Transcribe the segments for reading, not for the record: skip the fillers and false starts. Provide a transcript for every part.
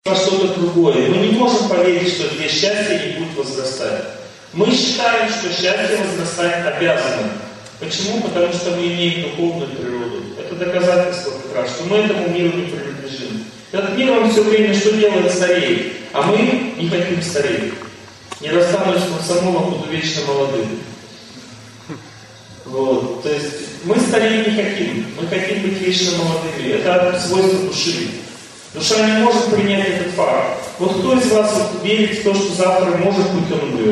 во что-то другое. Мы не можем поверить, что здесь счастье не будет возрастать. Мы считаем, что счастье возрастать обязано. Почему? Потому что мы имеем духовную природу. Это доказательство как раз, что мы этому миру не принадлежим. Этот мир, он все время что делает? Стареет. А мы не хотим стареть. Не расстанусь с комсомолом, буду вечно молодым. Вот. То есть мы стареть не хотим. Мы хотим быть вечно молодыми. Это свойство души. Душа не может принять этот факт. Вот кто из вас верит в то, что завтра может быть он умрет?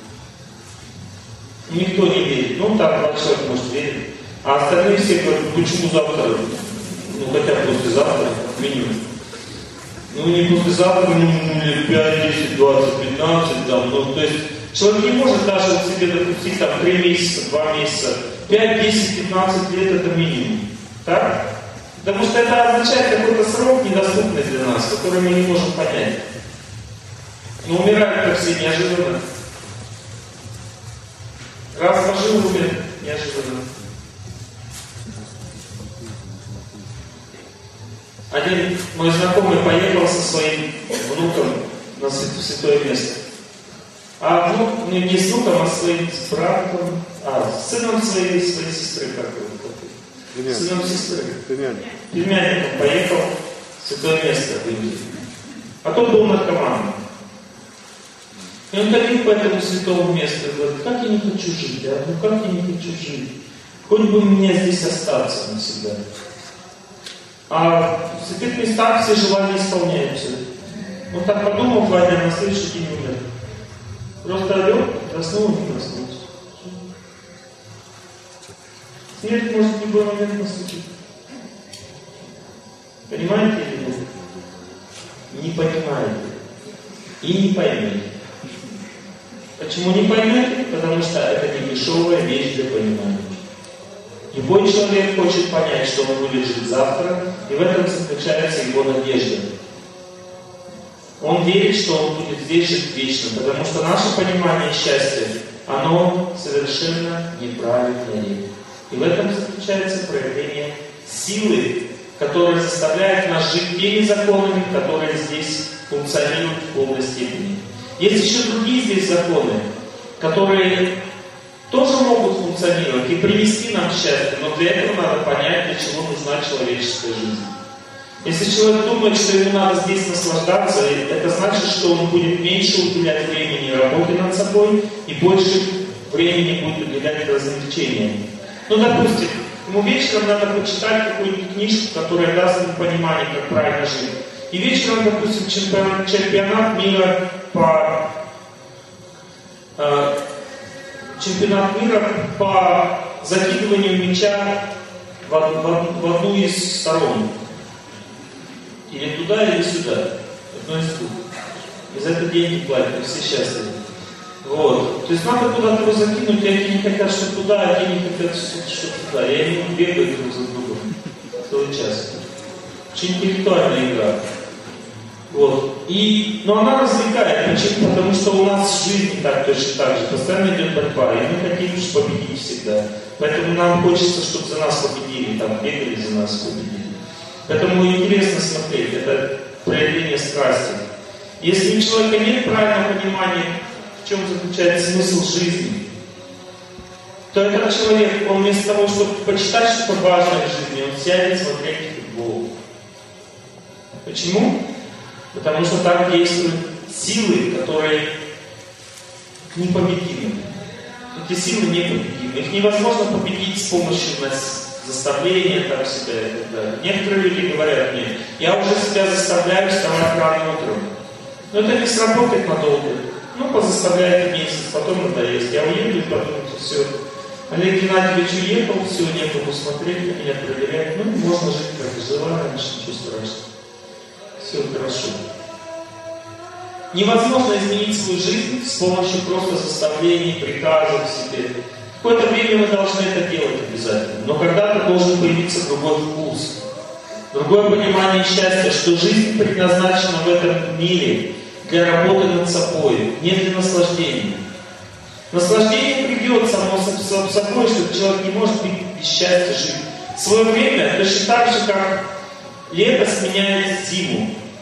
Никто не верит. Ну, так, два человека может верить. А остальные все говорят, почему завтра? Ну, хотя послезавтра, минимум. Ну, не послезавтра, лет 5, 10, 20, 15, там, ну, то есть, человек не может даже вот себе допустить, там, 3 месяца, 2 месяца, 5, 10, 15 лет это минимум. Так? Потому что это означает какой-то срок, недоступный для нас, который мы не можем понять. Но умирают как все неожиданно. Раз пожил, умер неожиданно. Один мой знакомый поехал со своим внуком на святое место. А внук, не с внуком, а с своим братом, с сыном своей сестры, как его, сыном сестры. Племянником поехал в святое место в Индии. А тот был наркоманом. И он ходил по этому святому месту и говорит, как я не хочу жить, а? Ну как я не хочу жить? Хоть бы мне здесь остаться навсегда. А в святых местах все желания исполняются. Он так подумал 2 дня, на следующий день умер. Просто лег, проснул и не проснулся. Смерть может в любой момент наступить. Понимаете или нет? Не понимаете. И не поймете. Почему не поймете? Потому что это не дешевая вещь для понимания. Любой человек хочет понять, что он будет жить завтра, и в этом заключается его надежда. Он верит, что он будет здесь жить вечно, потому что наше понимание счастья, оно совершенно неправильное. И в этом заключается проявление силы, которая заставляет нас жить теми законами, которые здесь функционируют в полной степени. Есть еще другие здесь законы, которые тоже могут функционировать и принести нам счастье, но для этого надо понять, для чего нужна человеческая жизнь. Если человек думает, что ему надо здесь наслаждаться, это значит, что он будет меньше уделять времени работе над собой и больше времени будет уделять развлечениям. Ну, допустим, ему вечером надо почитать какую-нибудь книжку, которая даст ему понимание, как правильно жить. И вечером, допустим, чемпионат мира по закидыванию мяча в одну из сторон. Или туда, или сюда. Одно из двух. И за это деньги платят, все счастливы. Вот. То есть надо куда-то его закинуть, и одни не хотят, что туда, а одни не хотят, что туда. И они бегают друг за другом целый час. Очень интеллектуальная игра. Вот. Но она развлекает. Почему? Потому что у нас в жизни точно так же. Постоянно идет борьба. И мы хотим победить всегда. Поэтому нам хочется, чтобы за нас победили. Там бегали за нас, победили. Поэтому интересно смотреть. Это проявление страсти. Если у человека нет правильного понимания, в чем заключается смысл жизни, то этот человек, он вместо того, чтобы почитать что-то важное в жизни, он сядет смотреть футбол. Почему? Потому что так действуют силы, которые непобедимы. Эти силы непобедимы. Их невозможно победить с помощью заставления там себя и так далее. Некоторые люди говорят мне, я уже себя заставляю вставать рано утром. Но это не сработает надолго. Ну, позаставляете месяц, потом надоест. Я уеду и подумайте, все. Олег Геннадьевич уехал, все, некому смотреть, меня проверять. Ну, можно жить, как жила раньше, ничего страшного. Все хорошо. Невозможно изменить свою жизнь с помощью просто заставлений, приказов себе. В какое-то время мы должны это делать обязательно. Но когда-то должен появиться другой вкус. Другое понимание счастья, что жизнь предназначена в этом мире для работы над собой, не для наслаждения. Наслаждение придет само собой, что человек не может быть без счастья жить. В свое время точно так же, как лето сменяет зиму.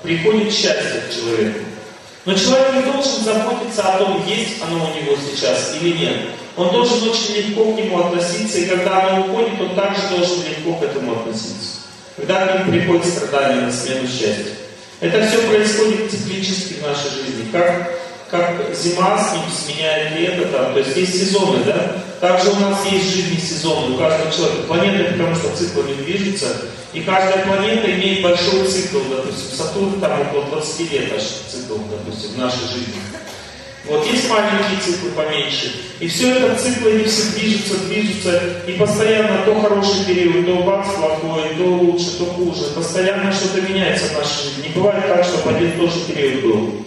приходит счастье к человеку. Но человек не должен заботиться о том, есть оно у него сейчас или нет. Он должен очень легко к нему относиться, и когда оно уходит, он также должен легко к этому относиться. Когда к ним приходит страдание на смену счастья. Это все происходит циклически в нашей жизни. Как зима с ним сменяет лето, то есть есть сезоны, да? Также у нас есть в жизни сезоны, у каждого человека. Планета, потому что циклами движется, и каждая планета имеет большой цикл, допустим, Сатурн там около 20 лет аж цикл, допустим, в нашей жизни. Вот есть маленькие циклы поменьше. И все это циклы, они все движутся, и постоянно то хороший период, то бац плохой, то лучше, то хуже. Постоянно что-то меняется в нашей жизни. Не бывает так, чтобы один и тот же период был.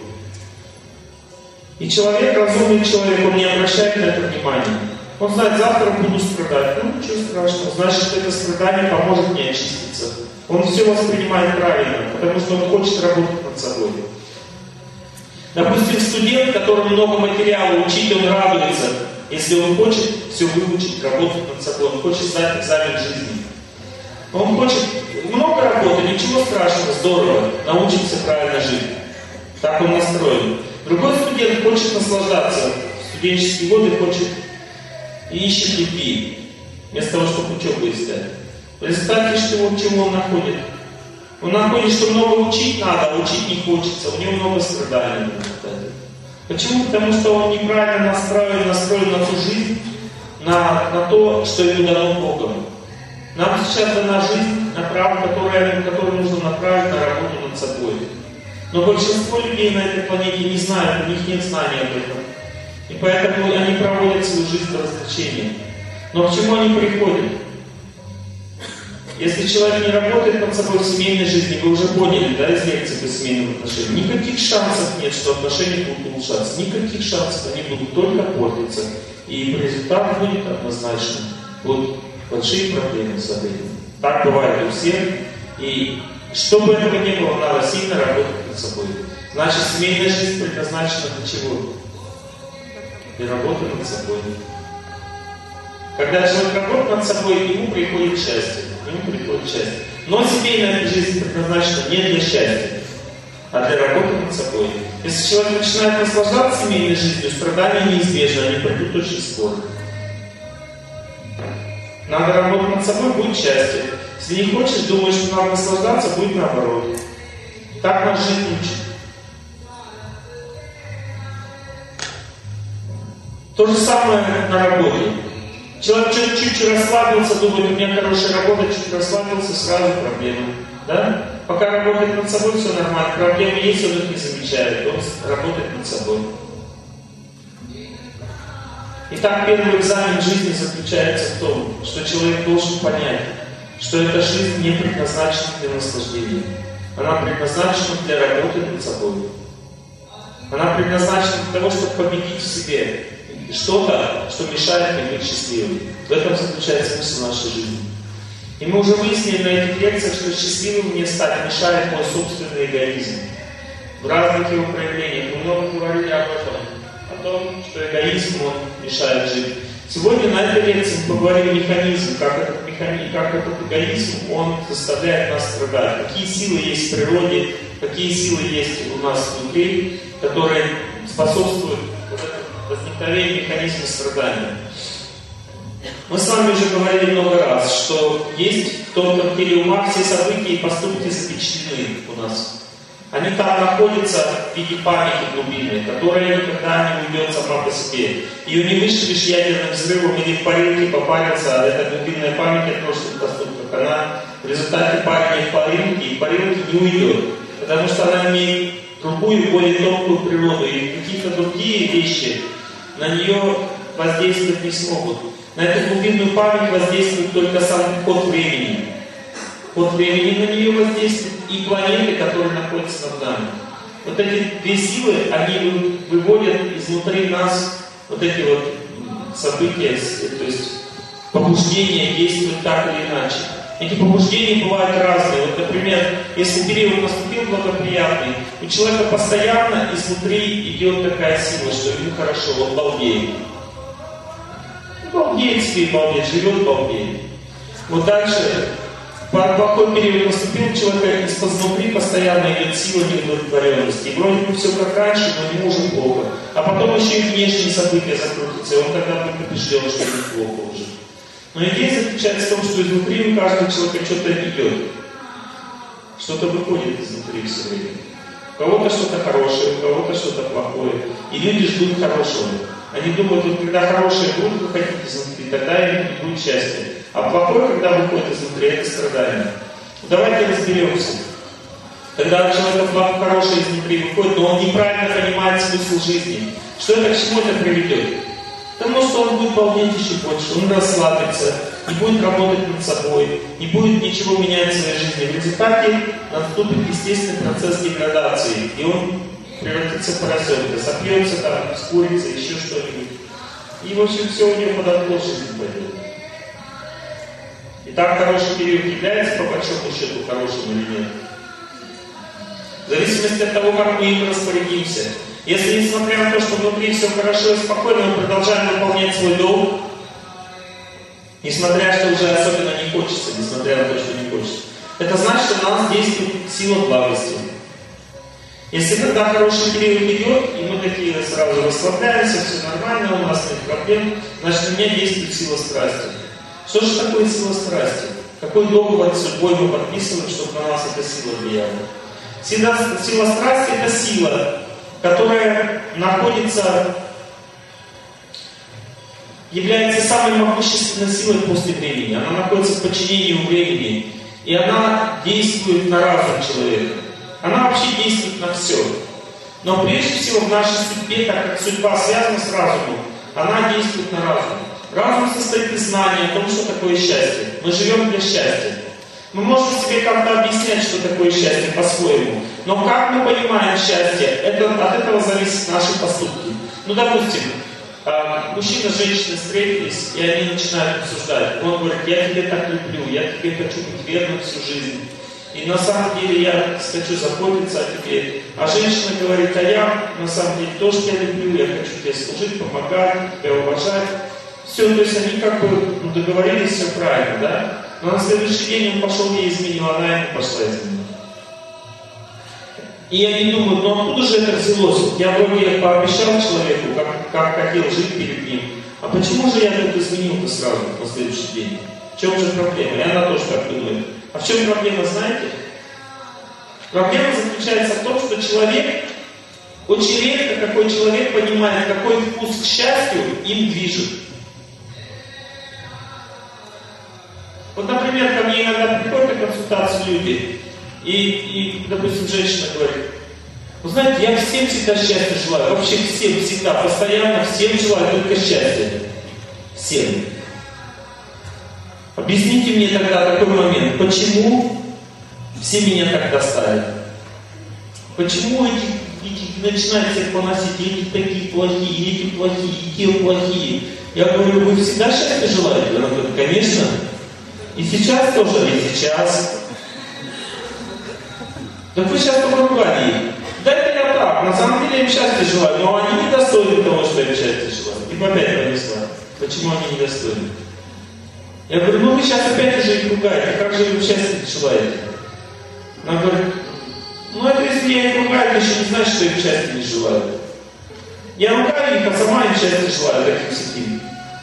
И человек, разумный человек, он не обращает на это внимания. Он знает, завтра буду страдать. Ну, ничего страшного. Значит, это страдание поможет мне очиститься. Он все воспринимает правильно, потому что он хочет работать над собой. Допустим, студент, которому много материала учить, он радуется, если он хочет все выучить, работать над собой, он хочет сдать экзамен жизни. Он хочет много работы, ничего страшного, здорово, научиться правильно жить. Так он настроен. Другой студент хочет наслаждаться, в студенческие годы хочет и ищет любви, вместо того, чтобы учебу искать. В результате чего он находит? Он находит, что много учить надо, а учить не хочется, у него много страданий. Почему? Потому что он неправильно настроен на ту жизнь, на то, что ему дано Богом. Нам сейчас дана жизнь, которую нужно направить на работу над собой. Но большинство людей на этой планете не знают, у них нет знаний об этом. И поэтому они проводят свою жизнь до развлечения. Но к чему они приходят? Если человек не работает над собой в семейной жизни, вы уже поняли, да, из лекции по семейным отношениям, никаких шансов нет, что отношения будут улучшаться. Никаких шансов, они будут только портиться. И результат будет однозначно. Будут большие проблемы с этим. Так бывает у всех. И чтобы этого не было, надо сильно работать над собой. Значит, семейная жизнь предназначена для чего? Для работы над собой. Когда человек работает над собой, ему приходит счастье. Но семейная жизнь предназначена не для счастья, а для работы над собой. Если человек начинает наслаждаться семейной жизнью, страдания неизбежны, они придут очень скоро. Надо работать над собой, будет счастье. Если не хочешь, думаешь, что надо наслаждаться, будет наоборот. Так нас жить учат. То же самое на работе. Человек чуть-чуть расслабился, думает, у меня хорошая работа, чуть расслабился, сразу проблемы. Да? Пока работает над собой, все нормально. Проблемы есть, он их не замечает. Он работает над собой. Итак, первый экзамен жизни заключается в том, что человек должен понять, что эта жизнь не предназначена для наслаждения. Она предназначена для работы над собой. Она предназначена для того, чтобы победить в себе что-то, что мешает мне быть счастливым. В этом заключается смысл нашей жизни. И мы уже выяснили на этих лекциях, что счастливым мне стать мешает мой собственный эгоизм. В разных его проявлениях. Мы много говорили об этом. О том, что эгоизм он мешает жить. Сегодня на этой лекции мы поговорим о механизме, как этот эгоизм он заставляет нас страдать. Какие силы есть в природе, какие силы есть у нас внутри, которые способствуют возникновению механизма страдания. Мы с вами уже говорили много раз, что есть в тонком теле ума все события и поступки запечатлены у нас. Они там находятся в виде памяти глубинной, которая никогда не уйдет сама по себе. Ее не вышибешь ядерным взрывом или в парилке попариться, а эта глубинная память о прошлых поступках, она в результате парения в парилке не уйдет, потому что она имеет другую, более тонкую природу, и какие-то другие вещи на нее воздействовать не смогут. На эту глубинную память воздействует только сам ход времени. Ход времени на нее воздействует и планеты, которые находятся над нами. Вот эти две силы, они выводят изнутри нас вот эти вот события, то есть побуждения действовать так или иначе. Эти побуждения бывают разные. Вот, например, если период наступил благоприятный, у человека постоянно изнутри идет такая сила, что ему хорошо, он балдеет. Балдеет себе, балдеет, живет, балдеет. Вот дальше плохой период наступил, человек изнутри постоянно идет сила неудовлетворенности. И вроде бы все как раньше, но ему уже плохо. А потом еще и внешние события закрутятся, и он тогда будет убежден, что ему плохо уже. Но идея заключается в том, что изнутри у каждого человека что-то идет. Что-то выходит изнутри все время. У кого-то что-то хорошее, у кого-то что-то плохое. И люди ждут хорошего. Они думают, вот когда хорошее будет выходить изнутри, тогда им будет счастье. А плохое, когда выходит изнутри, это страдание. Давайте разберемся. Когда у человека хорошее изнутри выходит, но он неправильно понимает смысл жизни. Что это, к чему это приведет? К тому, что он будет полнеть еще больше, он расслабится, не будет работать над собой, не будет ничего менять в своей жизни. В результате наступит естественный процесс деградации, и он превратится в поросенка, сопьется там, с курицей, еще что-нибудь. И, в общем, все у него под откос жизнь пойдет. Итак, хороший период является, по большому счету, хорошим или нет. В зависимости от того, как мы им распорядимся. Если, несмотря на то, что внутри все хорошо и спокойно, мы продолжаем выполнять свой долг, несмотря, что уже особенно не хочется, несмотря на то, что не хочется, это значит, что на нас действует сила благости. Если когда хороший период идет, и мы такие сразу расслабляемся, все нормально, у нас нет проблем, значит, на меня действует сила страсти. Что же такое сила страсти? Какой договор с судьбой мы подписываем, чтобы на нас эта сила влияла? Сила страсти – это сила, которая является самой могущественной силой после времени. Она находится в подчинении у времени. И она действует на разум человека. Она вообще действует на все. Но прежде всего в нашей судьбе, так как судьба связана с разумом, она действует на разум. Разум состоит из знания о том, что такое счастье. Мы живем для счастья. Мы можем себе как-то объяснять, что такое счастье по-своему. Но как мы понимаем счастье, от этого зависят наши поступки. Ну, допустим, мужчина с женщиной встретились, и они начинают обсуждать. Он говорит, я тебя так люблю, я тебе хочу быть верным всю жизнь. И на самом деле я хочу заботиться о тебе. А женщина говорит, а я на самом деле тоже тебя люблю, я хочу тебе служить, помогать, тебя уважать. Все, то есть они как бы договорились, все правильно, да? Но на следующий день он пошел, ей изменил, она ему пошла изменить. И они думают, ну откуда же это взялось? Я вроде пообещал человеку, как хотел жить перед ним. А почему же я тут изменил-то сразу на следующий день? В чем же проблема? И она тоже так думает. А в чем проблема, знаете? Проблема заключается в том, что человек, очень редко какой человек понимает, какой вкус к счастью им движет. Вот, например, ко мне иногда приходят на консультацию люди, и, допустим, женщина говорит, вы знаете, я всем всегда счастья желаю, вообще всем всегда, постоянно всем желаю только счастья. Всем. Объясните мне тогда такой момент, почему все меня так достали? Почему эти начинают всех поносить, эти такие плохие, и те плохие? Я говорю, вы всегда счастья желаете? Она говорит, конечно. И сейчас тоже, и сейчас. Так вы сейчас поругали их. Да это я так, на самом деле я им счастья желаю, но они не достойны того, что я им счастья желаю. И опять понесла. Почему они не достойны? Я говорю, ну вы сейчас опять уже их ругаете, как же вы им счастья желаете? Она говорит, ну это если я их ругаю, это еще не значит, что им счастья не желаю. Я ругаю их, а сама им счастья желаю, таким всяким.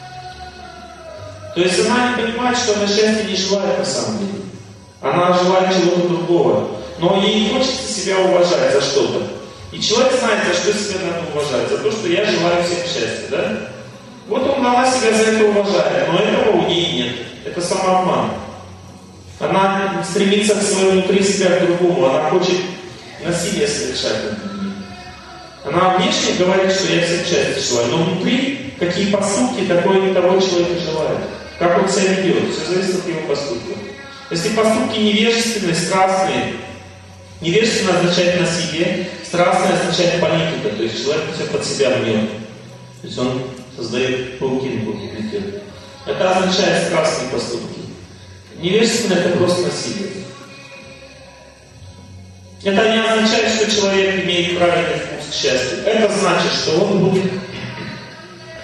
То есть она не понимает, что она счастья не желает на самом деле. Она желает чего-то другого. Но ей хочется себя уважать за что-то. И человек знает, за что себя надо уважать. За то, что я желаю всем счастья, да? Вот она себя за это уважает. Но этого у нее нет. Это самообман. Она стремится к своему внутри себя к другому. Она хочет насилие совершать над людьми. Она внешне говорит, что я всем счастья желаю. Но внутри какие поступки такого человека желает. Как он себя ведет, все зависит от его поступков. Если поступки невежественные, страстные, невежественно означает насилие, страстное означает политика, то есть человек все под себя мнет. То есть он создает паутинку. Это означает страстные поступки. Невежественно это просто насилие. Это не означает, что человек имеет правильный вкус к счастью. Это значит, что он будет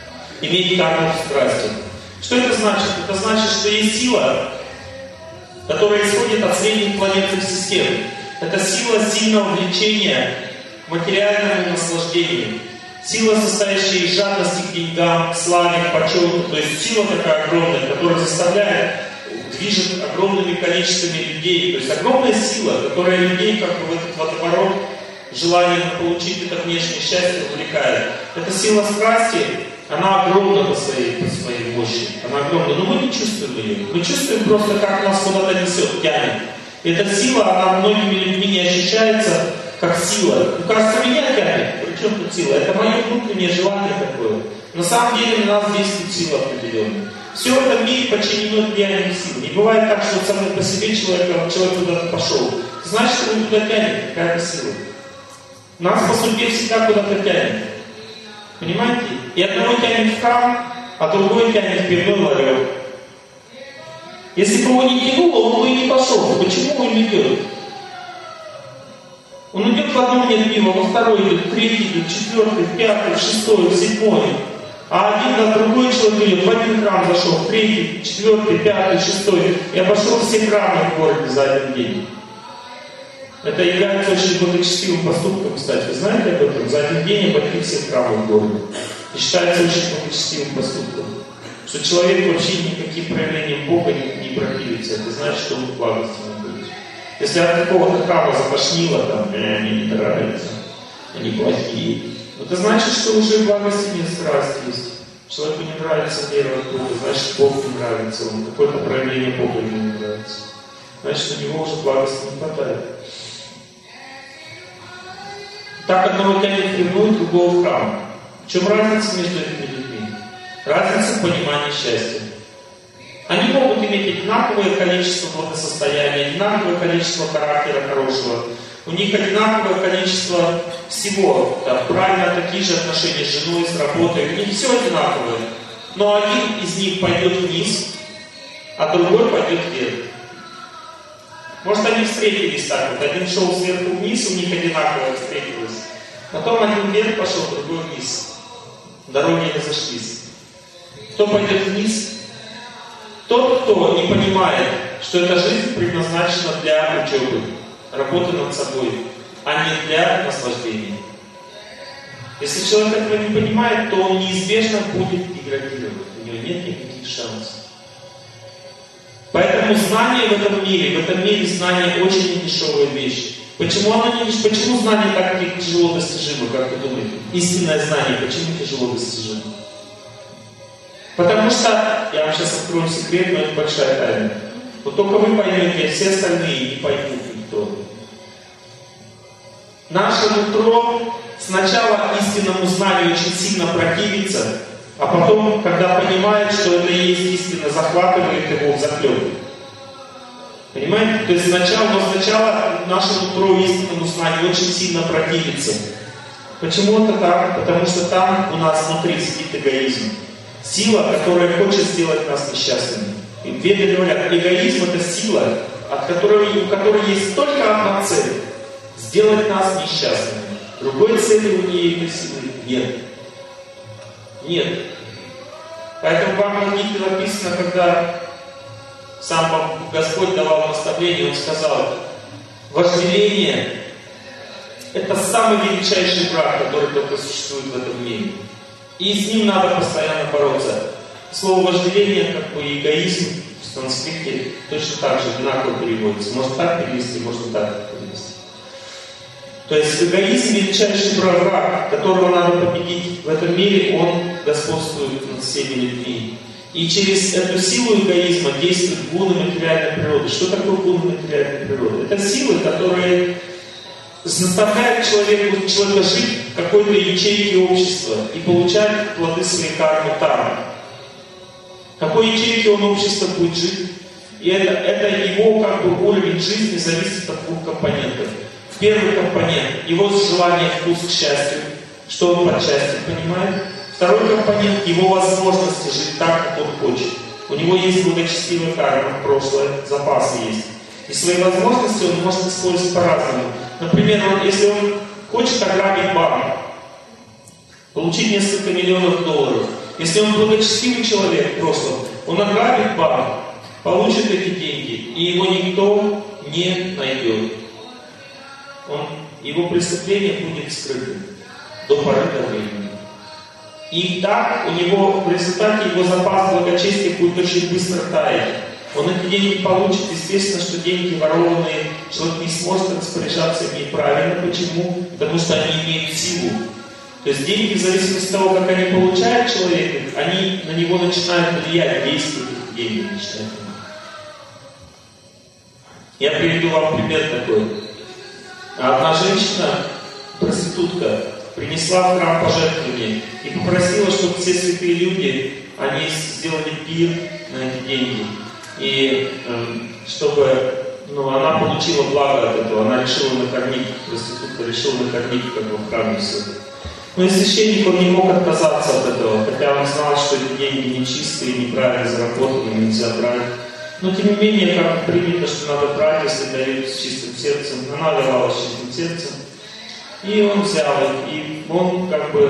иметь карму страсти. Что это значит? Это значит, что есть сила, которая исходит от средних планетных систем. Это сила сильного влечения к материальному наслаждению. Сила, состоящая из жадности к деньгам, к славе, к почету. То есть сила такая огромная, которая заставляет, движет огромными количествами людей. То есть огромная сила, которая людей, как в этот водоворот, желание получить это внешнее счастье увлекает. Эта сила страсти, она огромна по своей мощи. Она огромна, но мы не чувствуем ее. Мы чувствуем просто, как нас куда-то несет, тянет. И эта сила, она многими людьми не ощущается как сила. Ну, кажется, меня тянет. При чем тут сила? Это мое внутреннее желание такое. На самом деле на нас действует сила определенная. Все в этом мире подчинено влиянию сил. Не бывает так, что само по себе человек куда-то пошел. Значит, он туда тянет, какая-то сила. Нас по судьбе всегда куда-то тянет. Понимаете? И одного тянет в храм, а другой тянет в пивной ларек. Если бы его не тянуло, он бы и не пошел. Почему он идет? Он идет в одном нет пива, во второй идет, в третий идет, в четвертый, в пятый, в шестой, в седьмой. А один, другой человек идет, в один храм зашел, в третий, в четвертый, пятый, шестой. И обошел все храмы в городе за один день. Это является очень благочестивым поступком, кстати. Вы знаете об этом? За один день обойти все храмы в городе. И считается очень благочестивым поступком. Что человек вообще никаким проявлением Бога не противится. Это значит, что он в благости находится. Если от какого-то храма запашнило, там, мне не нравится, они плохие, это значит, что уже в благости нет страсти есть. Человеку не нравится вера в Бога, значит, Бог не нравится, он какое-то проявление Бога ему не нравится. Значит, у него уже благости не хватает. Так одного тянет в пивную, другого в храм. В чем разница между этими людьми? Разница в понимании счастья. Они могут иметь одинаковое количество благосостояния, одинаковое количество характера хорошего. У них одинаковое количество всего. Там, правильно, такие же отношения с женой, с работой. У них все одинаковое. Но один из них пойдет вниз, а другой пойдет вверх. Может, они встретились так вот. Один шел сверху вниз, у них одинаково встретилось. Потом один вверх пошел, другой вниз. Дороги разошлись. Кто пойдет вниз? Тот, кто не понимает, что эта жизнь предназначена для учебы, работы над собой, а не для наслаждения. Если человек этого не понимает, то он неизбежно будет деградировать. У него нет никаких шансов. Поэтому знание в этом мире знание очень недешевая вещь. Почему знание так тяжело достижимо, как вы думаете? Истинное знание, почему тяжело достижимо? Потому что, я вам сейчас открою секрет, но это большая тайна. Но только вы поймете, а все остальные не поймут никто. Наше нутро сначала истинному знанию очень сильно противится, а потом, когда понимает, что это и есть истина, захватывает его в заклеп. Понимаете? То есть сначала наше нутро истинному знанию очень сильно противится. Почему это так? Потому что там у нас внутри сидит эгоизм. Сила, которая хочет сделать нас несчастными. И веды говорят, эгоизм это сила, у которой есть только одна цель. Сделать нас несчастными. Другой цели у нее этой силы нет. Нет. Поэтому в Бхагавад-гите написано, когда сам Господь давал наставление, Он сказал, вожделение это самый величайший враг, который только существует в этом мире. И с ним надо постоянно бороться. Слово вожделение, как бы эгоизм в санскрите точно так же одинаково переводится. Можно так перевести, можно так перевести. То есть эгоизм величайший враг, которого надо победить в этом мире, он господствует над всеми людьми. И через эту силу эгоизма действуют гуны материальной природы. Что такое гуны материальной природы? Это силы, которые заставляют человека жить в какой-то ячейке общества и получать плоды своей кармы там. В какой ячейке он общества будет жить? И это его как бы уровень жизни зависит от двух компонентов. Первый компонент, его желание, вкус к счастью, что он под счастьем понимает. Второй компонент, его возможности жить так, как он хочет. У него есть благочестивая карма, прошлое, запасы есть. И свои возможности он может использовать по-разному. Например, если он хочет ограбить банк, получить несколько миллионов долларов. Если он благочестивый человек в прошлом, он ограбит банк получит эти деньги, и его никто не найдет. Его преступление будет скрыто до поры до времени. И так у него в результате его запас благочестия будет очень быстро таять. Он эти деньги получит, естественно, что деньги ворованные, человек не сможет распоряжаться ими правильно. Почему? Потому что они имеют силу. То есть деньги, в зависимости от того, как они получает человек, они на него начинают влиять, действуют эти деньги начинают. Я приведу вам пример такой. Одна женщина, проститутка, принесла в храм пожертвования и попросила, чтобы все святые люди, они сделали пир на эти деньги. И чтобы она получила благо от этого, она решила накормить, проститутка решила накормить в храме все. Но и священник, он не мог отказаться от этого, хотя он знал, что эти деньги нечистые, неправильно заработанные, нельзя брать. Но тем не менее, как принято, что надо брать, если дают с чистым сердцем. Она давала с чистым сердцем. И он взял их, и он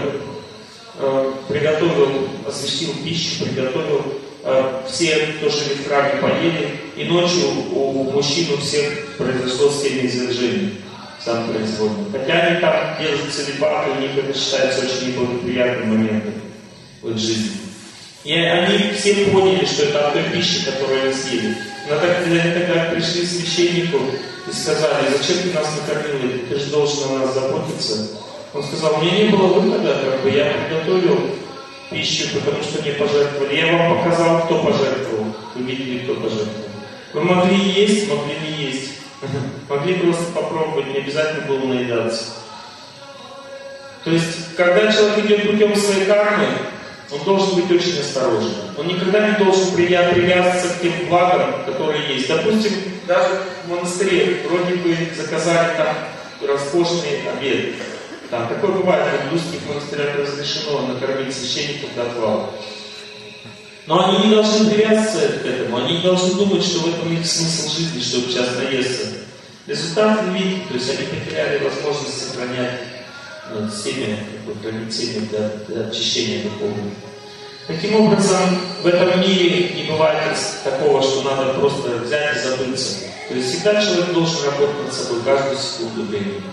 приготовил, освящил пищу, приготовил. Все, кто жили в храме, поели. И ночью у мужчин у всех произошло семяизвержение, самопроизвольно. Хотя они там держат целибат, и у них это считается очень неблагоприятным моментом в их жизни. И они все поняли, что это от той пищи, которую они съели. Но когда пришли к священнику и сказали: зачем ты нас накормил, ты же должен о нас заботиться. Он сказал: у меня не было выхода, я приготовил пищу, потому что мне пожертвовали. Я вам показал, кто пожертвовал. Вы видели, кто пожертвовал. Вы могли есть, могли не есть. Могли просто попробовать, не обязательно было наедаться. То есть, когда человек идет путем своей кармы, он должен быть очень осторожен. Он никогда не должен привязываться к тем благам, которые есть. Допустим, даже в монастыре вроде бы заказали там роскошный обед. Там такое бывает, в индусских монастырях разрешено накормить священников до отвала. Но они не должны привязываться к этому, они не должны думать, что в этом их смысл жизни, чтобы сейчас наесться. Результат вы видите, то есть они потеряли возможность сохранять семя, хранить семя для очищения духовного. Таким образом, в этом мире не бывает такого, что надо просто взять и забыться. То есть всегда человек должен работать над собой каждую секунду времени.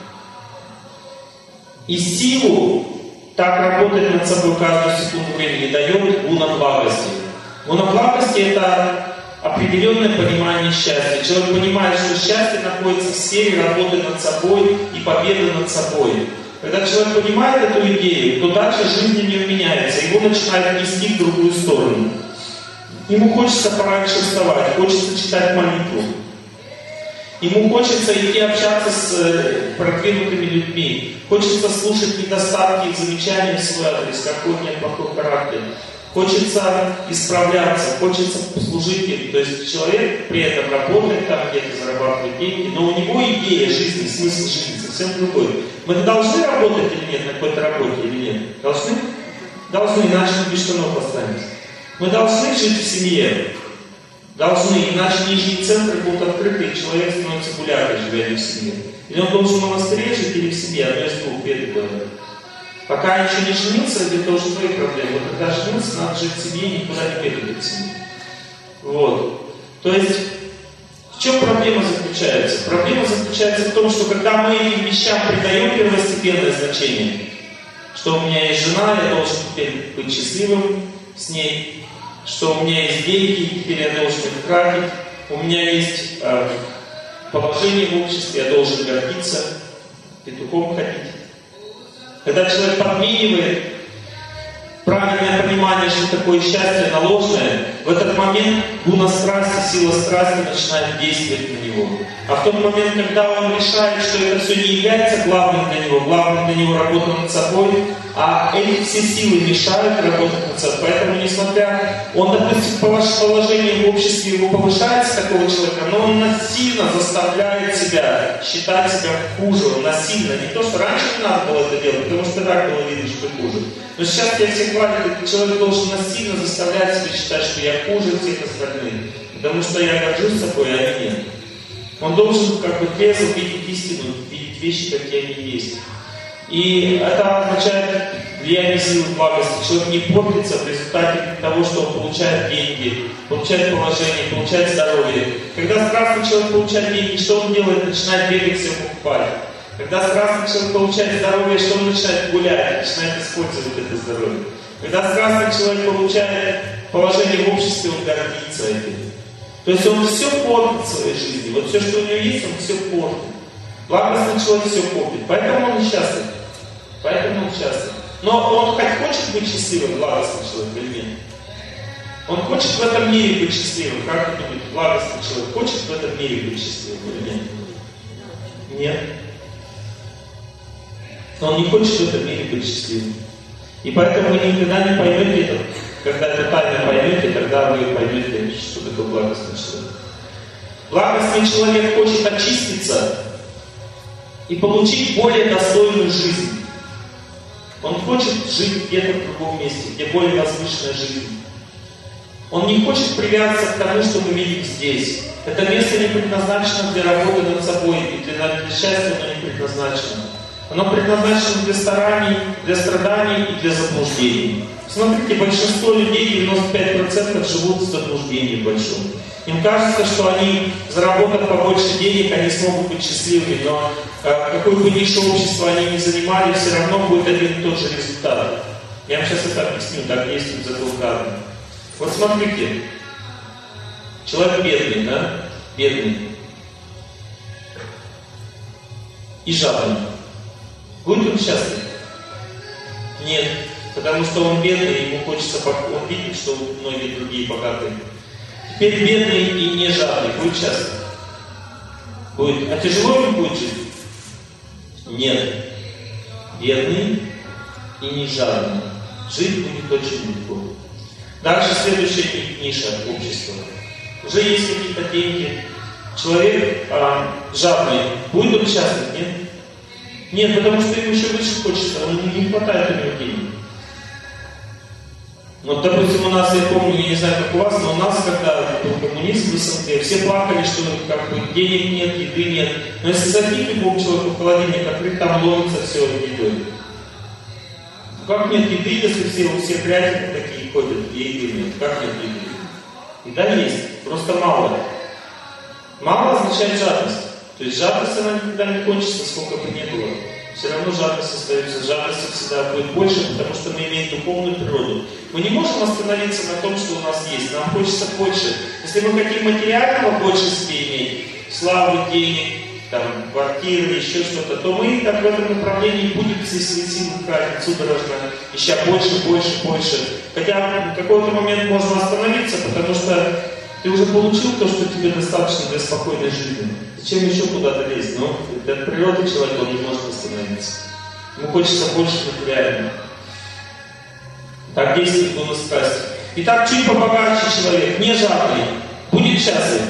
И силу так работать над собой каждую секунду времени дает гуна благости. Гуна благости — это определенное понимание счастья. Человек понимает, что счастье находится в сфере работы над собой и победы над собой. Когда человек понимает эту идею, то дальше жизнь у него меняется, его начинает нести в другую сторону. Ему хочется пораньше вставать, хочется читать молитву. Ему хочется идти общаться с продвинутыми людьми. Хочется слушать недостатки и замечания в свой адрес, какой у меня плохой характер. Хочется исправляться, хочется служить им. То есть человек при этом работает, там где-то зарабатывает деньги, но у него идея жизни, смысл жизни совсем другой. Мы должны работать или нет на какой-то работе или нет? Должны? Должны, иначе мы без штанов останемся. Мы должны жить в семье. Должны, иначе нижние центры будут открыты, и человек становится гулякой, живя не в семье. Или он должен в монастыре жить, или в семье, одно из двух, беды говорят. Пока еще не женился, это уже твои проблемы. Но когда женился, надо жить в семье, никуда не бегать от семьи. Вот. То есть, в чем проблема заключается? Проблема заключается в том, что когда мы этим вещам придаем первостепенное значение, что у меня есть жена, я должен теперь быть счастливым с ней, что у меня есть деньги, теперь я должен их тратить, у меня есть положение в обществе, я должен гордиться, петухом ходить. Когда человек подменивает правильное понимание, что такое счастье, оно ложное, в этот момент гуна страсти, сила страсти начинает действовать на него. А в тот момент, когда он решает, что это все не является главным для него работа над собой, а эти все силы мешают работать над собой. Поэтому, несмотря, он, допустим, положение в обществе его повышается, такого человека, но он насильно заставляет себя считать себя хуже, он насильно. Не то, что раньше не надо было это делать, потому что так было видно, что хуже. Но сейчас я всех хвалю, этот человек должен насильно заставлять себя считать, что я хуже всех остальных, потому что я горжусь собой, а они нет. Он должен трезво видеть истину, видеть вещи, какие они есть. И это означает влияние силы благости. Человек не портится в результате того, что он получает деньги, получает положение, получает здоровье. Когда страстный человек получает деньги, что он делает? Начинает бегать, все покупать. Когда страстный человек получает здоровье, что он начинает гулять, начинает использовать это здоровье. Когда страстный человек получает положение в обществе, он гордится этим. То есть он все портит в своей жизни. Вот все, что у него есть, он все портит. Благостный человек все портит. Поэтому он счастлив. Поэтому он счастлив. Но он хоть хочет быть счастливым, благостный человек, или нет? Он хочет в этом мире быть счастливым. Как вы думаете, благостный человек хочет в этом мире быть счастливым, или нет? Нет. Он не хочет в этом мире быть счастливым. И поэтому вы никогда не поймете это. Когда это тайно поймете, тогда вы поймете, что такое благостный человек. Благостный человек хочет очиститься и получить более достойную жизнь. Он хочет жить где-то в другом месте, где более возвышенная жизнь. Он не хочет привязаться к тому, что мы видим здесь. Это место не предназначено для работы над собой, и для счастья оно не предназначено. Оно предназначено для стараний, для страданий и для заблуждений. Смотрите, большинство людей, 95% живут в заблуждении большом. Им кажется, что они, заработав побольше денег, они смогут быть счастливыми, но какой бы нише общества они ни занимали, все равно будет один и тот же результат. Я вам сейчас это объясню, так действует закон кармы. Вот смотрите, человек бедный, да? Бедный. И жадный. Будет он счастлив? Нет. Потому что он бедный, ему хочется, он видит, что многие другие богатые. Теперь бедный и не жадный будет счастлив? Будет. А тяжело ему будет жить? Нет. Бедный и не жадный. Жить будет очень легко. Дальше следующая ниша общества. Уже есть какие-то деньги. Человек жадный. Будет он счастлив? Нет? Нет, потому что ему еще выше хочется. Он не хватает у него денег. Вот, допустим, у нас, я помню, я не знаю, как у вас, но у нас, когда был коммунизм в СНГ, все плакали, что как бы денег нет, еды нет. Но если зайти к любому человеку в холодильник, открыть, там ловится все едой. Как нет еды, если все грязные такие ходят, и еды нет? Как нет еды? Еда есть, просто мало. Мало означает жадность. То есть жадность, она никогда не кончится, сколько бы ни было. Все равно жадность остается. Жадность всегда будет больше, потому что мы имеем духовную природу. Мы не можем остановиться на том, что у нас есть. Нам хочется больше. Если мы хотим материального больше себе иметь, славы, денег, там, квартиры, еще что-то, то мы так в этом направлении будем все свои силы тратить судорожно, ища больше, больше, больше. Хотя в какой-то момент можно остановиться, потому что ты уже получил то, что тебе достаточно для спокойной жизни. Зачем еще куда-то лезть? Но для природы человека он не может остановиться. Ему хочется больше материального. Так действует гуна страсти. Итак, чуть побогаче человек, не жадный, будет счастлив.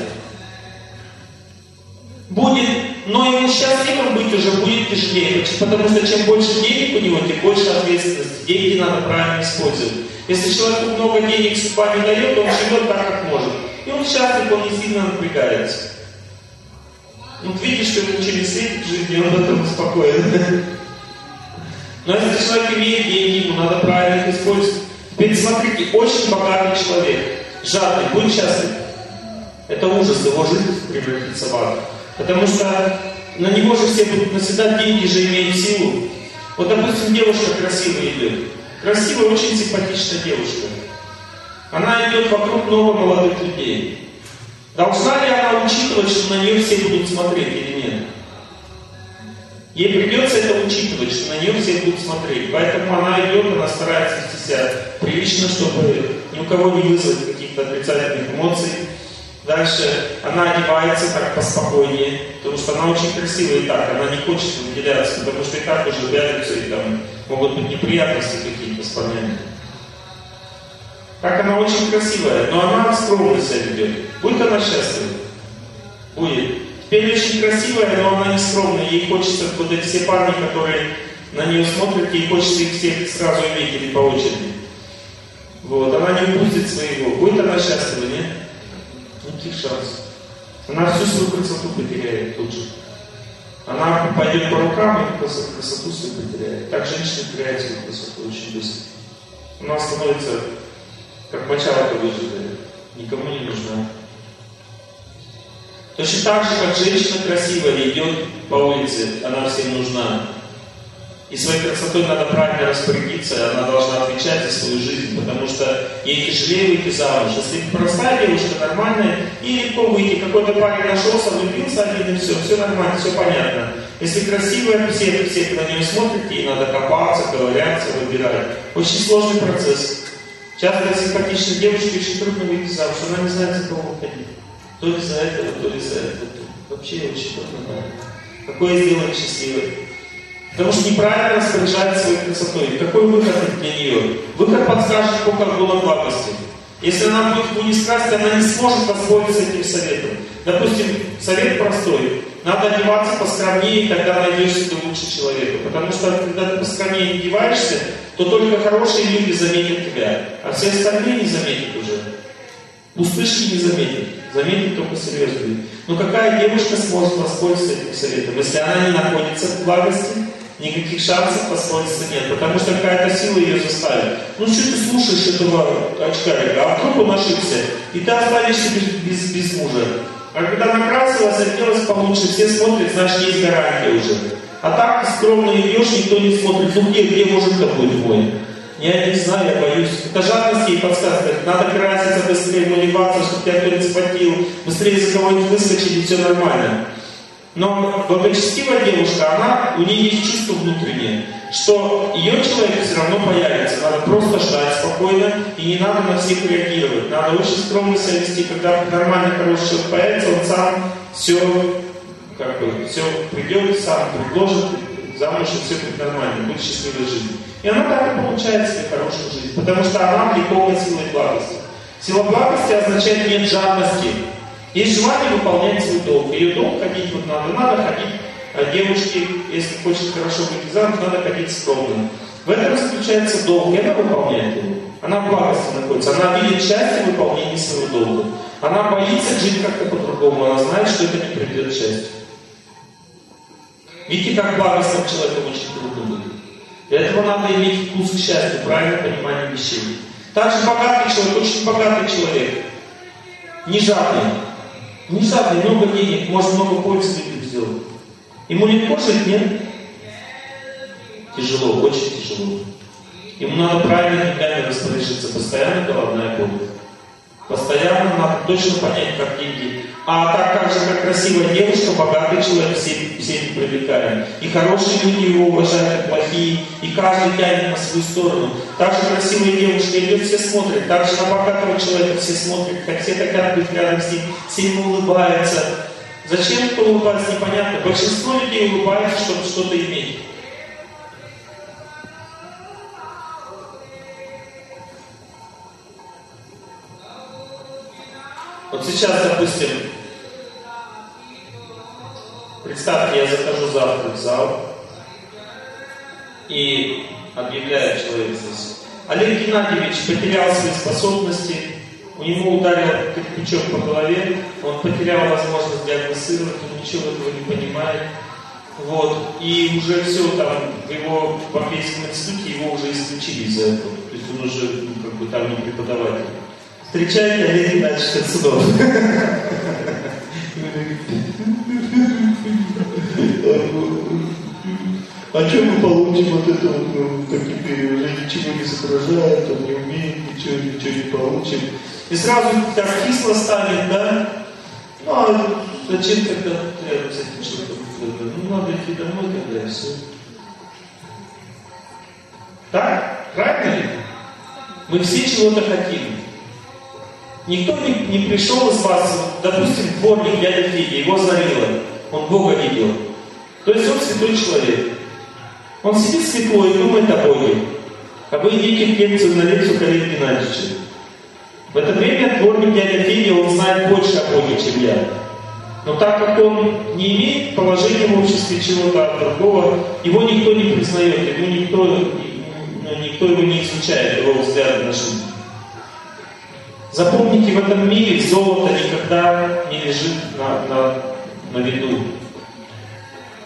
Будет, но ему счастливым быть уже будет тяжелее, потому что чем больше денег у него, тем больше ответственности. Деньги надо правильно использовать. Если человеку много денег судьба не дает, он живет так, как может. И он счастлив, он не сильно напрягается. Вот видишь, что ему ничего не светит в жизни, он в этом спокоен. Но если человек имеет деньги, ему надо правильно их использовать. Теперь смотрите, очень богатый человек, жадный, будет счастлив. Это ужас, его жизнь превратится в ад. Потому что на него же все будут наседать, деньги же имеют силу. Вот, допустим, девушка красивая идет. Красивая, очень симпатичная девушка. Она идет вокруг много молодых людей. Должна ли она учитывать, что на нее все будут смотреть или нет? Ей придется это учитывать, что на нее все будут смотреть. Поэтому она идет, она старается вести себя прилично, чтобы ни у кого не вызвать каких-то отрицательных эмоций. Дальше она одевается так поспокойнее, потому что она очень красивая и так, она не хочет выделяться, потому что и так уже пятятся, и там могут быть неприятности какие-то с парнями. Так она очень красивая, но она скромно себя ведет. Будет она счастлива? Будет. Теперь очень красивая, но она не скромная. Ей хочется, вот эти все парни, которые на нее смотрят, ей хочется их всех сразу иметь или по очереди. Вот, она не упустит своего. Будет она счастлива, нет? Никаких шансов. Она всю свою красоту потеряет тут же. Она пойдет по рукам и красоту свою потеряет. Так женщина теряет свою красоту очень быстро. Она становится как мочалка выжатая, никому не нужна. Точно так же, как женщина красивая идет по улице, она всем нужна. И своей красотой надо правильно распорядиться, она должна отвечать за свою жизнь, потому что ей тяжелее выйти замуж. Если простая девушка, нормальная, ей легко выйти. Какой-то парень нашелся, влюбился один и все нормально, все понятно. Если красивая, все на нее смотрят, ей надо копаться, ковыряться, выбирать. Очень сложный процесс. Часто симпатичной девушке очень трудно выйти замуж, она не знает, за кого выходить. То ли за этого, то ли за этого. Вообще очень трудно. Какое сделать счастливой? Потому что неправильно распоряжается своей красотой. Какой выход для нее? Выход подскажет Кока-Кола благости. Если она будет вниз красить, она не сможет воспользоваться этим советом. Допустим, совет простой. Надо одеваться поскромнее, и тогда найдешь себе лучше человека. Потому что когда ты поскромнее не одеваешься, то только хорошие люди заметят тебя, а все остальные не заметят уже. Пустышки не заметят. Заметят только серьезные. Но какая девушка сможет воспользоваться этим советом? Если она не находится в благости, никаких шансов воспользоваться нет, потому что какая-то сила ее заставит. Ну что ты слушаешь этого очкарика, а вдруг он ошибся, и ты останешься без мужа. А когда накрасилась, оделась получше, все смотрят, значит, есть гарантия уже. А так скромно идешь, никто не смотрит, ну где мужик-то будет твой? Я не знаю, я боюсь. Это жадность ей подсказывает. Надо краситься быстрее, наливаться, чтобы тебя кто-нибудь схватил, быстрее за кого-нибудь выскочить, и все нормально. Но благочестивая девушка, у нее есть чувство внутреннее, что ее человек все равно появится. Надо просто ждать спокойно, и не надо на всех реагировать. Надо очень скромно себя вести. Когда нормальный, хороший человек появится, он сам все придет, сам предложит, замуж, и все будет нормально, будет счастливая жизнь. И она так и получает себе хорошую жизнь, потому что она влекована силой благости. Сила благости означает нет жадности. Есть желание выполнять свой долг. Ее долг ходить вот надо ходить. А девушке, если хочет хорошо выйти замуж, надо ходить скромно. В этом заключается долг, и она выполняет его. Она в благости находится, она видит счастье в выполнении своего долга. Она боится жить как-то по-другому, она знает, что это не приведет к счастью. Видите, как благостным человеком очень трудно быть. Для этого надо иметь вкус к счастью, правильное понимание вещей. Также богатый человек, очень богатый человек, не жадный. Не жадный, много денег, может много пользы сделать. Ему легко жить, нет? Тяжело, очень тяжело. Ему надо правильно деньгами распоряжаться, постоянно головная боль. Постоянно надо точно понять, как деньги. А так же, как красивая девушка, богатый человек, все эти привлекаем. И хорошие люди его уважают, и плохие. И каждый тянет на свою сторону. Так же красивая девушка идет, все смотрят. Так же на богатого человека все смотрят. Как все хотят быть рядом с ним, все ему улыбаются. Зачем кто улыбается, непонятно. Большинство людей улыбаются, чтобы что-то иметь. Вот сейчас, допустим, представьте, я захожу завтра в зал и объявляю человек здесь. Олег Геннадьевич потерял свои способности, у него ударил кирпичом по голове, он потерял возможность диагностировать, он ничего этого не понимает. Вот. И уже все там, в Бомбейском институте его уже исключили из-за этого. То есть он уже там не преподаватель. Встречайте Олег Геннадьевич Отсюдов. А что мы получим от этого? Так теперь уже ничего не соображает, он не умеет, ничего не получим. И сразу так кисло станет, да? Ну а зачем тогда рядом с этим человеком? Ну надо идти домой тогда и все. Так? Правильно ли? Мы все чего-то хотим. Никто не пришел из вас, допустим, дворник дядя Федя, его озарило, он Бога видел. То есть он святой человек. Он сидит светло и думает о Боге. А вы идите в лекцию на лекцию к Олегу Геннадьевичу. В это время дворник дядя Федя, он знает больше о Боге, чем я. Но так как он не имеет положения в обществе чего-то другого, его никто не признает, никто его не изучает, его взгляд на жизнь. Запомните, в этом мире золото никогда не лежит на виду.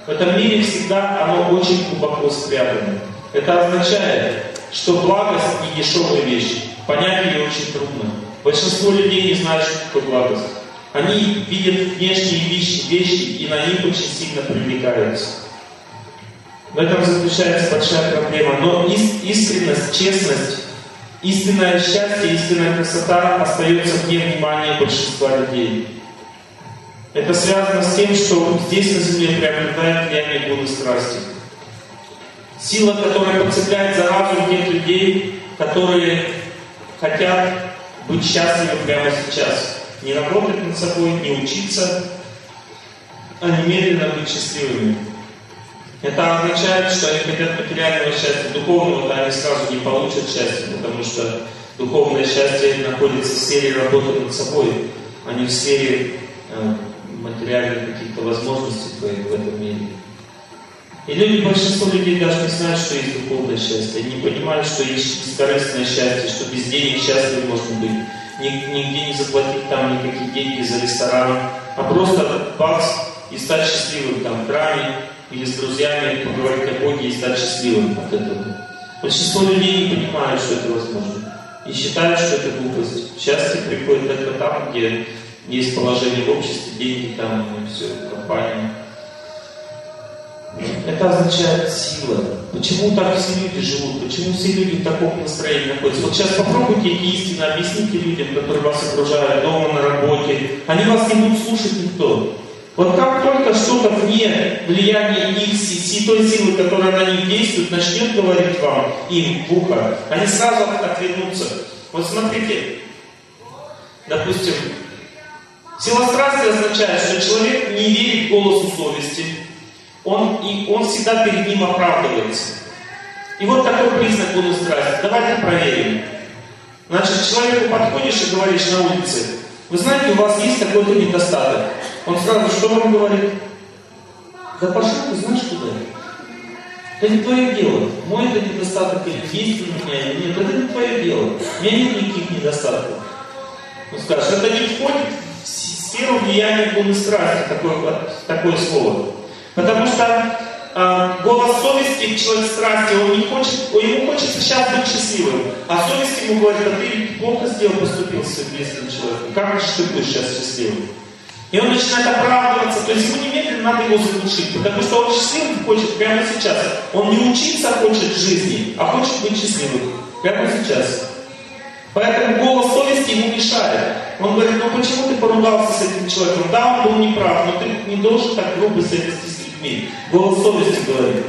В этом мире всегда оно очень глубоко спрятано. Это означает, что благость не дешевая вещь. Понять ее очень трудно. Большинство людей не знают, что такое благость. Они видят внешние вещи и на них очень сильно привлекаются. В этом заключается большая проблема. Но искренность, честность, истинное счастье, истинная красота остается вне внимания большинства людей. Это связано с тем, что здесь на земле преобладает влияние года страсти. Сила, которая подцепляет за разум тех людей, которые хотят быть счастливы прямо сейчас. Не работать над собой, не учиться, а немедленно быть счастливыми. Это означает, что они хотят материального счастья, духовного, они сразу не получат счастья, потому что духовное счастье находится в сфере работы над собой, а не в сфере материальных каких-то возможностей в этом мире. И большинство людей даже не знают, что есть духовное счастье. Они не понимают, что есть бескорыстное счастье, что без денег счастливым можно быть. Нигде не заплатить там никакие деньги за ресторан, а просто бакс и стать счастливым там в храме или с друзьями поговорить о Боге и стать счастливым от этого. Большинство людей не понимают, что это возможно. И считают, что это глупость. Счастье приходит только там, где есть положение в обществе, деньги там, все, компания. Это означает сила. Почему так все люди живут? Почему все люди в таком настроении находятся? Вот сейчас попробуйте эти истины объясните людям, которые вас окружают дома, на работе. Они вас не будут слушать никто. Вот как только что-то вне влияния их той силы, которая на них действует, начнет говорить вам, им в ухо, они сразу отвернутся. Вот смотрите, допустим, сила страсти означает, что человек не верит голосу совести. Он всегда перед ним оправдывается. И вот такой признак года страсти. Давайте проверим. Значит, к человеку подходишь и говоришь на улице: вы знаете, у вас есть такой-то недостаток. Он сразу что вам говорит? Да пошел ты знаешь куда. Это не твое дело. Мой это недостаток или есть у меня, или нет. Это не твое дело. У меня нет никаких недостатков. Он скажет, это не входит в сферу влияния года страсти, такое слово. Потому что голос совести, человек страсти, ему хочется сейчас быть счастливым. А совесть ему говорит: а ты плохо поступил с своим близким человеком. Как же ты будешь сейчас счастливым? И он начинает оправдываться, то есть ему немедленно надо его заглушить, потому что он счастливым хочет прямо сейчас. Он не учиться хочет в жизни, а хочет быть счастливым прямо сейчас. Поэтому голос совести ему мешает. Он говорит: ну почему ты поругался с этим человеком? Да, он был неправ, но ты не должен так грубо себя вести с людьми. Голос совести говорит.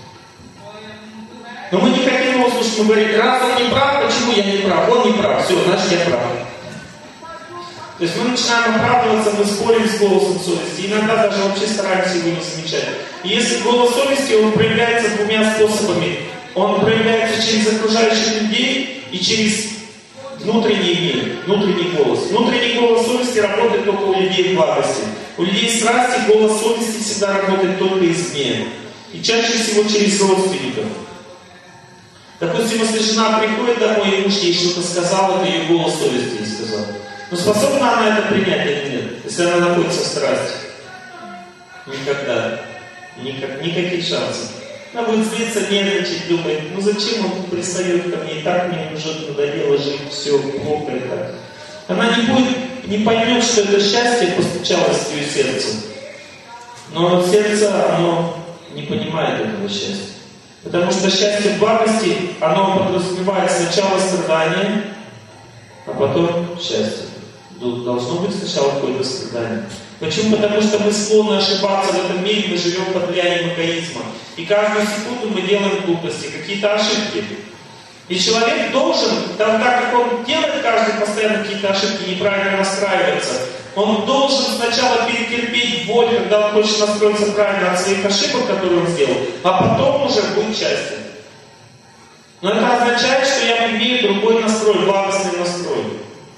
Но мы не хотим его слушать, мы говорим: раз он не прав, почему я не прав? Он не прав, все, значит я прав. То есть мы начинаем оправдываться, мы спорим с голосом совести. Иногда даже вообще стараемся его не замечать. И если голос совести, он проявляется двумя способами. Он проявляется через окружающих людей и через внутренний мир, внутренний голос. Внутренний голос совести работает только у людей в благости. У людей страсти голос совести всегда работает только извне. И чаще всего через родственников. Допустим, если жена приходит домой, и муж ей что-то сказал, это ее голос совести ей сказал. Но способна она это принять или нет, если она находится в страсти? Никогда. Никаких шансов. Она будет злиться, нервничать, думает: ну зачем он пристает ко мне, и так мне уже надоело жить, все плохо и так. Она не поймет, что это счастье постучалось в ее сердце. Но сердце, оно не понимает этого счастья. Потому что счастье в благости, оно подразумевает сначала страдание, а потом счастье. Должно быть сначала какое-то страдание. Почему? Потому что мы склонны ошибаться в этом мире, мы живем под влиянием эгоизма. И каждую секунду мы делаем глупости, какие-то ошибки. И человек должен, так как он делает каждый постоянно какие-то ошибки, неправильно настраивается, он должен сначала перетерпеть боль, когда он хочет настроиться правильно от своих ошибок, которые он сделал, а потом уже будет счастье. Но это означает, что я имею другой настрой, благостный настрой.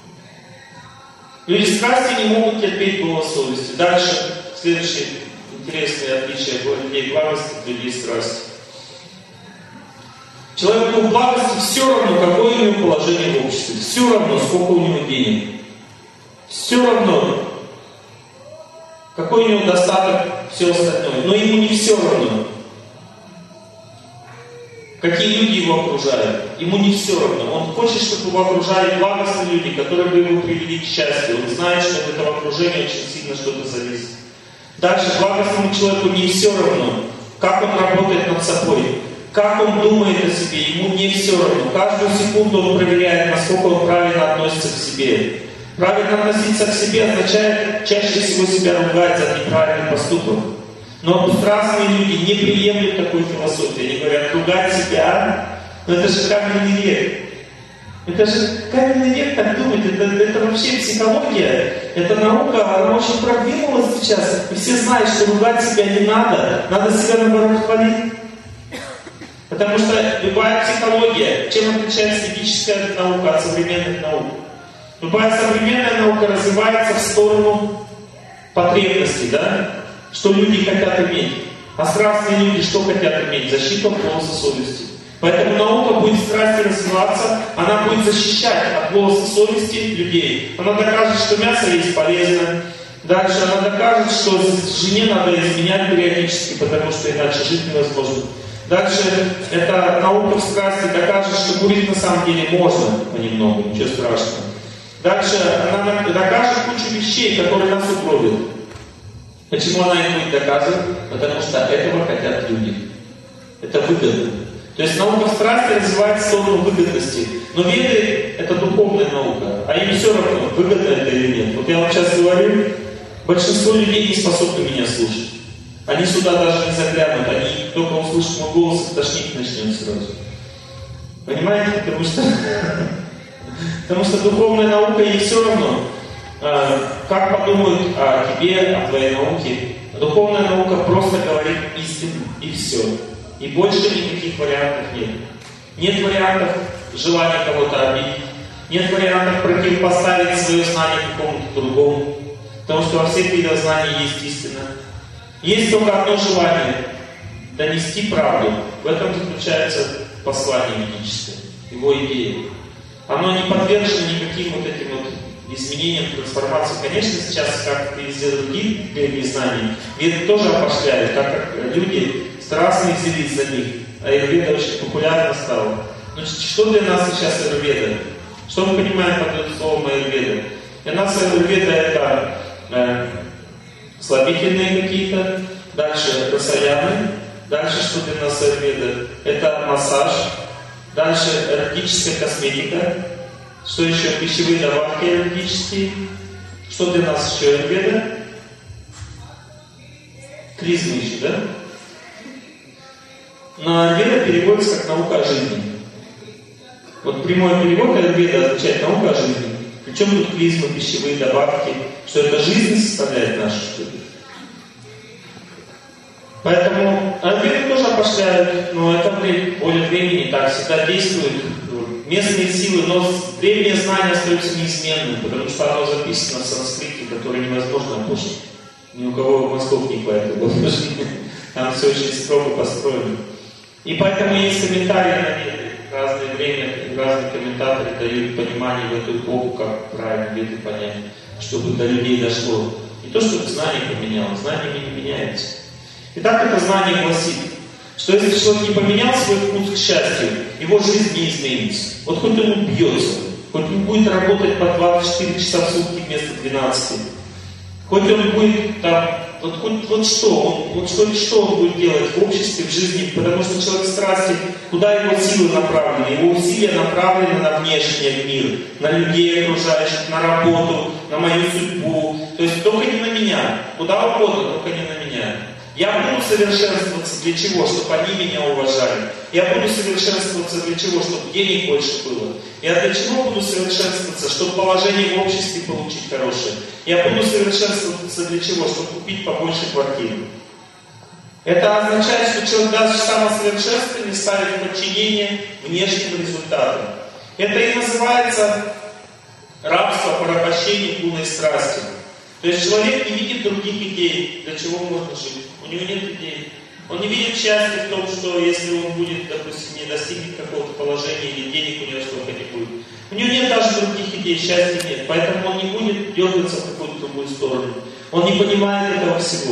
Люди страсти не могут терпеть голос совести. Дальше, следующее интересное отличие людей благости от людей страсти. Человеку в благости все равно, какое у него положение в обществе. Все равно, сколько у него денег. Все равно, какой у него достаток все остальное. Но ему не все равно, какие люди его окружают. Ему не все равно. Он хочет, чтобы его окружали благостные люди, которые бы его привели к счастью. Он знает, что от этого окружения очень сильно что-то зависит. Дальше благостному человеку не все равно, как он работает над собой, как он думает о себе, ему не все равно. Каждую секунду он проверяет, насколько он правильно относится к себе. Правильно относиться к себе означает чаще всего себя ругать за неправильный поступок. Но страстные люди не приемлют такую философию. Они говорят, ругать себя, но это же каменный век. Это же каменный век, так думать, это вообще психология, это наука, она очень продвинулась сейчас. И все знают, что ругать себя не надо себя наоборот хвалить. Потому что любая психология, чем отличается ведическая наука от современных наук? Любая современная наука развивается в сторону потребностей, да? Что люди хотят иметь. А страстные люди что хотят иметь? Защиту от голоса совести. Поэтому наука будет страсти развиваться, она будет защищать от голоса совести людей. Она докажет, что мясо есть полезно. Дальше она докажет, что жене надо изменять периодически, потому что иначе жить невозможно. Дальше эта наука в страсти докажет, что курить на самом деле можно понемногу, ничего страшного. Дальше она докажет кучу вещей, которые нас угробят. Почему она их будет доказывать? Потому что этого хотят люди. Это выгодно. То есть наука страсти развивает в сторону выгодности. Но веды — это духовная наука. А им все равно, выгодно это или нет. Вот я вам сейчас говорю, большинство людей не способны меня слушать. Они сюда даже не заглянут. Они только услышат мой голос, и тошнить начнет сразу. Понимаете? Потому что духовная наука ей все равно. Как подумают о тебе, о твоей науке. Духовная наука просто говорит истину, и все. И больше никаких вариантов нет. Нет вариантов желания кого-то обидеть. Нет вариантов противопоставить свое знание какому-то другому. Потому что во всех видах знаний есть истина. Есть только одно желание — донести правду. В этом заключается послание ведическое, его идея. Оно не подвержено никаким вот этим вот изменениям, трансформациям. Конечно, сейчас, как и везде других древних знаний, веды тоже опошляют, так как люди страстно взялись за них, а аюрведа очень популярна стала. Но что для нас сейчас аюрведа? Что мы понимаем под словом аюрведа? Для нас аюрведа — это слабительные какие-то, дальше расаяны, дальше что для нас аюрведа? Это массаж, дальше эротическая косметика, что еще? Пищевые добавки эротические, что для нас еще аюрведа? Клизмы еще, да? Но аюрведа переводится как наука о жизни. Вот прямой перевод аюрведа означает наука о жизни. Причем тут клизмы, пищевые добавки, что это жизнь составляет нашу, что ли? Поэтому аюрведу тоже опошляют, но это более времени так всегда действует. Местные силы, но древние знания остаются неизменным, потому что оно записано в санскрите, который невозможно опошить. Ни у кого мозгов не хватит его опошить. Там все очень строго построено. И поэтому есть комментарии на веды. В разное время разные комментаторы дают понимание в эту эпоху, как правильно веды понять, чтобы до людей дошло. Не то, чтобы знание поменялось, знаниями не меняется. Итак, это знание гласит, что если человек не поменял свой путь к счастью, его жизнь не изменится. Вот хоть он убьется, хоть он будет работать по 24 часа в сутки вместо 12, хоть он будет там, что он будет делать в обществе, в жизни, потому что человек страсти, куда его силы направлены? Его усилия направлены на внешний мир, на людей окружающих, на работу, на мою судьбу. То есть только не на меня, куда угодно, только не на меня. Я буду совершенствоваться для чего? Чтобы они меня уважали. Я буду совершенствоваться для чего? Чтобы денег больше было. Я для чего буду совершенствоваться? Чтобы положение в обществе получить хорошее. Я буду совершенствоваться для чего? Чтобы купить побольше квартир. Это означает, что человек даже самосовершенствование ставит в подчинение внешним результатам. Это и называется рабство, порабощение полной страсти. То есть человек не видит других идей, для чего можно жить. У него нет идей. Он не видит счастья в том, что если он будет, допустим, не достигнет какого-то положения или денег у него столько не будет. У него нет даже других идей, счастья нет. Поэтому он не будет дергаться в какую-то другую сторону. Он не понимает этого всего.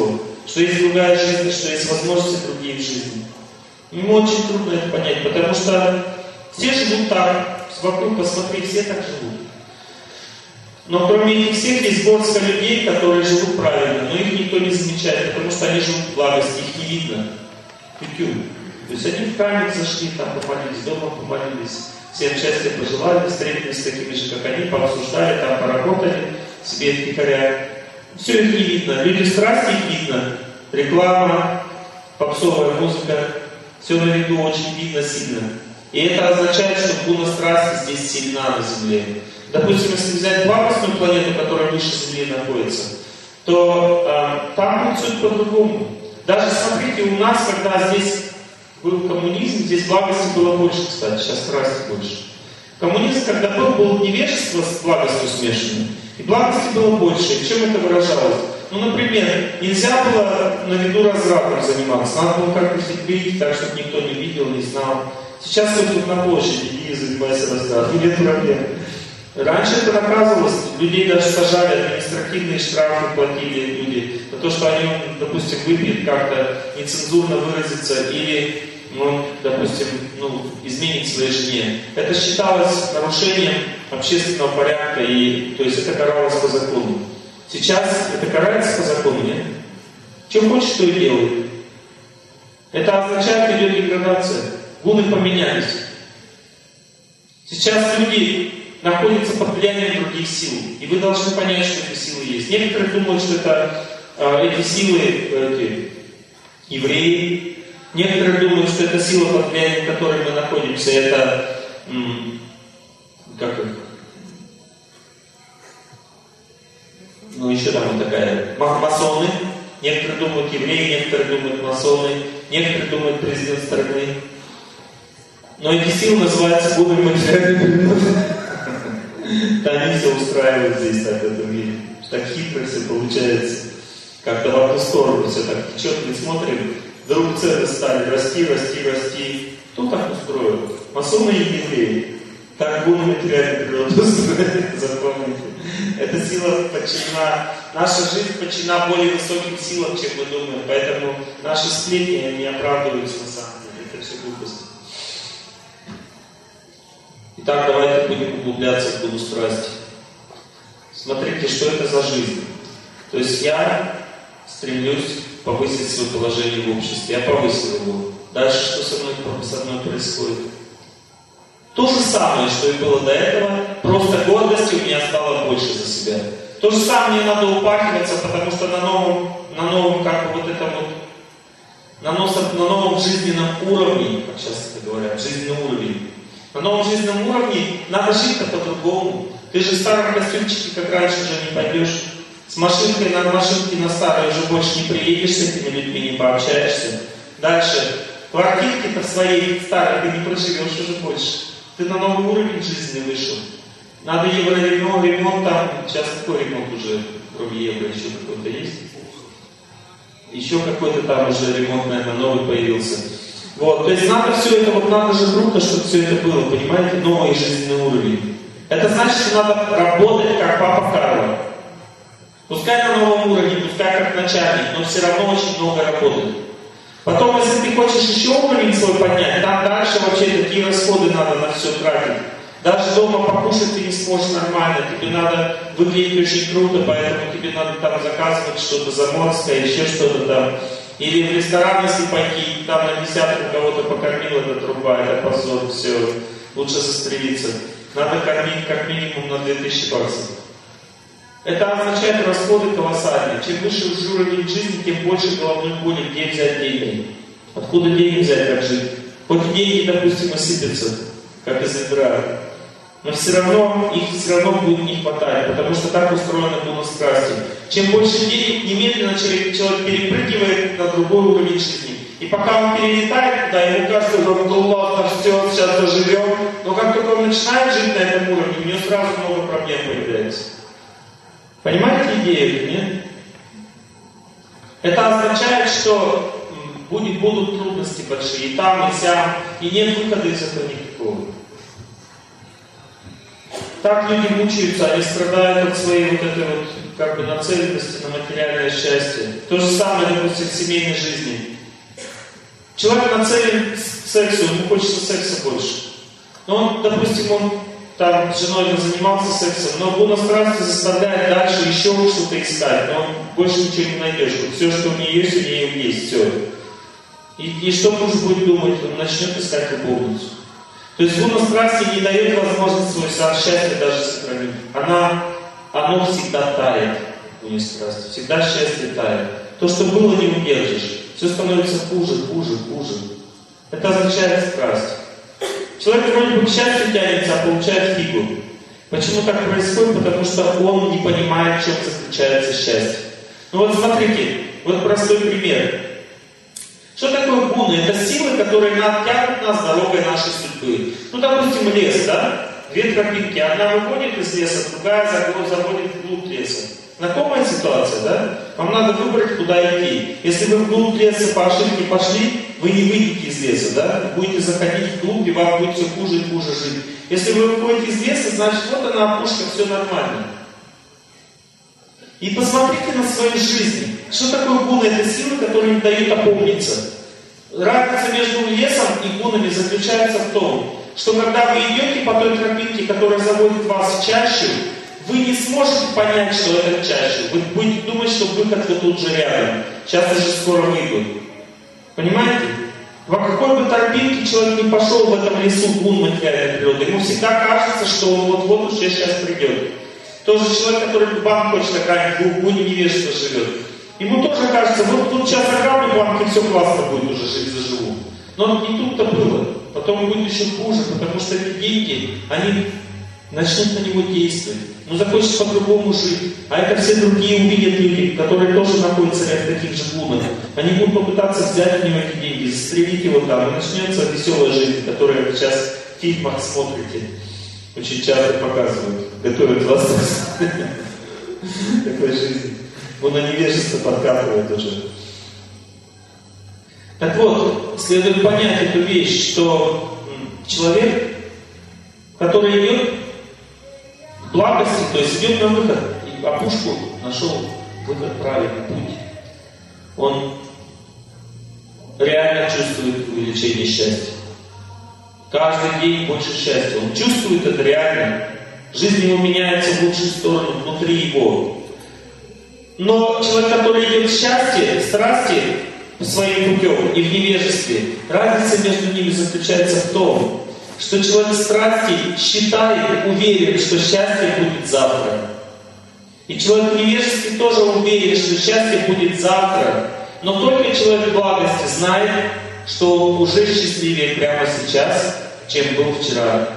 что есть другая жизнь, что есть возможности другие в жизни. Ему очень трудно это понять, потому что все живут так, вокруг посмотри, все так живут. Но кроме этих всех есть горстка людей, которые живут правильно, но их никто не замечает, потому что они живут в благости, их не видно. То есть они в храме зашли, там помолились, дома помолились, всем счастья пожелали, встретились с такими же, как они, пообсуждали, там поработали себе втихаря. Все их не видно. Люди в страсти их видно. Реклама, попсовая музыка, все на виду очень видно сильно. И это означает, что гуна страсти здесь сильна на Земле. Допустим, если взять благостную планету, которая выше Земли находится, то там будет все по-другому. Даже смотрите, у нас, когда здесь был коммунизм, здесь благости было больше, кстати, сейчас страсти больше. Коммунизм, когда был невежество с благостью смешанным, и благости было больше. И в чем это выражалось? Ну, например, нельзя было на виду развратом заниматься, надо было как-то хитрить, так, чтобы никто не видел, не знал. Сейчас все тут на площади, иди и занимайся развратом, нет проблем. Раньше это наказывалось, людей даже сажали, административные штрафы платили люди за то, что они, допустим, выпьют как-то нецензурно выразиться или, допустим, изменить своей жене. Это считалось нарушением общественного порядка, и, то есть это каралось по закону. Сейчас это карается по закону, нет? Чем хочешь, то и делай. Это означает, идет деградация. Гуны поменялись. Сейчас люди находятся под влиянием других сил. И вы должны понять, что эти силы есть. Некоторые думают, что это эти силы евреи. Некоторые думают, что это сила, под влиянием которой мы находимся. Это еще там вот такая масоны. Некоторые думают евреи, некоторые думают масоны, некоторые думают президент страны. Но эти силы называются гунами материальных предметов. Да, они все устраивают здесь, так, в этом мире. Так хитро все получается. Как-то в одну сторону все так течет, мы смотрим, вдруг цены стали расти. Кто так устроил? Масоны и евреи. Так гуны материальных предметов устроили, запомните. Эта сила подчинена, наша жизнь подчинена более высоким силам, чем мы думаем. Поэтому наши сплетни не оправдываются на самом деле. Это все глупость. Итак, давайте будем углубляться в гуну страсти. Смотрите, что это за жизнь. То есть я стремлюсь повысить свое положение в обществе. Я повысил его. Дальше что со мной происходит? То же самое, что и было до этого, просто гордости у меня стало больше за себя. То же самое мне надо упахиваться, потому что на новом как бы вот это вот, на новом жизненном уровне, как сейчас это говорят, жизненный уровень. На новом жизненном уровне надо жить-то по-другому. Ты же в старом костюмчике, как раньше, уже не пойдешь. С машинкой на машинке на старой уже больше не приедешь, с этими людьми не пообщаешься. Дальше. Квартирки-то в своей старой ты не проживешь уже больше. Ты на новый уровень жизни вышел. Надо ремонт там. Сейчас какой ремонт уже, кроме евро, еще какой-то есть? Еще какой-то там уже ремонт, наверное, новый появился. Вот, то есть надо все это, вот надо же круто, чтобы все это было, понимаете, новый жизненный уровень. Это значит, что надо работать как папа Карло. Пускай на новом уровне, пускай как начальник, но все равно очень много работает. Потом, если ты хочешь еще уровень свой поднять, там дальше вообще такие расходы надо на все тратить. Даже дома покушать ты не сможешь нормально, тебе надо выглядеть очень круто, поэтому тебе надо там заказывать что-то заморское, еще что-то там. Или в ресторан, если пойти, там на десятку кого-то покормил, это труба, это позор, все, лучше застрелиться. Надо кормить как минимум на 2000 баксов. Это означает расходы колоссальные. Чем выше уровень жизни, тем больше головной боли, где взять деньги. Откуда деньги взять, как жить? Хоть деньги, допустим, осыпятся, как из ведра. Но их все равно будет не хватать, потому что так устроена гуна страсти. Чем больше денег, немедленно человек перепрыгивает на другой уровень жизни. И пока он перелетает туда, ему кажется, что ладно, все, сейчас заживем. Но как только он начинает жить на этом уровне, у него сразу много проблем появляется. Понимаете идею, нет? Это означает, что будут трудности большие, и там, и сям, и нет выхода из этого никакого. Так люди мучаются, они страдают от своей вот этой вот как бы нацеленности на материальное счастье. То же самое, допустим, в семейной жизни. Человек нацелен к сексу, ему хочется секса больше. Но он, допустим, он там с женой занимался сексом, но гуна страсти заставляет дальше еще что-то искать, но он больше ничего не найдешь. Вот все, что у нее есть, у нее есть, все. И что муж будет думать? Он начнет искать любовницу. То есть гуна страсти не дает возможность свой счастье даже сохранить. Оно всегда тает, гуна страсти. Всегда счастье тает. То, что было, не удержишь. Все становится хуже, хуже, хуже. Это означает страсть. Человек вроде бы к счастью тянется, а получает фигу. Почему так происходит? Потому что он не понимает, в чем заключается счастье. Ну вот смотрите, вот простой пример. Что такое гуна? Это силы, которые тянут нас дорогой нашей судьбы. Ну, допустим, лес, да? Две тропинки. Одна выходит из леса, другая заводит вглубь леса. Знакомая ситуация, да? Вам надо выбрать, куда идти. Если вы вглубь леса по ошибке пошли, вы не выйдете из леса, да? Вы будете заходить вглубь, и вам будет все хуже и хуже жить. Если вы выходите из леса, значит, вот она, опушка, все нормально. И посмотрите на свою жизнь. Что такое гуна? Это силы, которые не дают опомниться. Разница между лесом и гунами заключается в том, что когда вы идете по той тропинке, которая заводит вас в чащу, вы не сможете понять, что это чаще. Вы будете думать, что выход вот тут же рядом. Сейчас уже скоро выйдут. Понимаете? Во какой бы тропинке человек не пошел в этом лесу гун материальной природы, ему всегда кажется, что он вот-вот уже сейчас придет. Тот же человек, который в банк хочет ограбить, в гуне невежества живет. Ему тоже кажется, вот тут сейчас ограблю банк, и все классно будет уже жить, заживу. Но не тут-то было. Потом будет еще хуже, потому что эти деньги, они начнут на него действовать. Но захочет по-другому жить. А это все другие увидят люди, которые тоже находятся рядом таких же гунах. Они будут попытаться взять у него эти деньги, застрелить его там. И начнется веселая жизнь, которую вы сейчас в фильмах смотрите. Очень часто показывают. Готовят вас такой жизни. Он на невежество подкатывает уже. Так вот, следует понять эту вещь, что человек, который идет к благости, то есть идет на выход, и опушку нашел выход, правильный путь, он реально чувствует увеличение счастья. Каждый день больше счастья. Он чувствует это реально. Жизнь его меняется в лучшую сторону внутри его. Но человек, который идет в счастье, в страсти, своим путем и в невежестве, разница между ними заключается в том, что человек в страсти считает, уверен, что счастье будет завтра. И человек в невежестве тоже уверен, что счастье будет завтра. Но только человек в благости знает, что он уже счастливее прямо сейчас, чем был вчера.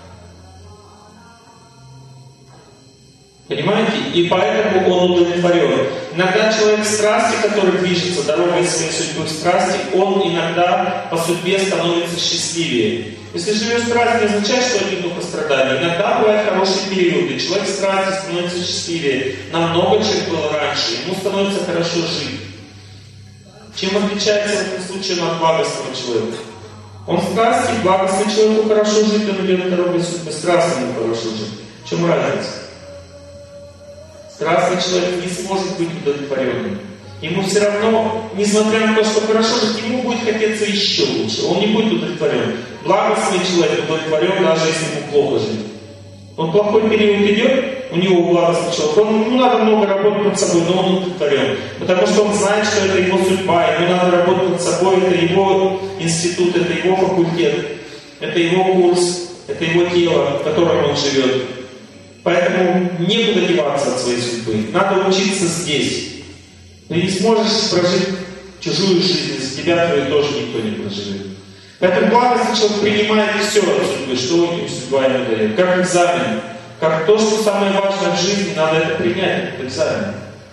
Понимаете? И поэтому он удовлетворен. Иногда человек в страсти, который движется дорогой своей судьбы в страсти, он иногда по судьбе становится счастливее. Если живешь в страсти, не означает, что одни только страдания. Иногда бывают хорошие периоды. Человек в страсти становится счастливее намного, чем было раньше. Ему становится хорошо жить. Чем отличается в этом случае от благостного человека? Он в страсти, благостный человеку хорошо жить, он идет дорогой судьбы, страстному хорошо жить. В чем разница? Страстный человек не сможет быть удовлетворенным. Ему все равно, несмотря на то, что хорошо жить, ему будет хотеться еще лучше. Он не будет удовлетворен. Благостный человек удовлетворен, даже если ему плохо жить. Он плохой период идет, у него благостный человек, ему надо много работать над собой, но он удовлетворен. Потому что он знает, что это его судьба, ему надо работать над собой, это его институт, это его факультет, это его курс, это его тело, в котором он живет. Поэтому некуда деваться от своей судьбы. Надо учиться здесь. Ты не сможешь прожить чужую жизнь, за тебя твою тоже никто не проживет. Поэтому благостный человек принимает все от судьбы, что ему судьба ему дает. Как экзамен. Как то, что самое важное в жизни, надо это принять, этот экзамен.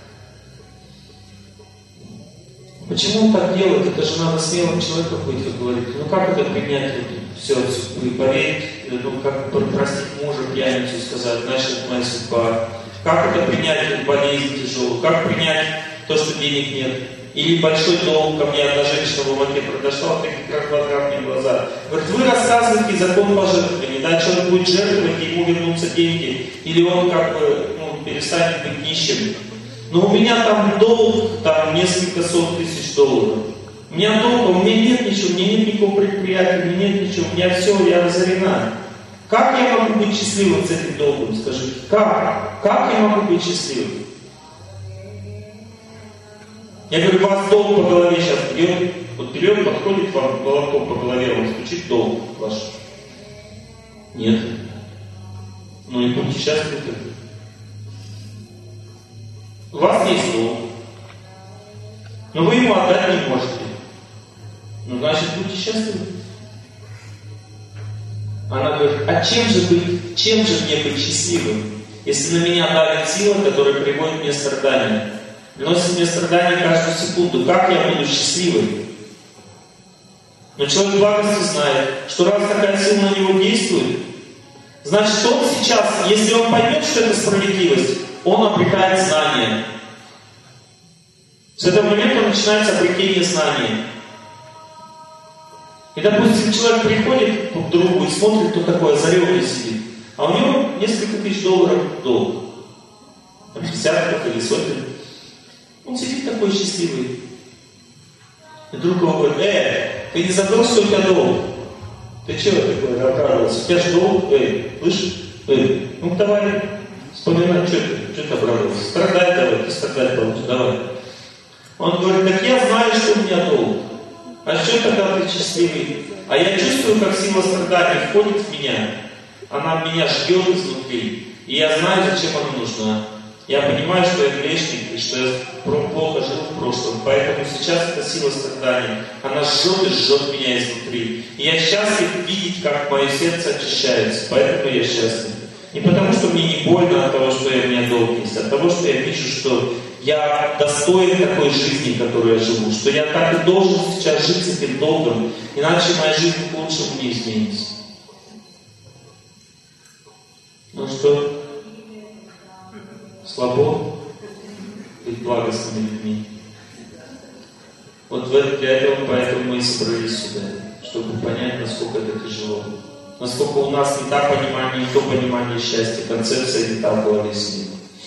Почему он так делает? Это же надо смелым человеком быть, как говорит. Ну как это принять все от судьбы? Поверить, ну как простить мужа, пьяницу, сказать, значит, это моя судьба. Как это принять эту болезнь тяжелую? Как принять то, что денег нет? Или большой долг, ко мне одна женщина в Алмате подошла, вот такие как квадратные глаза. Говорит, вы рассказываете закон пожертвования, да, человек будет жертвовать, и ему вернутся деньги. Или он как бы, перестанет быть нищим. Но у меня там долг, там несколько сот тысяч долларов. У меня долг, у меня нет ничего, у меня нет никакого предприятия, у меня нет ничего, у меня все, я разорена. Как я могу быть счастливым с этим долгом, скажите? Как? Как я могу быть счастливым? Я говорю, вас долг по голове сейчас бьет, вот берет, подходит вам молотком по голове, он стучит долг ваш. Нет. Ну и будьте счастливы. У вас есть долг, но вы ему отдать не можете. Ну значит, будьте счастливы. Она говорит, а чем же мне быть счастливым, если на меня давит сила, которая приводит мне страдания? Приносит мне страдания каждую секунду. Как я буду счастливым? Но человек благости знает, что раз такая сила на него действует, значит, он сейчас, если он поймет, что это справедливость, он обретает знания. С этого момента начинается обретение знаний. И, допустим, человек приходит к другу и смотрит, кто такой озаренный сидит, а у него несколько тысяч долларов долг. Там десятков или сотен. Он сидит такой счастливый. И друг его говорит, ты не забыл, что у тебя долг? Ты чего такой обрадовался? У тебя же долг, слышишь? Ну давай, вспоминай, что ты обрадовался? Страдай давай, ты страдать получишь, давай. Он говорит, так я знаю, что у меня долг. А что тогда ты счастливый? А я чувствую, как сила страдания входит в меня. Она меня ждет изнутри. И я знаю, зачем она нужна. Я понимаю, что я грешник, и что я плохо жил в прошлом. Поэтому сейчас эта сила страдания, она жжет и жжет меня изнутри. И я счастлив видеть, как мое сердце очищается. Поэтому я счастлив. Не потому, что мне не больно от того, что у меня долг есть, а от того, что я вижу, что я достоин такой жизни, которую я живу, что я так и должен сейчас жить с этим долгом, иначе моя жизнь к лучшему не изменится. Ну что, слабо быть благостными людьми. Вот для этого, поэтому мы и собрались сюда, чтобы понять, насколько это тяжело. Насколько у нас не то понимание счастья, концепция не та в голове сидит.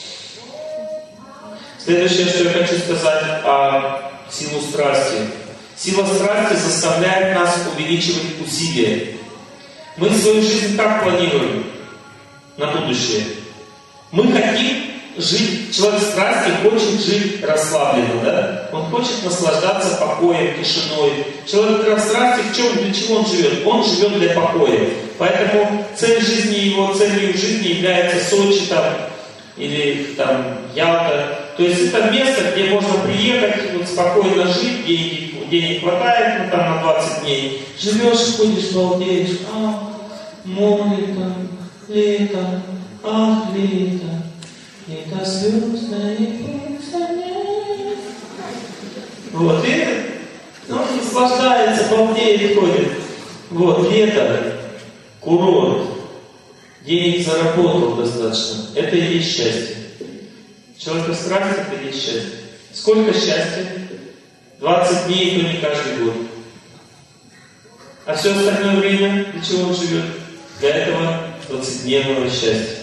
Следующее, что я хочу сказать о силу страсти. Сила страсти заставляет нас увеличивать усилия. Мы свою жизнь как планируем на будущее? Мы хотим жить, человек страсти хочет жить расслабленно, да? Он хочет наслаждаться покоем, тишиной. Человек страсти для чего он живет? Он живет для покоя. Поэтому целью в жизни является Сочи там, или там Ялта. То есть это место, где можно приехать, вот, спокойно жить, денег хватает, ну, там на 20 дней. Живешь, ходишь, балдеешь, море там, лето, лето. Это звездное писание. Вот, и он наслаждается, балдеет, ходит. Вот, лето, курорт, денег заработал достаточно. Это и есть счастье. Человека страсть, это и есть счастье. Сколько счастья? 20 дней, то не каждый год. А все остальное время, для чего он живет? Для этого 20-дневного счастья.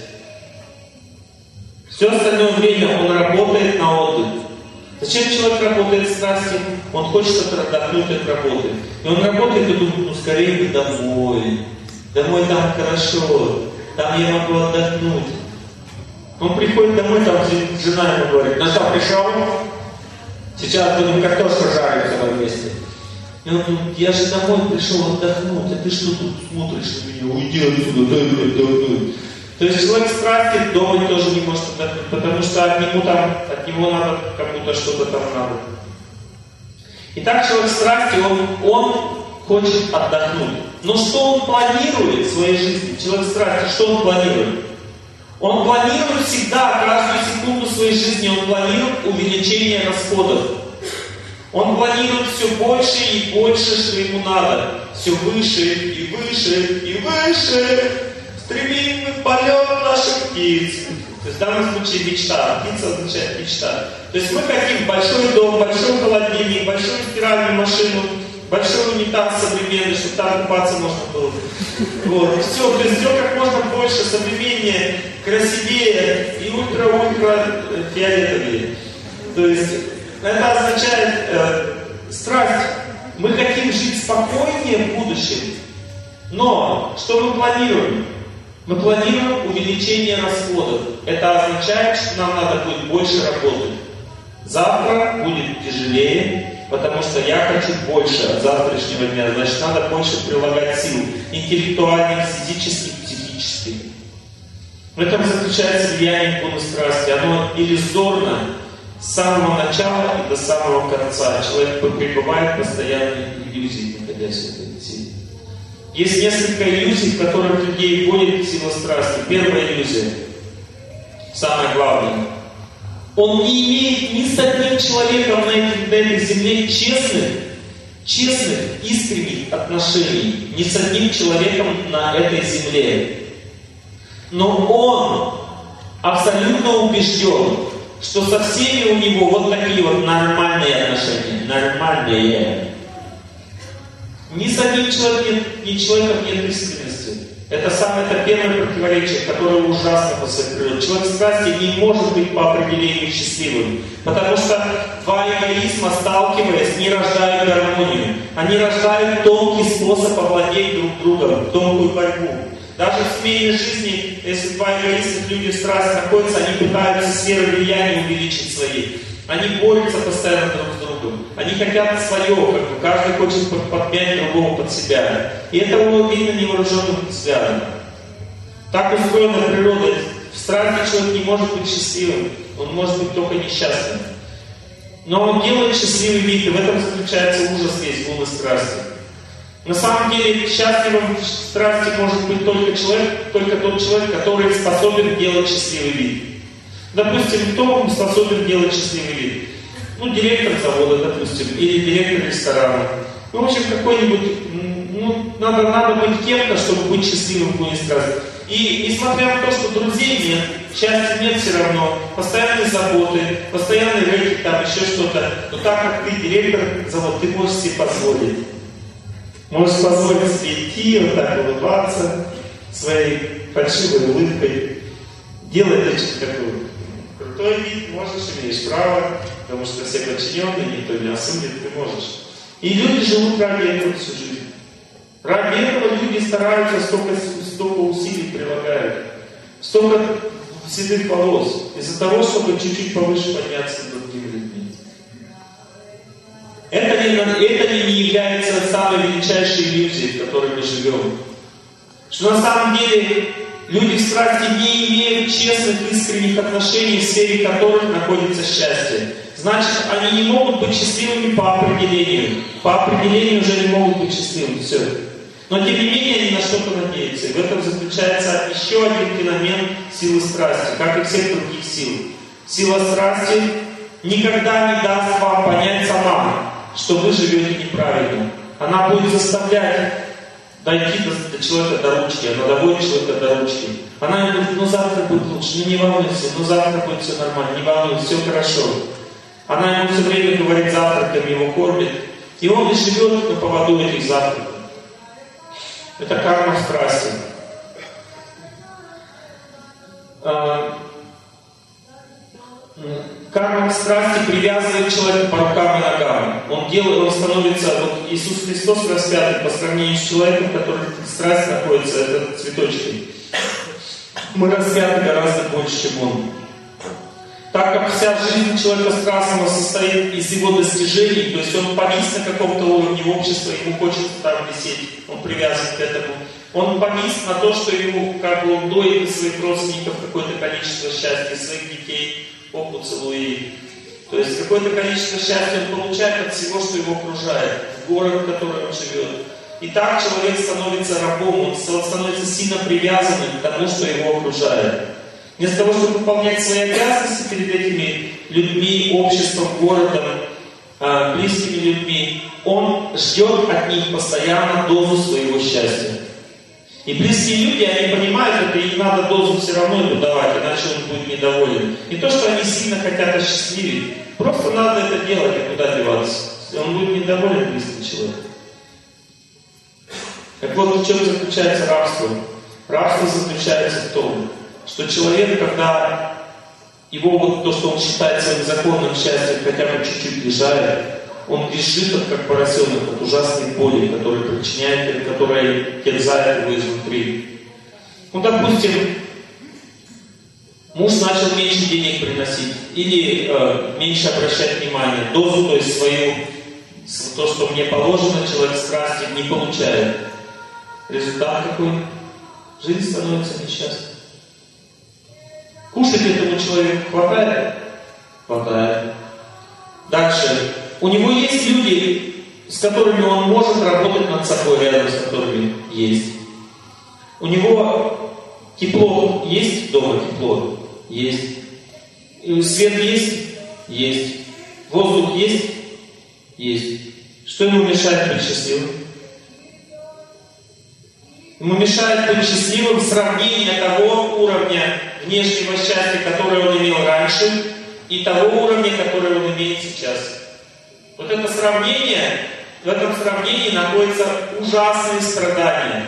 Все остальное время он работает на отдых. Зачем человек работает в страсти? Он хочет отдохнуть от работы. И он работает и думает, ну скорее бы домой. Домой там хорошо. Там я могу отдохнуть. Он приходит домой, там жена ему говорит, ну что, пришел? Сейчас будем картошку жарить с тобой вместе. И он думает, я же домой пришел отдохнуть, а ты что тут смотришь на меня? Уйди отсюда, дай мне отдохнуть. То есть человек в страсти дома тоже не может отдохнуть, потому что от него надо кому-то что-то там надо. Итак, человек в страсти, он хочет отдохнуть. Но что он планирует в своей жизни? Человек в страсти, что он планирует? Он планирует всегда, каждую секунду своей жизни, он планирует увеличение расходов. Он планирует все больше и больше, что ему надо. Все выше и выше и выше. Стремительный полет наших птиц. То есть в данном случае мечта. Птица означает мечта. То есть мы хотим большой дом, большой холодильник, большую стиральную машину, большой унитаз современный, чтобы там купаться можно было. Вот, все, то есть все как можно больше, современнее, красивее и ультра-ультра фиолетовее. То есть это означает страсть. Мы хотим жить спокойнее в будущем, но что мы планируем? Мы планируем увеличение расходов. Это означает, что нам надо будет больше работать. Завтра будет тяжелее, потому что я хочу больше от завтрашнего дня. Значит, надо больше прилагать сил. Интеллектуальных, физических, психических. В этом заключается влияние иконы страсти. Оно иллюзорно с самого начала и до самого конца. Человек пребывает в постоянной иллюзии, находясь в этой силе. Есть несколько иллюзий, в которых людей вводит сила страсти. Первая иллюзия, самое главное. Он не имеет ни с одним человеком на этой земле честных, искренних отношений. Ни с одним человеком на этой земле. Но он абсолютно убежден, что со всеми у него вот такие вот нормальные отношения. Нормальные. Ни с одним человеком нет искренности. Это первое противоречие, которое ужасно по своей природе. Человек страсти не может быть по определению счастливым. Потому что два эгоизма, сталкиваясь, не рождают гармонию. Они рождают тонкий способ овладеть друг другом, тонкую борьбу. Даже в семейной жизни, если два эгоистных люди в страсти находятся, они пытаются сферы влияния увеличить свои. Они борются постоянно друг с другом. Они хотят свое, каждый хочет подмять другого под себя. И это видно невооруженным взглядом. Так устроена природа. В страсти человек не может быть счастливым. Он может быть только несчастным. Но он делает счастливый вид, и в этом заключается ужас весь гуна страсти. На самом деле счастливым в страсти может быть только тот человек, который способен делать счастливый вид. Допустим, кто способен делать счастливый вид? Директор завода, допустим, или директор ресторана. В общем, какой-нибудь, надо быть кем-то, чтобы быть счастливым в гуне страсти. И несмотря на то, что друзей нет, счастья нет все равно, постоянные заботы, постоянный рэкет, там еще что-то, но так как ты директор завода, ты можешь себе позволить. Можешь позволить себе идти, вот так улыбаться, своей фальшивой улыбкой, делать такой крутой вид, имеешь право, потому что все подчиненные, никто не осудит, ты можешь. И люди живут ради этого всю жизнь. Ради этого люди стараются, столько усилий прилагают, столько седых волос, из-за того, чтобы чуть-чуть повыше подняться над другими людьми. Это ли не является самой величайшей иллюзией, в которой мы живем? Что на самом деле люди в страсти не имеют честных, искренних отношений, в сфере которых находится счастье. Значит, они не могут быть счастливыми по определению. По определению уже не могут быть счастливыми. Все. Но тем не менее они на что-то надеются. И в этом заключается еще один феномен силы страсти, как и всех других сил. Сила страсти никогда не даст вам понять сама, что вы живете неправильно. Она будет заставлять дойти до человека до ручки, она доводит человека до ручки. Она ему говорит, завтра будет лучше, не волнуйся, завтра будет все нормально, не волнуйся, все хорошо. Она ему все время говорит завтраками, его кормит, и он и живет на поводу этих завтраков. Это карма страсти. Карма страсти привязывает человека по рукам и ногам. Он становится, Иисус Христос распятый по сравнению с человеком, который в страсти находится, это цветочки. Мы распяты гораздо больше, чем он. Так как вся жизнь человека страстного состоит из его достижений, то есть он повис на каком-то уровне общества, ему хочется там висеть, он привязан к этому. Он повис на то, что ему, он доит из своих родственников какое-то количество счастья, своих детей, поцелуи. То есть какое-то количество счастья он получает от всего, что его окружает, в город, в котором он живет. И так человек становится рабом, он становится сильно привязанным к тому, что его окружает. Вместо того, чтобы выполнять свои обязанности перед этими людьми, обществом, городом, близкими людьми, он ждет от них постоянно дозу своего счастья. И близкие люди, они понимают это, и им надо дозу все равно ему давать, иначе он будет недоволен. Не то, что они сильно хотят осчастливить, просто надо это делать, и куда деваться. Он будет недоволен, близкий человек. Так вот, в чем заключается рабство? Рабство заключается в том, что человек, когда его вот то, что он считает своим законным счастьем, хотя бы чуть-чуть лишает, он визжит, как поросенок, от ужасной боли, которая терзает его изнутри. Ну, допустим, муж начал меньше денег приносить или меньше обращать внимание, дозу, то есть свою, то, что мне положено, человек страсти не получает. Результат какой? Жизнь становится несчастной. Кушать этому человеку хватает? Хватает. Дальше. У него есть люди, с которыми он может работать над собой, рядом с которыми есть. У него тепло есть дома? Тепло? Есть. Свет есть? Есть. Воздух есть? Есть. Что ему мешает быть счастливым? Ему мешает быть счастливым сравнение того уровня внешнего счастья, который он имел раньше, и того уровня, который он имеет сейчас. Вот это сравнение, в этом сравнении находятся ужасные страдания.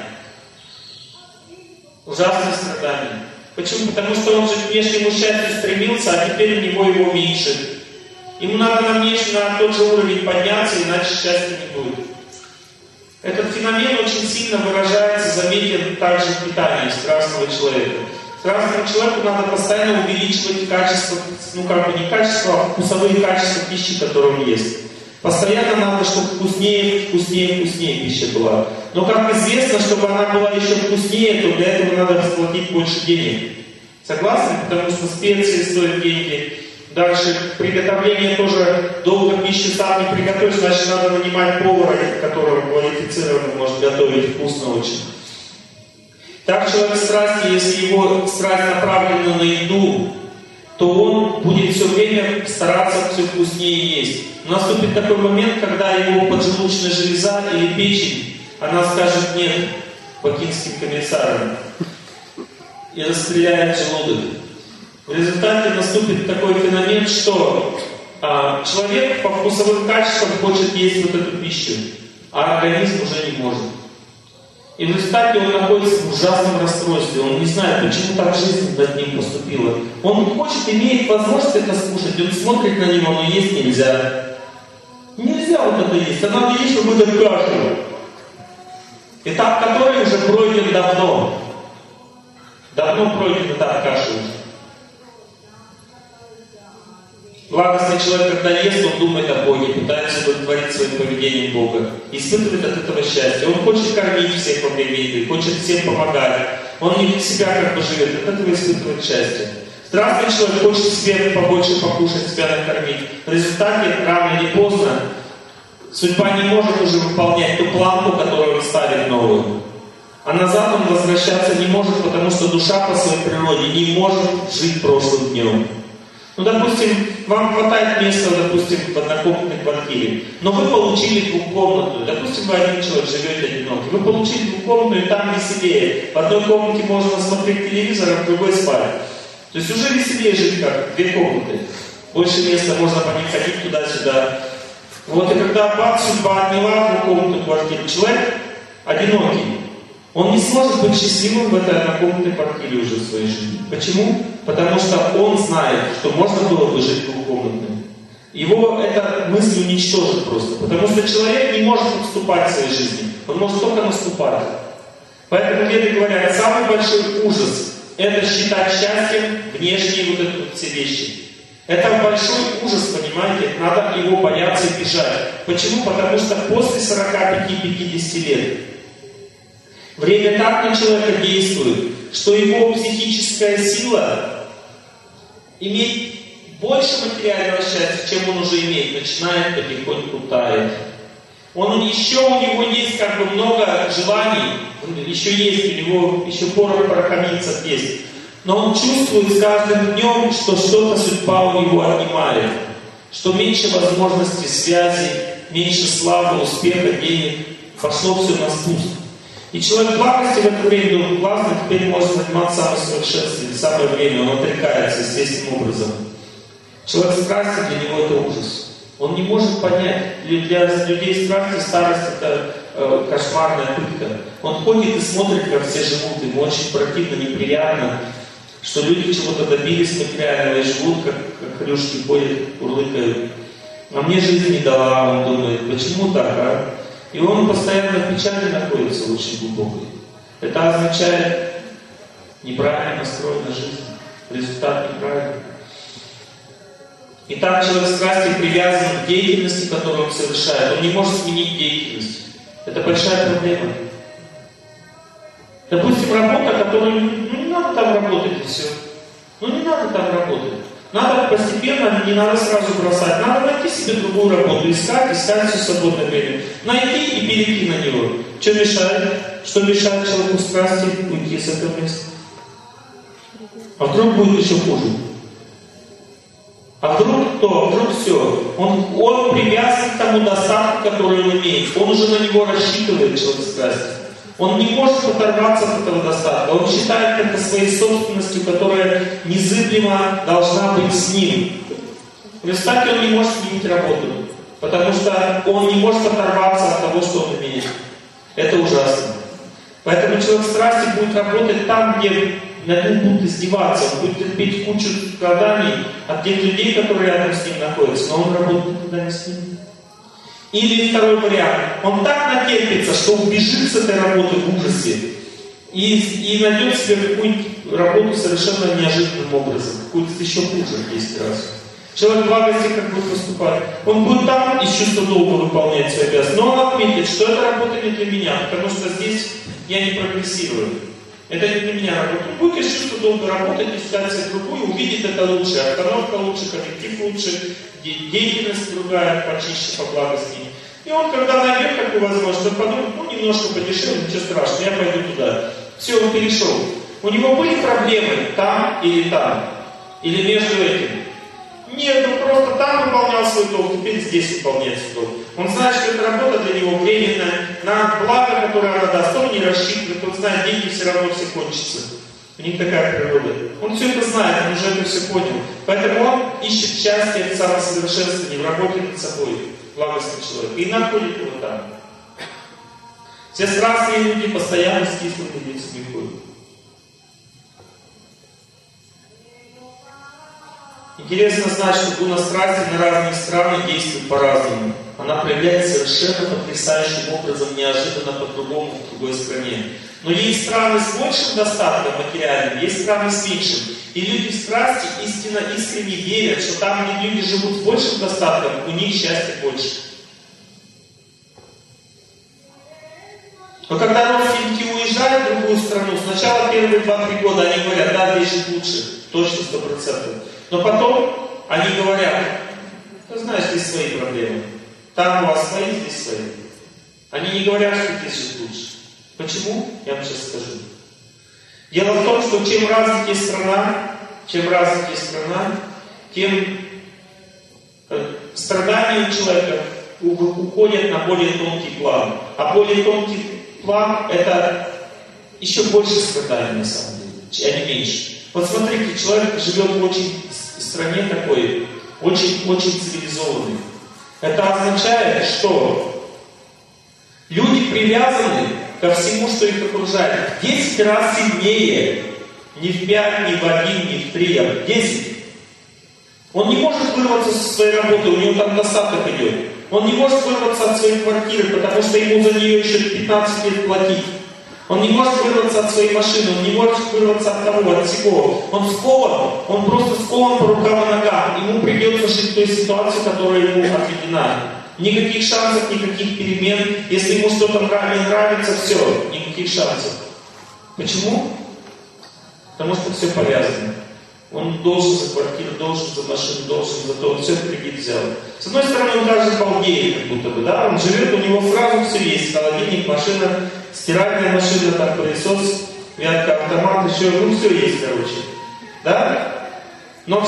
Ужасные страдания. Почему? Потому что он же к внешнему счастью стремился, а теперь у него его меньше. Ему надо на тот же уровень подняться, иначе счастья не будет. Этот феномен очень сильно выражается, заметен также в питании страстного человека. Страстному человеку надо постоянно увеличивать качество, не качество, а вкусовые качества пищи, которую он ест. Постоянно надо, чтобы вкуснее пища была. Но, как известно, чтобы она была еще вкуснее, то для этого надо расплатить больше денег. Согласны? Потому что специи стоят деньги. Дальше приготовление тоже долго пищи сам не приготовишь, значит надо нанимать повара, который квалифицированно может готовить вкусно очень. Так человек страсти, если его страсть направлена на еду, то он будет все время стараться все вкуснее есть. Наступит такой момент, когда его поджелудочная железа или печень, она скажет нет бакинским комиссарам и расстреляет желудок. В результате наступит такой феномен, что человек по вкусовым качествам хочет есть вот эту пищу, а организм уже не может. И в результате он находится в ужасном расстройстве. Он не знает, почему так жизнь над ним поступила. Он хочет, имеет возможность это скушать, он смотрит на него, но есть нельзя. Нельзя вот это есть, а надо есть какую-то кашу. Этап, который уже пройден давно. Давно пройден этап каши уже. Благостный человек, когда ест, он думает о Боге, пытается удовлетворить своим поведением Бога, испытывает от этого счастье. Он хочет кормить всех во время еды, хочет всем помогать. Он не для себя как бы живет, от этого испытывает счастье. Страстный человек хочет себе побольше покушать, себя накормить. В результате, рано или поздно, судьба не может уже выполнять ту планку, которую он ставит новую. А назад он возвращаться не может, потому что душа по своей природе не может жить прошлым днем. Ну, допустим, вам хватает места, допустим, в однокомнатной квартире, но вы получили двухкомнатную, допустим, вы один человек, живете одинокий, вы получили двухкомнатную, и там веселее. В одной комнате можно смотреть телевизор, а в другой спать. То есть уже веселее жить как две комнаты. Больше места, можно по ним ходить туда-сюда. Вот, и когда судьба отняла двухкомнатную квартиру, человек одинокий, он не сможет быть счастливым в этой однокомнатной квартире уже в своей жизни. Почему? Потому что он знает, что можно было бы жить двухкомнатной. Его эта мысль уничтожит просто. Потому что человек не может отступать в своей жизни. Он может только наступать. Поэтому веды говорят, самый большой ужас – это считать счастьем внешние вот эти вот все вещи. Это большой ужас, понимаете? Надо его бояться и бежать. Почему? Потому что после 45-50 лет время так на человека действует, что его психическая сила иметь больше материального счастья, чем он уже имеет, начинает потихоньку таять. У него есть как бы много желаний, еще есть, у него еще пора прокормиться есть. Но он чувствует с каждым днем, что что-то судьба у него отнимает, что меньше возможностей связи, меньше славы, успеха, денег, пошло все на спуск. И человек благости в это время думает, классно, теперь может заниматься самосовершенствованием, самое время, он отрекается естественным образом. Человек страсти, для него это ужас. Он не может понять, для людей страсти, старость это кошмарная пытка. Он ходит и смотрит, как все живут, ему очень противно, неприятно, что люди чего-то добились материального и живут, как хрюшки ходят, урлыкают. А мне жизнь не дала, он думает, почему так, а? И он постоянно в печали находится очень глубокой. Это означает неправильно настроена жизнь, результат неправильный. Итак, человек страсти привязан к деятельности, которую он совершает. Он не может сменить деятельность. Это большая проблема. Допустим, работа, которую не надо там работать и все. Не надо там работать. Надо постепенно, не надо сразу бросать. Надо найти себе другую работу, искать все свободное время. Найти и перейти на него. Что мешает? Что мешает человеку страсти уйти с этого места? А вдруг будет еще хуже? А вдруг кто? Вдруг все. Он привязан к тому достатку, который он имеет. Он уже на него рассчитывает, человек страсти. Он не может оторваться от этого достатка. Он считает это своей собственностью, которая незыблемо должна быть с ним. В результате он не может сменить работу. Потому что он не может оторваться от того, что он имеет. Это ужасно. Поэтому человек страсти будет работать там, где над ним будут издеваться. Он будет терпеть кучу страданий от тех людей, которые рядом с ним находятся. Но он работает никогда не с ними. Или второй вариант. Он так натерпится, что убежит с этой работы в ужасе и найдет себе какую-нибудь работу совершенно неожиданным образом. Какую-то еще хуже в 10 раз. Человек в благости как будет поступать. Он будет там из чувства долга выполнять свои обязанности. Но он отметит, что эта работа не для меня, потому что здесь я не прогрессирую. Это не для меня работа. Он будет из чувства долга работать, искать себе другую, увидит это лучше, обстановка лучше, коллектив лучше, деятельность другая, почище, по благости. И он, когда найдет такую возможность, он подумает, немножко подешевле, ничего страшного, я пойду туда. Все, он перешел. У него были проблемы там или там? Или между этим? Нет, он просто там выполнял свой долг, теперь здесь выполняет свой долг. Он знает, что эта работа для него временная, на благо, которое она даст, он не рассчитывает, он знает, деньги все равно все кончатся. У них такая природа. Он все это знает, он уже это все понял. Поэтому он ищет счастье в самосовершенствовании, в работе над собой, благостный человек. И находит его там. Все страстные люди постоянно стиснутые лицами ходят. Интересно знать, что гуна страсти на разные страны действует по-разному. Она проявляется совершенно потрясающим образом, неожиданно по-другому в другой стране. Но есть страны с большим достатком материальным, есть страны с меньшим. И люди в страсти искренне верят, что там, где люди живут с большим достатком, у них счастья больше. Но когда родственники уезжают в другую страну, сначала первые 2-3 года они говорят, да, здесь жить лучше, точно 100%. Но потом они говорят, ты знаешь, здесь свои проблемы. Там у вас свои, здесь свои. Они не говорят, что здесь жить лучше. Почему? Я вам сейчас скажу. Дело в том, что чем развитее страна, тем страдания у человека уходят на более тонкий план. А более тонкий план — это еще больше страданий на самом деле, а не меньше. Вот смотрите, человек живет в стране такой, очень цивилизованной. Это означает, что люди привязаны ко всему, что их окружает, в 10 раз сильнее. Не в 5, не в 1, не в 3, а в 10. Он не может вырваться со своей работы, у него там достаток идет. Он не может вырваться от своей квартиры, потому что ему за нее еще 15 лет платить. Он не может вырваться от своей машины, он не может вырваться от того, от всего. Он скован, он просто скован по рукам и ногам. Ему придется жить в той ситуации, которая ему отведена. Никаких шансов, никаких перемен. Если ему что-то не нравится, все, никаких шансов. Почему? Потому что все повязано. Он должен за квартиру, должен за машину, должен за то, он все в кредит взял. С одной стороны, он даже балдеет, как будто бы, да, он живет, у него сразу все есть, холодильник, машина, стиральная машина, там, пылесос, вятка, автомат, еще, все есть, короче, да? Но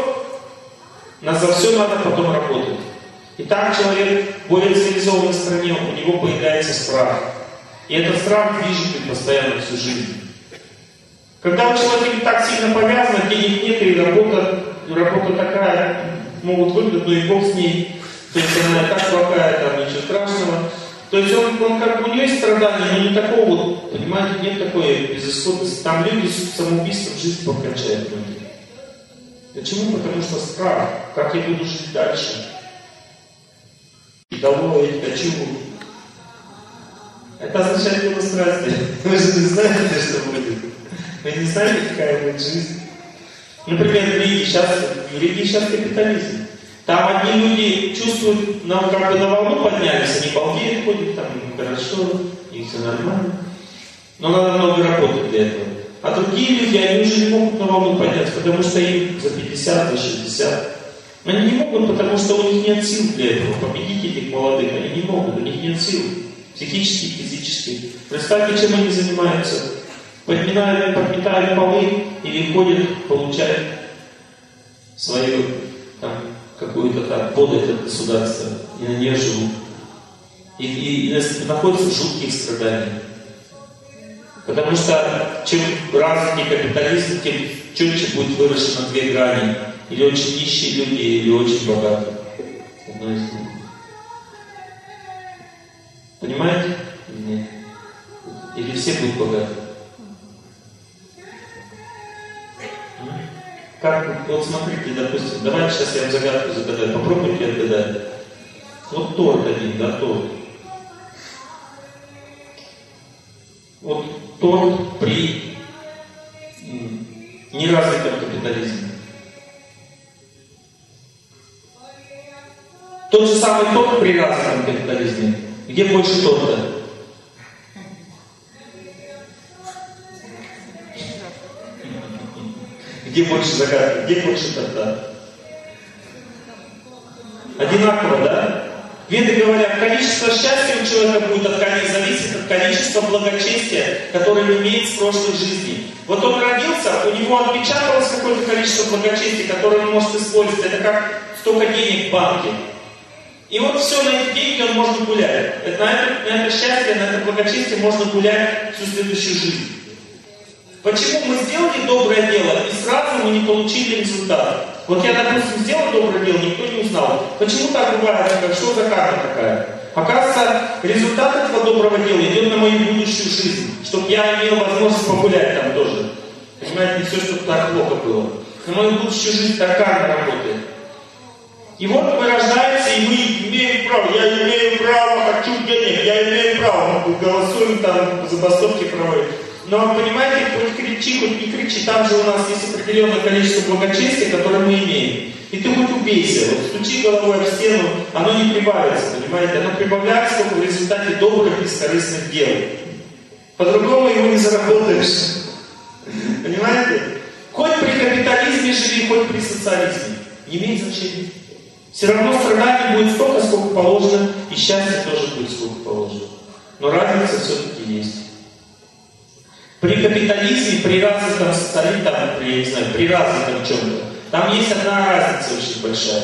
за все надо потом работать. И так человек в более цивилизованной стране, у него появляется страх. И этот страх движет им постоянно всю жизнь. Когда у человека так сильно повязано, денег нет, и работа такая, могут выгнать, но и Бог с ней. То есть она так плохая, там ничего страшного. То есть он как бы у него есть страдания, но не такого вот, понимаете, нет такой безысходности. Там люди с самоубийством жизнь покончают. Почему? Потому что страх. Как я буду жить дальше? И того я не хочу. Это означает государство. Вы же не знаете, что будет. Вы не знаете, какая будет жизнь. Например, в религии сейчас капитализм. Там одни люди чувствуют, нам как бы на волну поднялись, они балдеют, ходят, там им хорошо, и все нормально. Но надо много работать для этого. А другие люди, они уже не могут на волну подняться, потому что им за 50, за 60. Они не могут, потому что у них нет сил для этого. Победить этих молодых, они не могут, у них нет сил. Психически, физически. Представьте, чем они занимаются. Подметают полы или ходят, получают свою там, какую-то там подать от государства и на нее живут. И находятся в жутких страданиях. Потому что чем развитый капитализм, тем четче будет выращено две грани. Или очень нищие люди, или очень богатые. Одно из них. Понимаете? Нет. Или все будут богаты. Как, вот смотрите, допустим, давайте сейчас я вам загадку загадаю. Попробуйте отгадать. Вот торт один, да, торт. Вот торт при неразвитом капитализме. Тот же самый торт при развитом капитализме. Где больше торта? Где больше загадки? Где больше торта? Одинаково, да? Веды говорят, количество счастья у человека будет зависит от количества благочестия, которое он имеет с прошлых жизней. Вот он родился, у него отпечаталось какое-то количество благочестия, которое он может использовать. Это как столько денег в банке. И вот все, на эти деньги он может гулять. На это счастье, на это благочестие можно гулять всю следующую жизнь. Почему мы сделали доброе дело и сразу мы не получили результат? Вот я, допустим, сделал доброе дело, никто не узнал. Почему так бывает? Что за карма такая? Оказывается, результат этого доброго дела идет на мою будущую жизнь, чтобы я имел возможность погулять там тоже. Понимаете, не все, чтобы так плохо было. На мою будущую жизнь так карма работает. И вот мы рождаемся, и мы имеем право. Я имею право, хочу денег, я имею право. Мы голосуем там, забастовки проводим. Но, понимаете, хоть кричи, хоть не кричи, там же у нас есть определенное количество благочестия, которое мы имеем. И ты хоть убейся, вот стучи головой об стену, оно не прибавится, понимаете? Оно прибавляется только в результате добрых, бескорыстных дел. По-другому его не заработаешь. Понимаете? Хоть при капитализме живи, хоть при социализме. Не имеет значения. Все равно страданий будет столько, сколько положено, и счастья тоже будет сколько положено. Но разница все-таки есть. При капитализме, при развитом социализме, там, при развитом чем-то, там есть одна разница очень большая.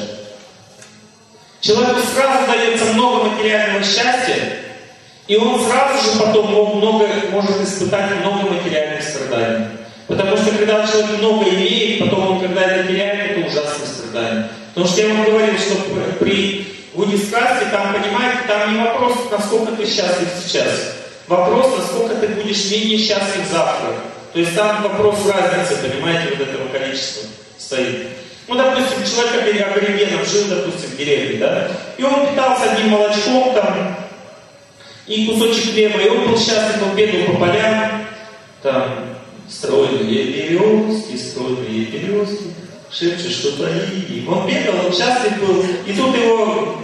Человеку сразу дается много материального счастья, и он сразу же потом может испытать много материальных страданий. Потому что когда человек много имеет, потом он когда это теряет, это ужасное страдание. Потому что я вам говорил, что при Буддистрасте, там, понимаете, там не вопрос, насколько ты счастлив сейчас. Вопрос, насколько ты будешь менее счастлив завтра. То есть там вопрос разницы, понимаете, вот этого количества стоит. Ну, допустим, человек аборигеном жил, допустим, в деревне, да, и он питался одним молочком там, и кусочек хлеба, и он был счастлив, он бегал по полям, там, стройные березки, шепчет что-то и он бегал, он счастлив был, и тут его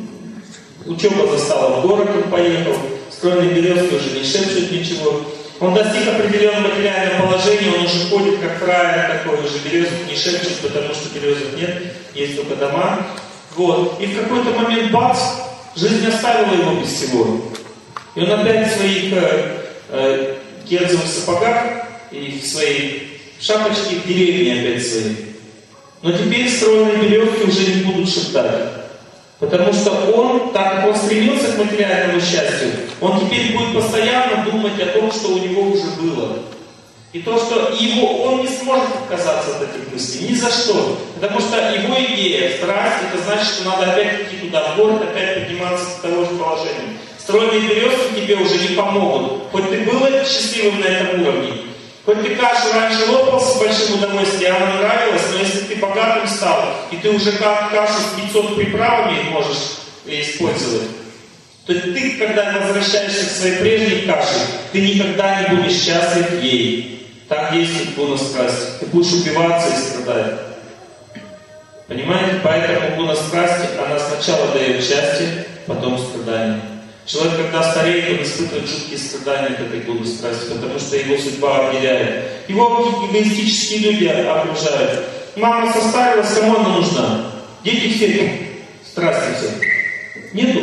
учеба застала, в город он поехал, стройные березки уже не шепчут ничего. Он достиг определенного материального положения, он уже ходит как фраер такой, уже березок не шепчет, потому что березок нет, есть только дома. Вот. И в какой-то момент, бац, жизнь оставила его без всего. И он опять в своих керзовых сапогах и в своей шапочке в деревне опять своей. Но теперь стройные березки уже не будут шептать. Потому что он, так как он стремился к материальному счастью, он теперь будет постоянно думать о том, что у него уже было. И то, что он не сможет отказаться от этих мыслей, ни за что. Потому что его идея, страсть, это значит, что надо опять идти туда, в город, опять подниматься до того же положения. Стройные березки тебе уже не помогут. Хоть ты был счастливым на этом уровне, хоть ты кашу раньше лопал с большим удовольствием, она нравилась, но если ты богатым стал, и ты уже кашу с 500 приправами можешь использовать, то ты, когда возвращаешься к своей прежней каше, ты никогда не будешь счастлив ей. Так действует гуна-страсти. Ты будешь убиваться и страдать. Понимаете? Поэтому гуна-страсти, она сначала дает счастье, потом страдания. Человек, когда стареет, он испытывает жуткие страдания от этой гуна-страсти, потому что его судьба объедяет. Его эгоистические люди окружают. Мама состарилась, кому она нужна? Дети все, страсти все. Нету.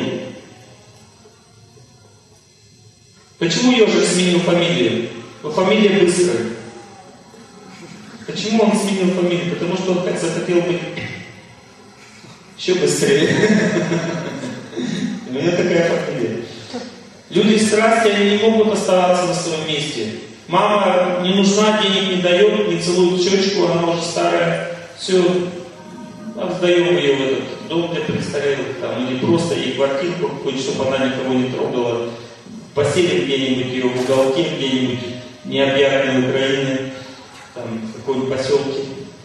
Почему ежик сменил фамилию? Его фамилия Быстрая. Почему он сменил фамилию? Потому что он так захотел быть еще быстрее. У меня такая фамилия. Люди страсти, они не могут оставаться на своем месте. Мама не нужна, денег не дает, не целует щечку, она уже старая. Все, отдаем ее в этот дом для престарелых, там, или просто ей квартирку какую-нибудь, чтобы она никого не трогала. Поселим где-нибудь ее в уголке, где-нибудь необъятной Украины, там, в какой-нибудь поселке.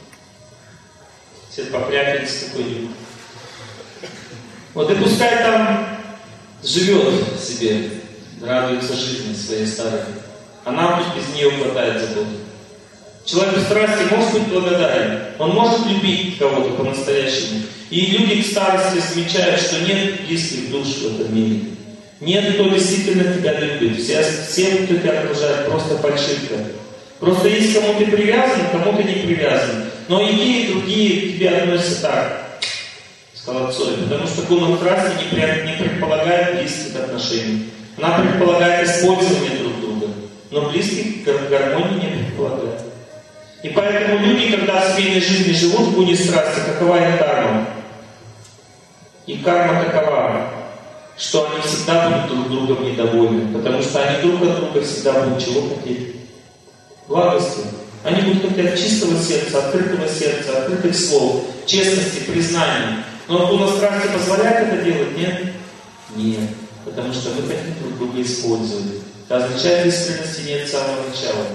Попрятались какой-нибудь. Вот и пускай там живет себе, радуется жизни своей старой. А нам тут без нее хватает забот. Человек в страсти может быть благодарен. Он может любить кого-то по-настоящему. И люди к старости замечают, что нет близких душ в этом мире. Нет, кто действительно тебя любит. Все, кто тебя окружает, просто фальшивка. Просто есть кому ты привязан, кому ты не привязан. Но и те, и другие к тебе относятся так, с холодцой. Потому что гуна страсти не предполагает близких отношений. Она предполагает использование друг друга. Но близких гармонии не предполагает. И поэтому люди, когда в семейной жизни живут в гуне страсти, какова их карма? И карма такова, что они всегда будут друг другом недовольны, потому что они друг от друга всегда будут чего хотеть? Благости. Они будут хотеть чистого сердца, открытых слов, честности, признания. Но гуна страсти позволяет это делать? Нет? Нет. Потому что мы хотим друг друга использовать. Это означает, искренности нет с самого начала.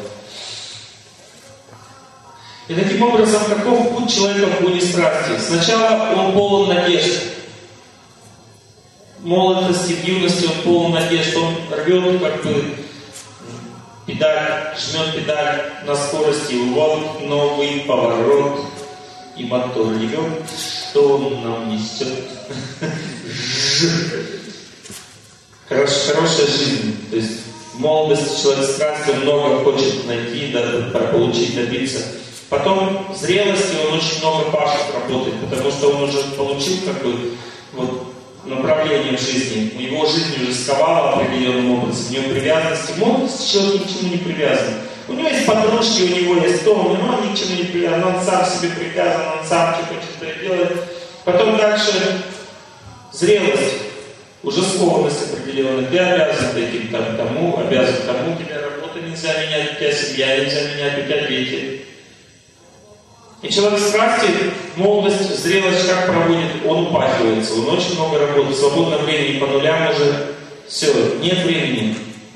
И таким образом, каков путь человека в гуне страсти? Сначала он полон надежд. В молодости, в юности он полон надежд. Он рвет как бы педаль, жмет педаль на скорости. Вот новый поворот. И мотор ревет, что он нам несет. Хорошая жизнь. То есть в молодости человек страсти много хочет найти, получить, добиться. Потом в зрелости он очень много пашет, работает, потому что он уже получил как бы вот, направление в жизни. Его жизнь уже сковала определенным образом, у него привязанности. В молодости человек ни к чему не привязан. У него есть подружки, у него есть дом, но он ни к чему не привязан, он сам себе привязан, он сам что хочет делать. Потом дальше зрелость, уже скованность определенная. Ты обязан этим тому, обязан тому, у тебя работа нельзя менять, у тебя семья нельзя менять, у тебя дети. И человек в страсти, молодость, зрелость как проводит? Он упахивается, он очень много работает, свободное времени по нулям уже, все, нет времени.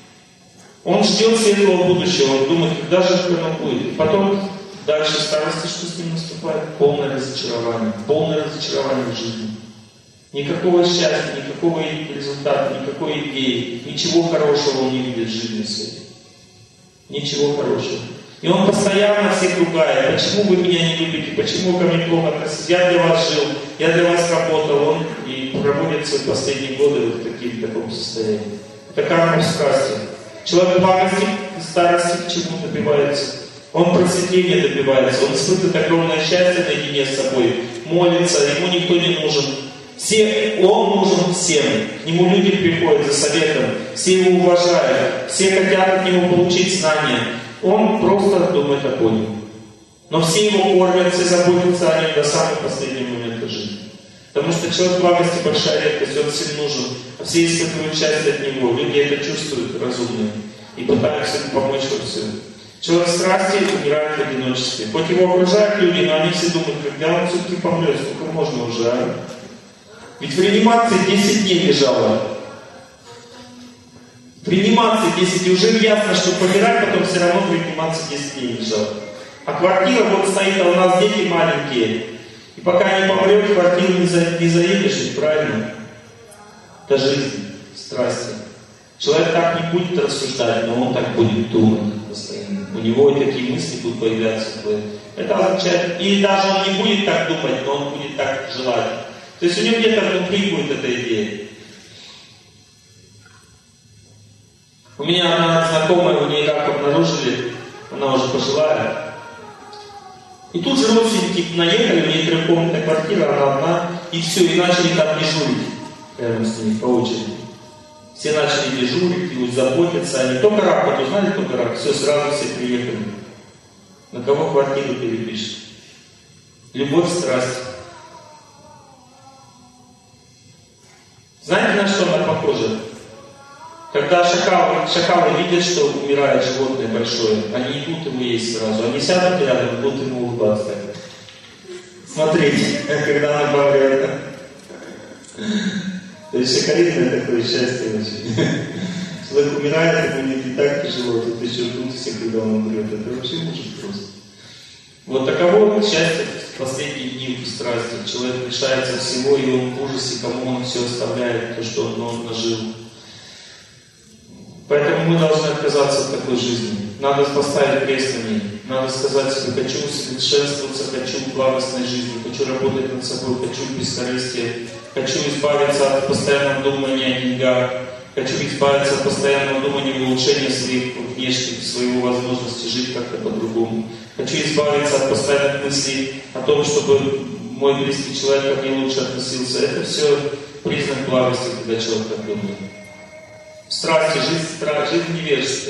Он ждет светлого будущего, он думает, когда же оно будет. И потом, дальше в старости, что с ним наступает? Полное разочарование в жизни. Никакого счастья, никакого результата, никакой идеи, ничего хорошего он не видит в жизни своей. Ничего хорошего. И он постоянно всех ругает. Почему вы меня не любите? Почему ко мне плохо относитесь? Я для вас жил, я для вас работал. Он и проводит свои последние годы вот в таком состоянии. Это карма в страсти. Человек благости и старости к чему добивается? Он просветления добивается. Он испытывает огромное счастье наедине с собой. Молится, ему никто не нужен. Он нужен всем. К нему люди приходят за советом. Все его уважают. Все хотят от него получить знания. Он просто думает о Боге. Но все его кормят, все заботятся о нем до самого последнего момента жизни. Потому что человек благости большая редкость, он всем нужен. А все испытывают счастье от него. Люди это чувствуют разумные. И пытаются ему помочь во всем. Человек страсти умирает в одиночестве. Хоть его окружают люди, но они все думают, когда он все-таки помрет, сколько можно уже, а? Ведь в реанимации 10 дней лежало. Приниматься 10, и уже ясно, что помирать потом все равно приниматься 10 дней не жалко. А квартира вот стоит, а у нас дети маленькие. И пока не помрет, квартиру не заедешь, правильно? Это жизнь, страсти. Человек так не будет рассуждать, но он так будет думать постоянно. У него и такие мысли будут появляться. Это означает, или даже он не будет так думать, но он будет так желать. То есть у него где-то внутри будет эта идея. У меня одна знакомая, у нее рак обнаружили, она уже пожилая. И тут же родственники наехали, у нее трехкомнатная квартира, она одна, и все, и начали там дежурить. Прямо с ними по очереди. Все начали дежурить, и заботиться. Они только рак, вот узнали, только рак, все, сразу все приехали. На кого квартиру перепишет? Любовь, страсть. Знаете, на что она похожа? Когда шакалы видят, что умирает животное большое, они идут ему есть сразу. Они сядут рядом, будут ему улыбаться. Смотрите, когда она помрет. То есть шакализм такое счастье вообще. Человек умирает, ему не так тяжело, тут еще ждут все, когда он умрет. Это вообще ужас просто. Вот таково счастье в последние дни в страсти. Человек лишается всего, и он в ужасе, кому он все оставляет, то, что он нажил. Поэтому мы должны отказаться от такой жизни. Надо поставить крест на ней. Надо сказать себе: хочу совершенствоваться, хочу благостной жизни, хочу работать над собой, хочу бескорыстия, хочу избавиться от постоянного думания о деньгах, хочу избавиться от постоянного думания о улучшении своих внешних, своей возможности жить как-то по-другому. Хочу избавиться от постоянных мыслей о том, чтобы мой близкий человек ко мне лучше относился. Это все признак благости, когда человек так думает. Страсти, жизнь невежества.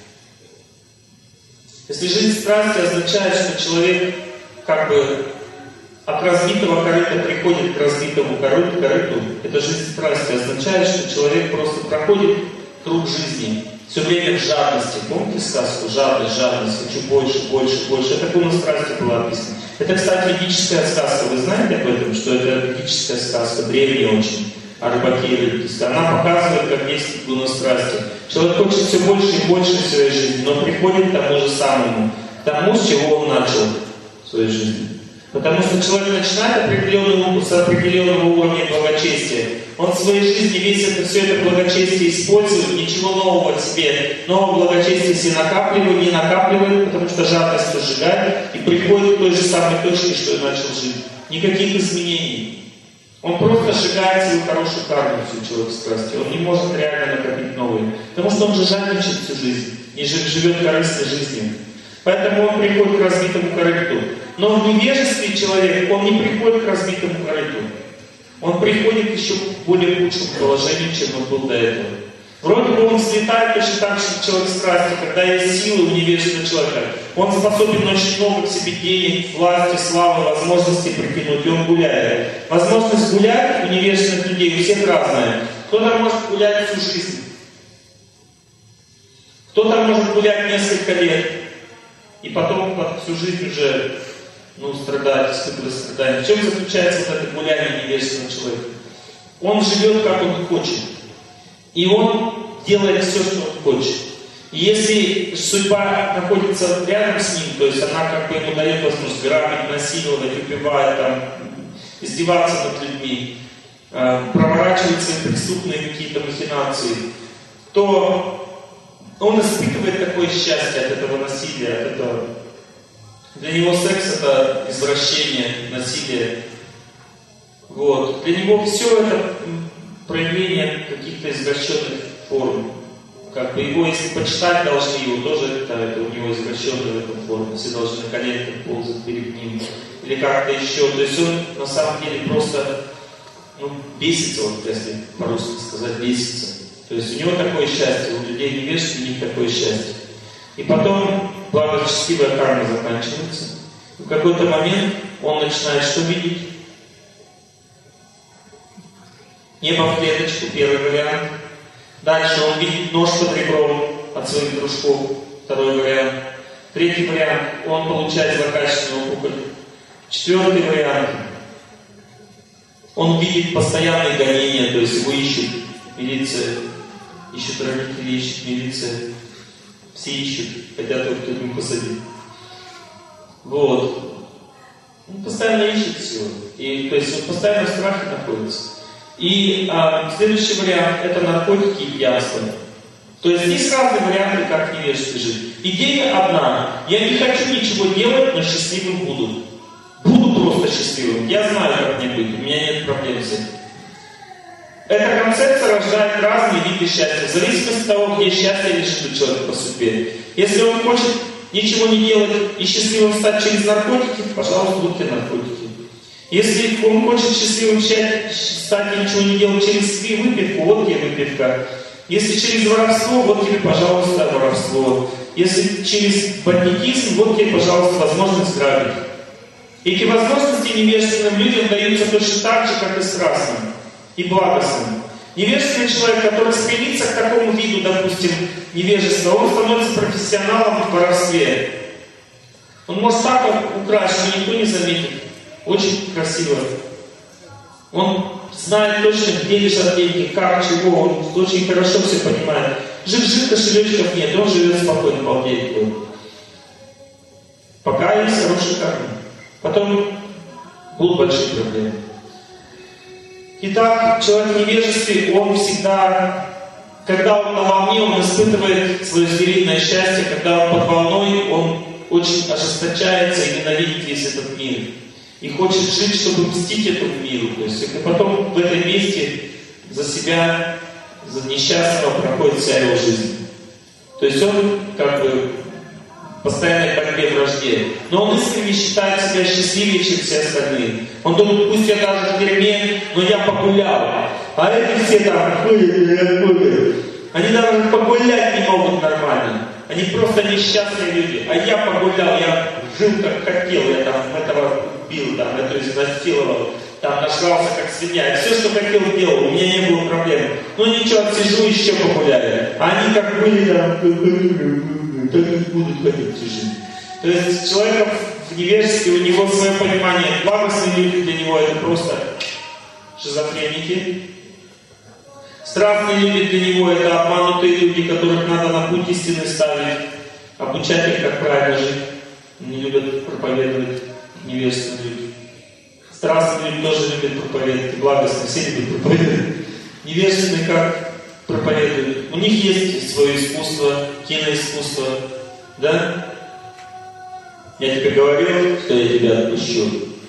Если жизнь страсти означает, что человек как бы от разбитого корыта приходит к разбитому корыту, это жизнь страсти означает, что человек просто проходит круг жизни все время в жадности. Помните сказку? Жадность, хочу больше, больше, больше. Это как у страсти было описано. Это, кстати, ведическая сказка. Вы знаете об этом, что это ведическая сказка, древняя очень. О рыбаке и рыбке. Она показывает, как действует гуна страсти. Человек хочет все больше и больше в своей жизни, но приходит к тому же самому, к тому, с чего он начал в своей жизни. Потому что человек начинает с определенного уровня благочестия. Он в своей жизни все это благочестие использует, ничего нового в себе, нового благочестия себе не накапливает, потому что жадность сжигает, и приходит к той же самой точке, что и начал жить. Никаких изменений. Он просто сжигает свою хорошую карму, всю человек страсти. Он не может реально накопить новые. Потому что он же жадничает всю жизнь, не живет корыстной жизнью. Поэтому он приходит к разбитому корыту. Но в невежестве человек, он не приходит к разбитому корыту. Он приходит еще к более худшему положению, чем он был до этого. Вроде бы он взлетает точно так же, как человек страсти, когда есть силы у невежественного человека. Он способен очень много к себе денег, власти, славы, возможностей прикинуть, и он гуляет. Возможность гулять у невежественных людей у всех разная. Кто-то может гулять всю жизнь. Кто-то может гулять несколько лет. И потом всю жизнь уже страдать, испытывать страдания. В чем заключается вот это гуляние невежественного человека? Он живет, как он хочет. И он делает все, что он хочет. И если судьба находится рядом с ним, то есть она как бы ему дает возможность грабить, насиловать, убивать, издеваться над людьми, проворачивать свои преступные какие-то махинации, то он испытывает такое счастье от этого насилия, от этого. Для него секс — это извращение, насилие. Вот. Для него все это проявление каких-то извращенных форм. Как бы его, если почитать должны, его тоже это у него извращенная в этом форме. Все должны на коленках ползать перед ним. Или как-то еще. То есть он на самом деле просто бесится, вот если по-русски сказать, бесится. То есть у него такое счастье, у людей невежественных, у них такое счастье. И потом благочестивая карма заканчивается. И в какой-то момент он начинает что видеть? Небо в клеточку, первый вариант. Дальше он видит нож под ребром от своих дружков, второй вариант. Третий вариант, он получает злокачественную опухоль. Четвертый вариант, он видит постоянные гонения, то есть его ищут милиция. ищут родители, ищет милиция. Все ищут, хотят его в тюрьму посадить. Вот. Он постоянно ищет всего. И, то есть он постоянно в страхе находится. И следующий вариант – это наркотики и пьянство. То есть есть разные варианты, как в невежестве жить. Идея одна. Я не хочу ничего делать, но счастливым буду. Буду просто счастливым. Я знаю, как мне быть. У меня нет проблем с этим. Эта концепция рождает разные виды счастья. В зависимости от того, где счастье лежит у человека по судьбе. Если он хочет ничего не делать и счастливым стать через наркотики, пожалуйста, будьте наркотики. Если он хочет счастливым стать и ничего не делать через выпивку, вот тебе выпивка. Если через воровство, вот тебе, пожалуйста, воровство. Если через бандитизм, вот тебе, пожалуйста, возможность грабить. Эти возможности невежественным людям даются точно так же, как и страстным и благостным. Невежественный человек, который стремится к такому виду, допустим, невежества, он становится профессионалом в воровстве. Он может так украсть, что никто не заметит. Очень красиво. Он знает точно, где лежат деньги, как, чего. Он очень хорошо все понимает. Жив-жив, кошелечков нет, он живет спокойно, балдеет. Пока есть хороший карма. Потом будут большие проблемы. Итак, человек в невежестве, он всегда, когда он на волне, он испытывает свое стерильное счастье, когда он под волной, он очень ожесточается и ненавидит весь этот мир. И хочет жить, чтобы мстить этому миру. То есть, и потом в этом месте за себя, за несчастного проходит вся его жизнь. То есть он как бы в постоянной борьбе, вражде. Но он искренне считает себя счастливее, чем все остальные. Он думает, пусть я даже в тюрьме, но я погулял. А эти все там, они даже погулять не могут нормально. Они просто несчастные люди. А я погулял, я жил как хотел, я там этого бил, там, это изнасиловал, там нажрался как свинья. Все, что хотел, делал, у меня не было проблем. Ну ничего, отсижу, еще погуляю. А они как были там, так и будут ходить всю жизнь. То есть человек в невежестве, у него свое понимание. Благостные люди для него это просто шизофреники. Страстные люди для него это обманутые люди, которых надо на путь истины ставить, обучать их, как правильно жить. Не любят проповедовать невежественные люди. Страстные люди тоже любят проповедовать, и благостные все любят проповедовать. Невежественные как проповедуют. У них есть свое искусство, киноискусство. Да? Я тебе говорил, что я тебя отпущу.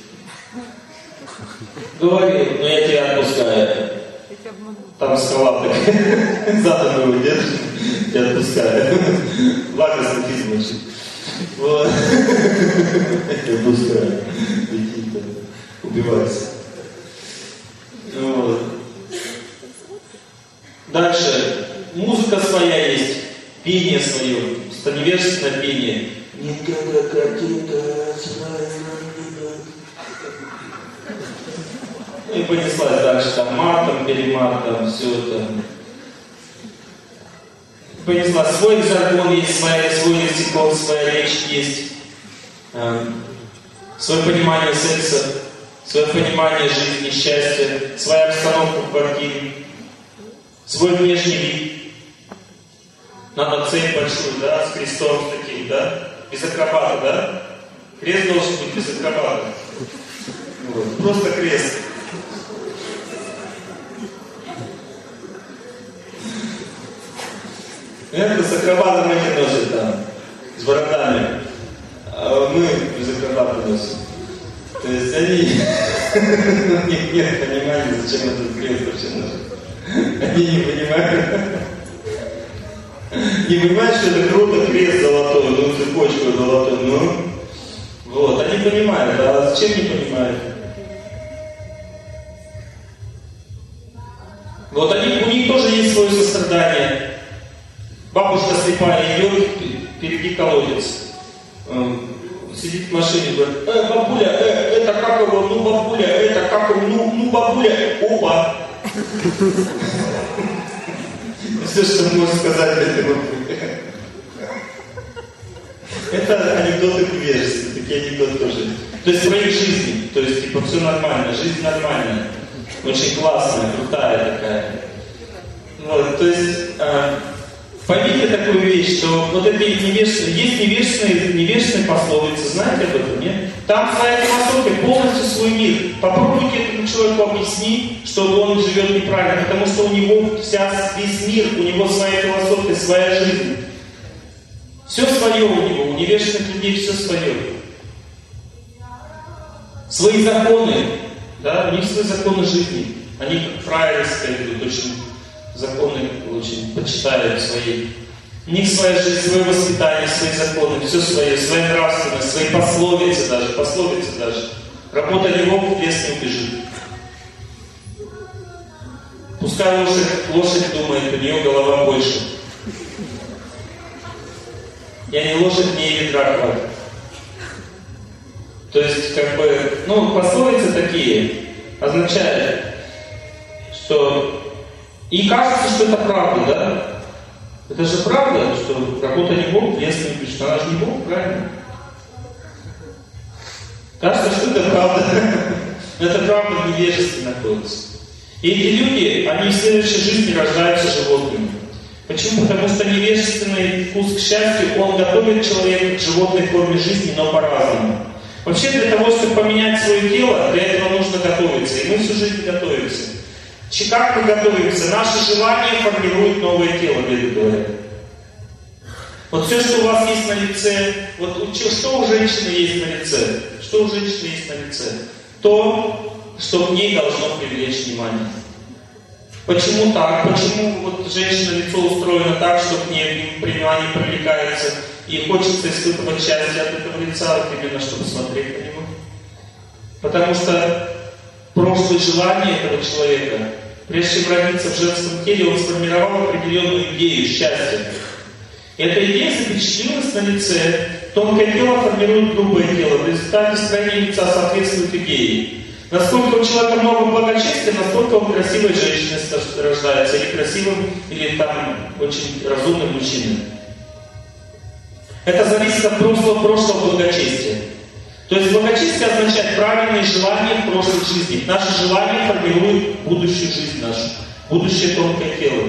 Говорил, но я тебя отпускаю. Там скала такая, задом его держит, я отпускаю. Благостный фильм очень. Вот. Я отпускаю. Иди-то, убивайся. Вот. Дальше. Музыка своя есть, пение свое, невежественное пение. Никогда картинка своя. И понеслась дальше, там матом, перематом, все это. Понеслась. Свой жаргон есть, свой лексикон, своя речь есть. Свое понимание секса, свое понимание жизни, счастья, своя обстановка в квартире, свой внешний вид. Надо цепь большую, да, с крестом таким, да, без акробата, да. Крест должен быть без акробата. Вот. Просто крест. Это с акробатом эти носят там, с бородами, а мы без акробата носим. То есть они, у них нет понимания, зачем этот крест вообще нужен. Они не понимают. Не понимают, что это круто, крест золотой, ну цепочку золотой, ну. Вот, они понимают, а зачем не понимают? Вот у них тоже есть свое сострадание. Бабушка слепая идет, впереди колодец. Сидит в машине, говорит, бабуля, это как его, ну бабуля, это как его, ну бабуля, опа. Все, что можно сказать этой бабуле. Это анекдоты невежества, такие анекдоты тоже. То есть про их жизни, то есть типа все нормально, жизнь нормальная, очень классная, крутая такая. Вот, то есть, поймите такую вещь, что вот эти невежественные пословицы, знаете об этом, нет? Там своя философия, полностью свой мир. Попробуйте этому человеку объяснить, что он живет неправильно, потому что у него весь мир, у него своя философия, своя жизнь. Все свое у него, у невежественных людей все свое. Свои законы, да, у них свои законы жизни. Они как фраеры, очень законы очень почитают свои. У них своя жизнь, свое воспитание, свои законы, все свое, своя нравственность, свои пословицы даже. Работа не волк, в лес не убежит. Пускай лошадь думает, у нее голова больше. Я не лошадь, мне и ведра хватит. То есть, пословицы такие означают, что и кажется, что это правда, да? Это же правда, что работа не Бог, лес не убежит. Она же не Бог, правильно? Кажется, что это правда. Но это правда в невежестве находится. И эти люди, они в следующей жизни рождаются животными. Почему? Потому что невежественный вкус к счастью, он готовит человека к животной форме жизни, но по-разному. Вообще для того, чтобы поменять свое тело, для этого нужно готовиться. И мы всю жизнь готовимся. Как мы готовимся? Наши желания формируют новое тело, веды говорят. Вот все, что у вас есть на лице, что у женщины есть на лице? Что у женщины есть на лице? То, что в ней должно привлечь внимание. Почему так? Почему женщина лицо устроено так, что к ней внимание привлекается и хочется испытывать счастье от этого лица, именно чтобы смотреть на него? Потому что прошлое желание этого человека, прежде чем родиться в женском теле, он сформировал определенную идею счастья. И эта идея запечатлелась на лице. Тонкое тело формирует грубое тело. В результате строение лица соответствует идее. Насколько у человека много благочестия, настолько он красивой женщиной рождается, или красивым, или очень разумным мужчиной. Это зависит от прошлого благочестия. То есть благочестие означает правильные желания в прошлой жизни. Наши желания формируют будущую жизнь нашу, будущее тонкое тело.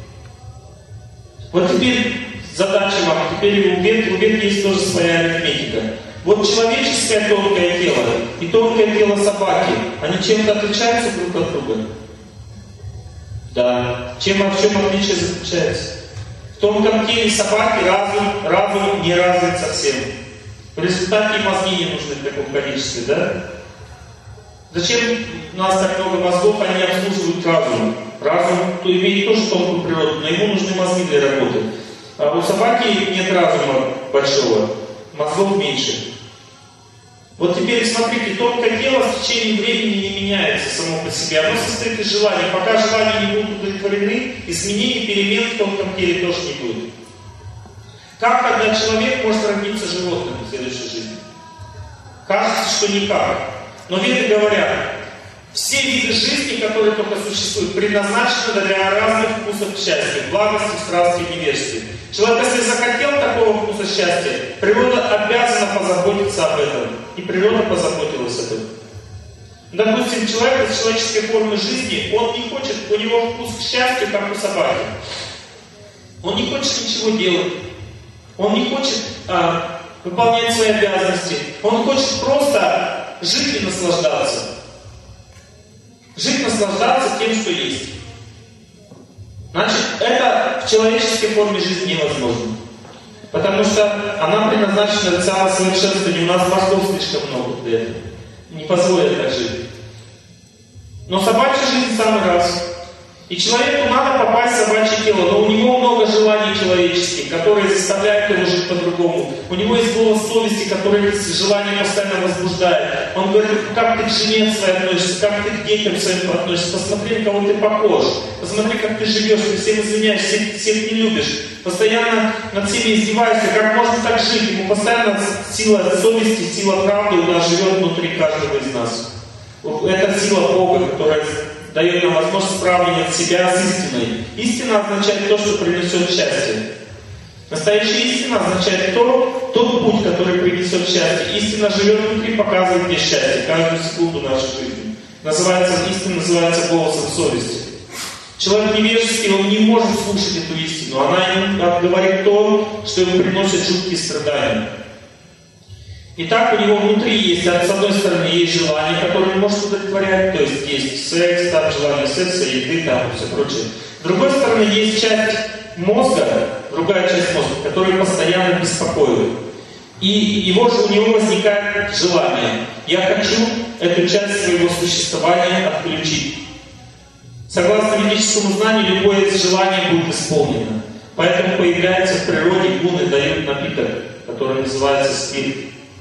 Вот теперь задача вам, теперь у вет есть тоже своя арифметика. Вот человеческое тонкое тело и тонкое тело собаки, они чем-то отличаются друг от друга? Да. В чем отличие заключается? В тонком теле собаки разум не развит совсем. В результате и мозги не нужны в таком количестве, да? Зачем у нас так много мозгов, они обслуживают разум? Разум имеет тоже тонкую природу, но ему нужны мозги для работы. А у собаки нет разума большого, мозгов меньше. Вот теперь смотрите, тонкое тело с течением времени не меняется само по себе. Оно состоит из желаний. Пока желания не будут удовлетворены, изменений, перемен в тонком теле тоже не будет. Как тогда человек может родиться животным в следующей жизни? Кажется, что никак. Но веды говорят, все виды жизни, которые только существуют, предназначены для разных вкусов счастья, благости, страсти и невежестве. Человек, если захотел такого вкуса счастья, природа обязана позаботиться об этом. И природа позаботилась об этом. Допустим, человек из человеческой формы жизни, он не хочет, у него вкус к счастью, как у собаки. Он не хочет ничего делать. Он не хочет выполнять свои обязанности. Он хочет просто жить и наслаждаться. Жить, наслаждаться тем, что есть. Значит, это в человеческой форме жизни невозможно. Потому что она предназначена для самосовершенствования. У нас мозгов слишком много для этого. Не позволит так жить. Но собачья жизнь в самый раз. И человеку надо попасть в собачье тело, но у него много желаний человеческих, которые заставляют его жить по-другому. У него есть голос совести, который эти желания постоянно возбуждает. Он говорит, как ты к жене своей относишься, как ты к детям своим относишься, посмотри, на кого ты похож, посмотри, как ты живешь, ты всем изменяешься, всех не любишь, постоянно над всеми издеваешься, как можно так жить? Ему постоянно сила совести, сила правды у нас живет внутри каждого из нас. Это сила Бога, которая дает нам возможность сравнивать себя с истиной. Истина означает то, что принесет счастье. Настоящая истина означает тот путь, который принесет счастье. Истина живет внутри, показывает мне счастье каждую секунду нашей жизни. Истина называется голосом совести. Человек невежеский, он не может слушать эту истину. Она ему говорит то, что ему приносит жуткие страдания. Итак, у него внутри есть, с одной стороны, есть желание, которое он может удовлетворять, то есть есть секс, там желание секса, еды, там и все прочее. С другой стороны, есть часть мозга, другая часть мозга, которая постоянно беспокоит. И у него возникает желание. Я хочу эту часть своего существования отключить. Согласно ведическому знанию, любое желание будет исполнено. Поэтому появляются в природе гуны, дают напиток, который называется спирт.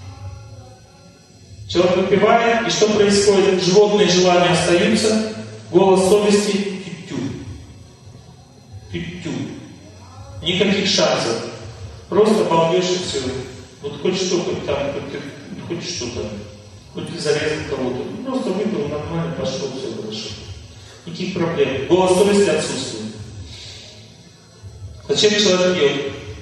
Человек выпивает, и что происходит? Животные желания остаются, голос совести — тю-тю. Тю-тю. Никаких шансов. Просто балдеж и все. Вот хоть что, хоть там, хоть что-то. Хоть зарезал кого-то. Просто выпил нормально, пошел, все хорошо. Никаких проблем. Голос совести отсутствует. Зачем человек пьет?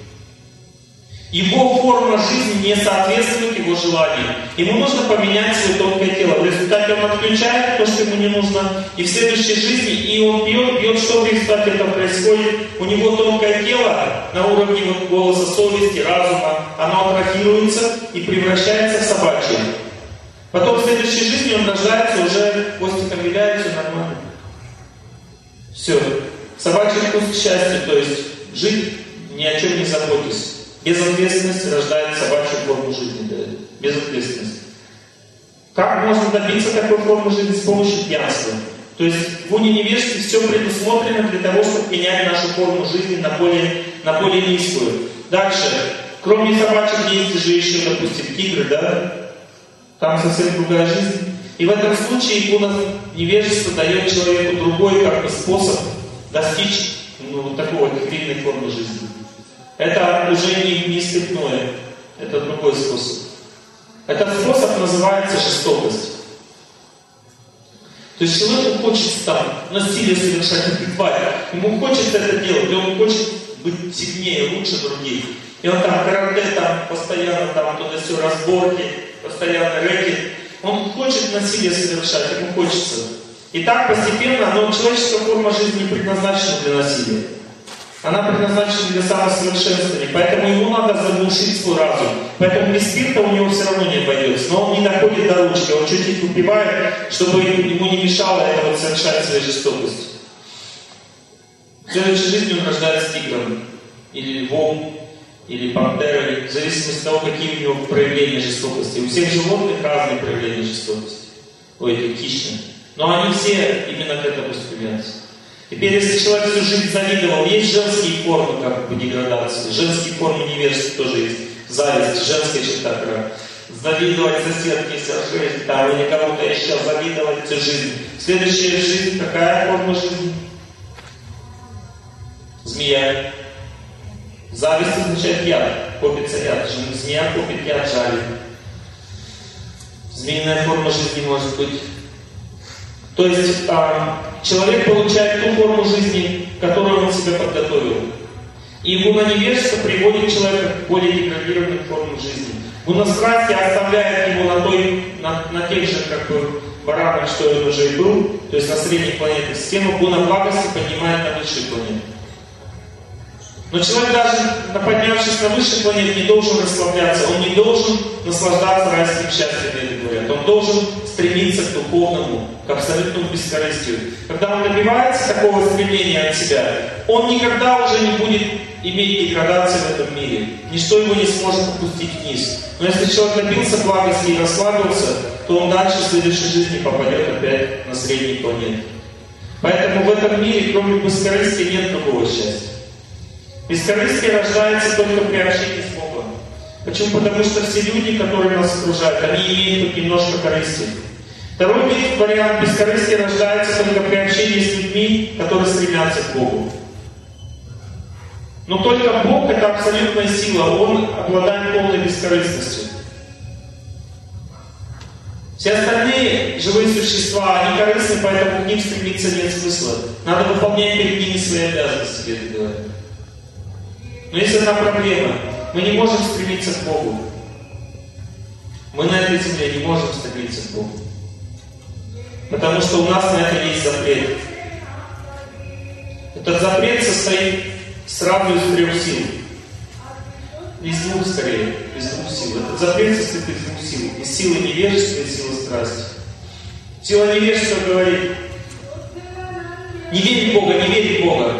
Его форма жизни не соответствует его желанию. Ему нужно поменять свое тонкое тело. В результате он отключает то, что ему не нужно. И в следующей жизни, и он пьет, что в результате этого происходит? У него тонкое тело на уровне голоса совести, разума, оно атрофируется и превращается в собачье. Потом в следующей жизни он рождается, уже хвостиком виляет, все нормально. Все. Собачий вкус к счастью, то есть жить ни о чем не заботясь. Безответственность рождает собачью форму жизни. Да? Безответственность. Как можно добиться такой формы жизни? С помощью пьянства. То есть в уне невежестве все предусмотрено для того, чтобы менять нашу форму жизни на более низкую. Дальше. Кроме собачьих есть же еще, допустим, тигры, да? Там совсем другая жизнь. И в этом случае гуна невежества дает человеку другой способ достичь такого длинной формы жизни. Это уже не спиртное, это другой способ. Этот способ называется жестокость. То есть человеку хочется там насилие совершать, убивать. Ему хочется это делать, и он хочет быть сильнее, лучше других. И он там карате, там постоянно там туда-сюда разборки, постоянно рэкет. Он хочет насилие совершать, ему хочется. И так постепенно, но человеческая форма жизни не предназначена для насилия. Она предназначена для самосовершенствования, поэтому ему надо заглушить свой разум. Поэтому без спирта у него все равно не обойдется. Но он не доходит до ручки, он чуть-чуть выпивает, чтобы ему не мешало это совершать своей жестокостью. В следующей жизни он рождается тигром, или львом, или пантерой, в зависимости от того, какие у него проявления жестокости. У всех животных разные проявления жестокости. Ой, хищные. Но они все именно к этому стремятся. Теперь, если человек всю жизнь завидовал, есть женские формы деградации, женские формы невежества тоже есть. Зависть, женская черта. Завидовать соседке, жизнь, там, или кому-то еще завидовать всю жизнь. Следующая жизнь, какая форма жизни? Змея. Зависть означает яд, копится яд. Змея копит яд, жалит. Змеиная форма жизни может быть. То есть человек получает ту форму жизни, которую он себе подготовил. И гуна невежества приводит человека к более деградированной форме жизни. Гуна страсти оставляет его на тех же баранах, что он уже и был, то есть на средней планетной системе. Гуна благости поднимает на высшие планеты. Но человек даже поднявшись на высшие планеты не должен расслабляться, он не должен наслаждаться райским счастьем, это говорят. Он должен стремиться к духовному, к абсолютному бескорыстию. Когда он добивается такого стремления от себя, он никогда уже не будет иметь деградации в этом мире. Ничто его не сможет опустить вниз. Но если человек добился благости и расслабился, то он дальше в следующей жизни попадет опять на средние планеты. Поэтому в этом мире, кроме бескорыстия, нет другого счастья. Бескорыстие рождается только при общении с Богом. Почему? Потому что все люди, которые нас окружают, они имеют хоть немножко корысти. Второй вариант бескорыстия рождается только при общении с людьми, которые стремятся к Богу. Но только Бог — это абсолютная сила, Он обладает полной бескорыстностью. Все остальные живые существа, они корыстны, поэтому к ним стремиться нет смысла. Надо выполнять перед ними свои обязанности, тебе это говорят. Но есть одна проблема. Мы не можем стремиться к Богу. Мы на этой земле не можем стремиться к Богу. Потому что у нас на это есть запрет. Этот запрет состоит сразу из 3 сил. Из 2 скорее, из 2 сил. Этот запрет состоит из 2 сил. Из силы невежества и силы страсти. Сила невежества говорит: не верь в Бога, не верь в Бога.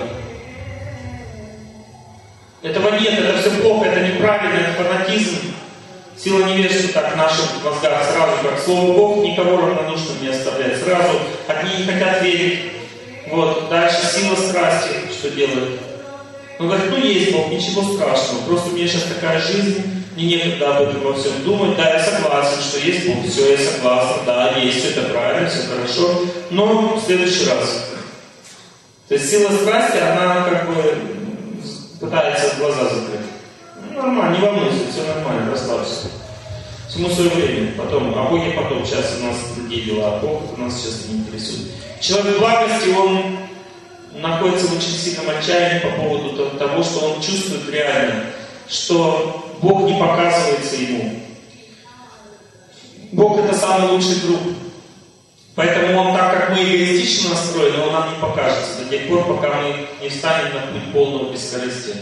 Этого нет, это все плохо, это неправильно, это фанатизм. Сила невежества так в наших мозгах сразу, как слово Бог, никого равнодушным не оставляет. Сразу одни не хотят верить. Вот. Дальше сила страсти, что делает? Он говорит, есть Бог, ничего страшного. Просто у меня сейчас такая жизнь, мне некогда об этом во всем думать. Да, я согласен, что есть Бог, все, я согласен, да, есть, это правильно, все хорошо. Но в следующий раз. То есть сила страсти, она как бы пытается глаза закрыть. Нормально, не волнуйся, все нормально, расслабься. Всему свое время. Потом, а Боге потом, сейчас у нас другие дела, а Бог нас сейчас не интересует. Человек благости, он находится в очень сильном отчаянии по поводу того, что он чувствует реально, что Бог не показывается ему. Бог это самый лучший друг. Поэтому он, так как мы эгоистично настроены, он нам не покажется до тех пор, пока мы не встанем на путь полного бескорыстия.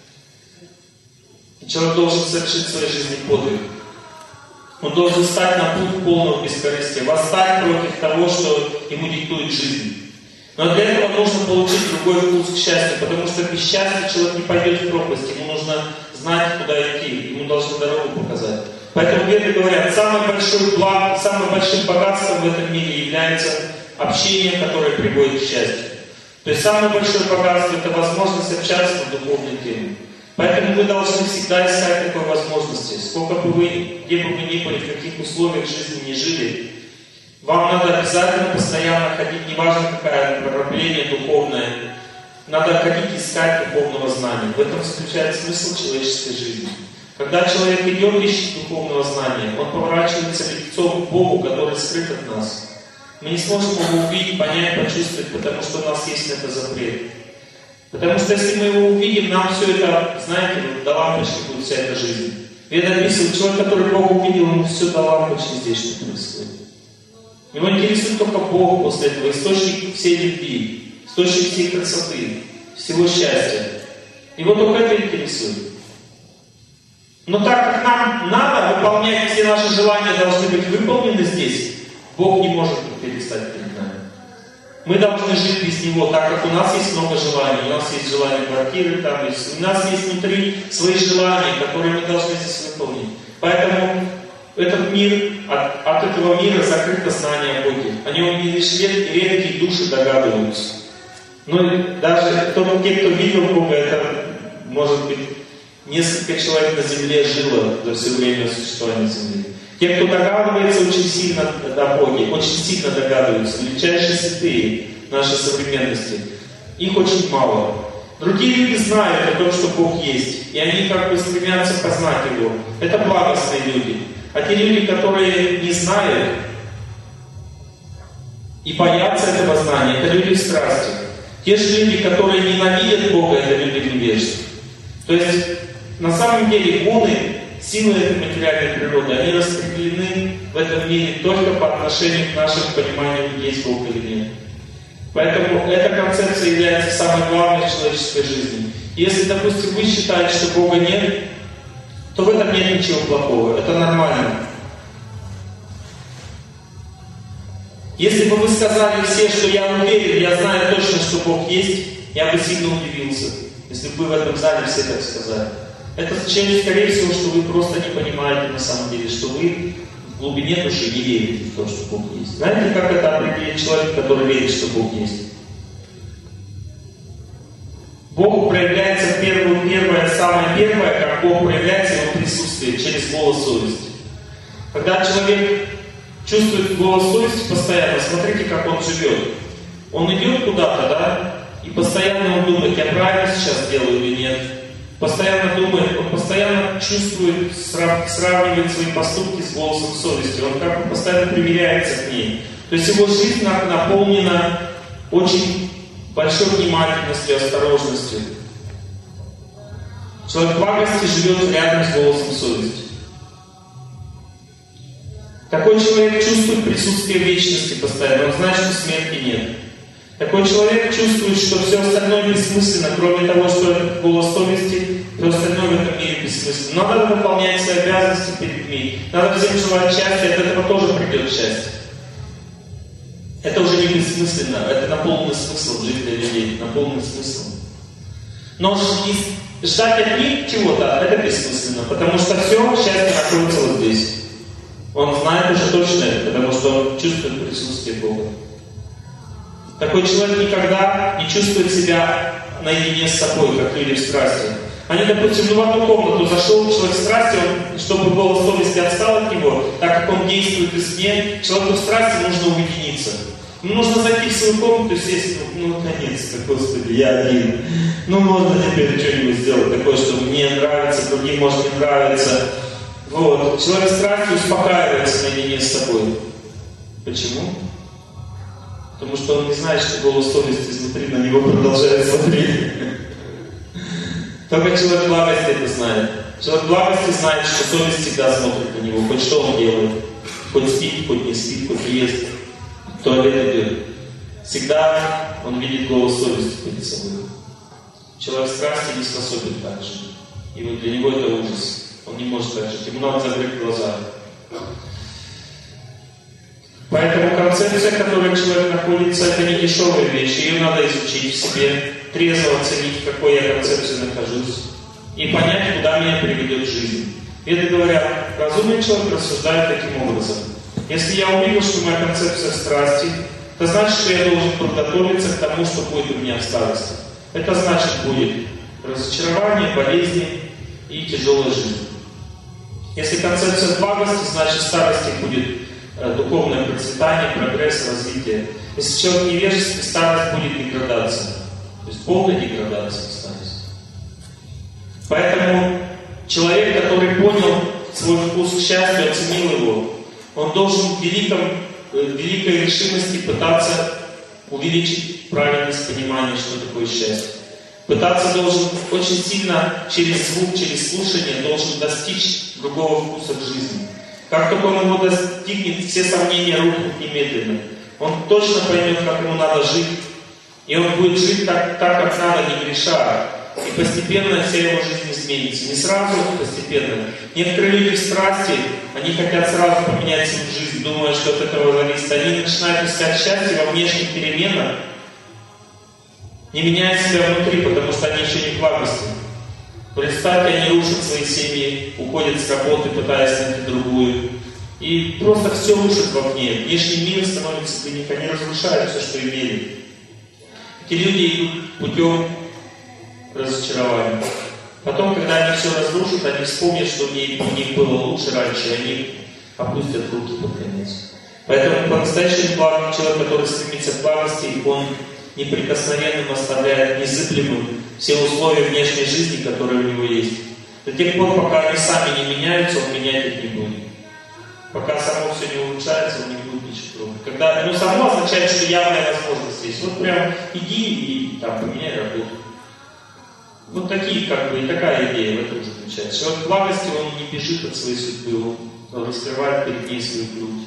Человек должен совершить в своей жизни подвиг. Он должен встать на путь полного бескорыстия, восстать против того, что ему диктует жизнь. Но для этого нужно получить другой вкус к счастью, потому что без счастья человек не пойдет в пропасть, ему нужно знать, куда идти, ему должны дорогу показать. Поэтому веды говорят, самым большим богатством в этом мире является общение, которое приводит к счастью. То есть самое большое богатство — это возможность общаться на духовной теме. Поэтому вы должны всегда искать такой возможности. Сколько бы вы, где бы вы ни были, в каких условиях жизни не жили, вам надо обязательно постоянно ходить, неважно какое направление духовное, надо ходить искать духовного знания. В этом заключается смысл человеческой жизни. Когда человек идет, ищет духовного знания, он поворачивается лицом к Богу, который скрыт от нас. Мы не сможем его увидеть, понять, почувствовать, потому что у нас есть на это запрет. Потому что если мы его увидим, нам все это, знаете, до лампочки будет вся эта жизнь. Веда описывает, человек, который Бога увидел, ему все до лампочки здесь, что происходит. Его интересует только Бог после этого, источник всей любви, источник всей красоты, всего счастья. Его только это интересует. Но так как нам надо выполнять, все наши желания должны быть выполнены здесь, Бог не может перестать перед нами. Мы должны жить без Него, так как у нас есть много желаний. У нас есть желание квартиры, там есть, у нас есть внутри свои желания, которые мы должны здесь выполнить. Поэтому этот мир, от этого мира закрыто знание о Боге. О нем лишь редкие души догадываются. Но даже те, кто видел Бога, это может быть несколько человек на земле жило за все время существования земли. Те, кто догадывается очень сильно о Боге, очень сильно догадываются, величайшие святые нашей современности, их очень мало. Другие люди знают о том, что Бог есть, и они как бы стремятся познать Его. Это благостные люди. А те люди, которые не знают и боятся этого знания, это люди в страсти. Те же люди, которые ненавидят Бога, это люди невежества. То есть, на самом деле, гуны, силы этой материальной природы, они распределены в этом мире только по отношению к нашему пониманию, есть Бог или нет. Поэтому эта концепция является самой главной в человеческой жизни. Если, допустим, вы считаете, что Бога нет, то в этом нет ничего плохого. Это нормально. Если бы вы сказали все, что я уверен, я знаю точно, что Бог есть, я бы сильно удивился, если бы вы в этом зале все так сказали. Это означает, скорее всего, что вы просто не понимаете на самом деле, что вы в глубине души не верите в то, что Бог есть. Знаете, как это определит человек, который верит, что Бог есть? Бог проявляется самое первое, как Бог проявляется в его присутствии, через голос совести. Когда человек чувствует голос совести постоянно, смотрите, как он живет. Он идет куда-то, да, и постоянно он думает, я правильно сейчас делаю или нет. Постоянно думает, он постоянно чувствует, сравнивает свои поступки с голосом совести. Он как бы постоянно примиряется к ней. То есть его жизнь наполнена очень большой внимательностью, осторожностью. Человек благости живет рядом с голосом совести. Такой человек чувствует присутствие вечности постоянно, он знает, что смерти нет. Такой человек чувствует, что все остальное бессмысленно, кроме того, что это голос совести, все остальное в этом мире бессмысленно. Надо выполнять свои обязанности перед людьми, надо всем желать счастья, от этого тоже придет счастье. Это уже не бессмысленно, это наполненный смыслом жизнь для людей, наполненный смыслом. Но ждать от них чего-то, это бессмысленно, потому что все счастье находится вот здесь. Он знает уже точно это, потому что он чувствует присутствие Бога. Такой человек никогда не чувствует себя наедине с собой, как люди в страсти. Они, допустим, в одну комнату зашел человек в страсти, чтобы голос совести отстал от него, так как он действует в сне, человеку в страсти нужно уединиться. Ему нужно зайти в свою комнату и сесть, наконец-то, Господи, я один. Можно теперь что-нибудь сделать такое, что мне нравится, другим может не нравиться. Вот. Человек в страсти успокаивается наедине с собой. Почему? Потому что он не знает, что голос совести изнутри на него продолжает смотреть. Только человек благости это знает. Человек благости знает, что совесть всегда смотрит на него, хоть что он делает. Хоть спит, хоть не спит, хоть ест. В туалет идет. Всегда он видит голос совести перед собой. Человек в страсти не способен так жить. И вот для него это ужас. Он не может так жить. Ему надо закрыть глаза. Поэтому концепция, в которой человек находится, это не дешевая вещь. Ее надо изучить в себе, трезво оценить, в какой я концепции нахожусь, и понять, куда меня приведет жизнь. Веды говорят, разумный человек рассуждает таким образом. Если я увидел, что моя концепция в страсти, это значит, что я должен подготовиться к тому, что будет у меня в старости. Это значит, будет разочарование, болезни и тяжелая жизнь. Если концепция благости, значит, в старости будет духовное процветание, прогресс, развитие. Если человек невежественный, старость будет деградация. То есть полная деградация в старости. Поэтому человек, который понял свой вкус к счастью, оценил его, он должен в великой решимости пытаться увеличить правильность понимания, что такое счастье. Пытаться должен очень сильно через звук, через слушание должен достичь другого вкуса к жизни. Как только он его достигнет, все сомнения рухнут немедленно. Он точно поймет, как ему надо жить. И он будет жить так как надо, не греша. И постепенно вся его жизнь изменится. Не сразу, а постепенно. Некоторые люди в страсти, они хотят сразу поменять свою жизнь, думая, что от этого зависит. Они начинают искать счастье во внешних переменах, не меняя себя внутри, потому что они еще не в благости. Представьте, они рушат свои семьи, уходят с работы, пытаясь найти другую. И просто все рушат вовне. Внешний мир становится для них, они разрушают все, что имели. Эти люди идут путем разочарования. Потом, когда они все разрушат, они вспомнят, что у них было лучше раньше, и они опустят руки под конец. Поэтому по-настоящему благой человек, который стремится к благости, он неприкосновенным оставляет незыблемым все условия внешней жизни, которые у него есть. До тех пор, пока они сами не меняются, он менять их не будет. Пока само все не улучшается, он не будет ничего трогать. Когда, само означает, что явная возможность есть. Вот прям иди и там поменяй работу. Вот такие, и такая идея в этом заключается. Человек в благости, он не бежит от своей судьбы, он раскрывает перед ней свою грудь.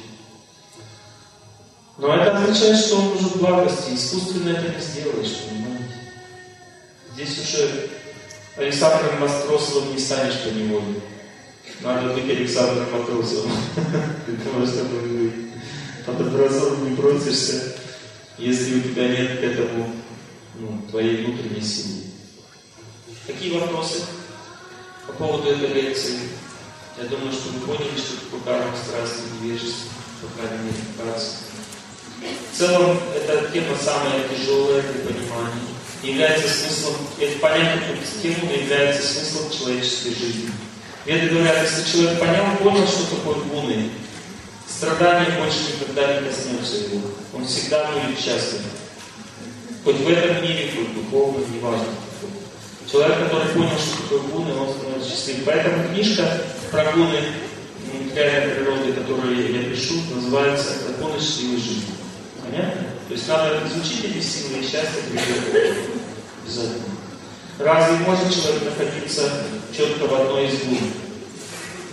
Но это означает, что он уже в благости. Искусственно это не сделаешь, понимаете? Здесь уже Александром Матросовым не станешь поневоле. Надо быть Александром Матросовым. Для того, чтобы под образом не бросишься, если у тебя нет к этому твоей внутренней силы. Какие вопросы по поводу этой лекции? Я думаю, что вы поняли, что такое карма страсти и невежества, по крайней мере, вкратце. В целом, эта тема самая тяжелая для понимания. Является смыслом, это понятие эту тему является смыслом человеческой жизни. Веды говорят, если человек понял, что такое гуны, страдания больше никогда не коснутся его. Он всегда будет счастлив. Хоть в этом мире, хоть духовно, неважно. Человек, который понял, что такое гуны, он становится счастливым. Поэтому книжка про гуны материальной природы, которую я пишу, называется «Законы счастливой жизни». Понятно? То есть надо изучить эти силы, и счастье придет обязательно. Разве может человек находиться четко в одной из гун?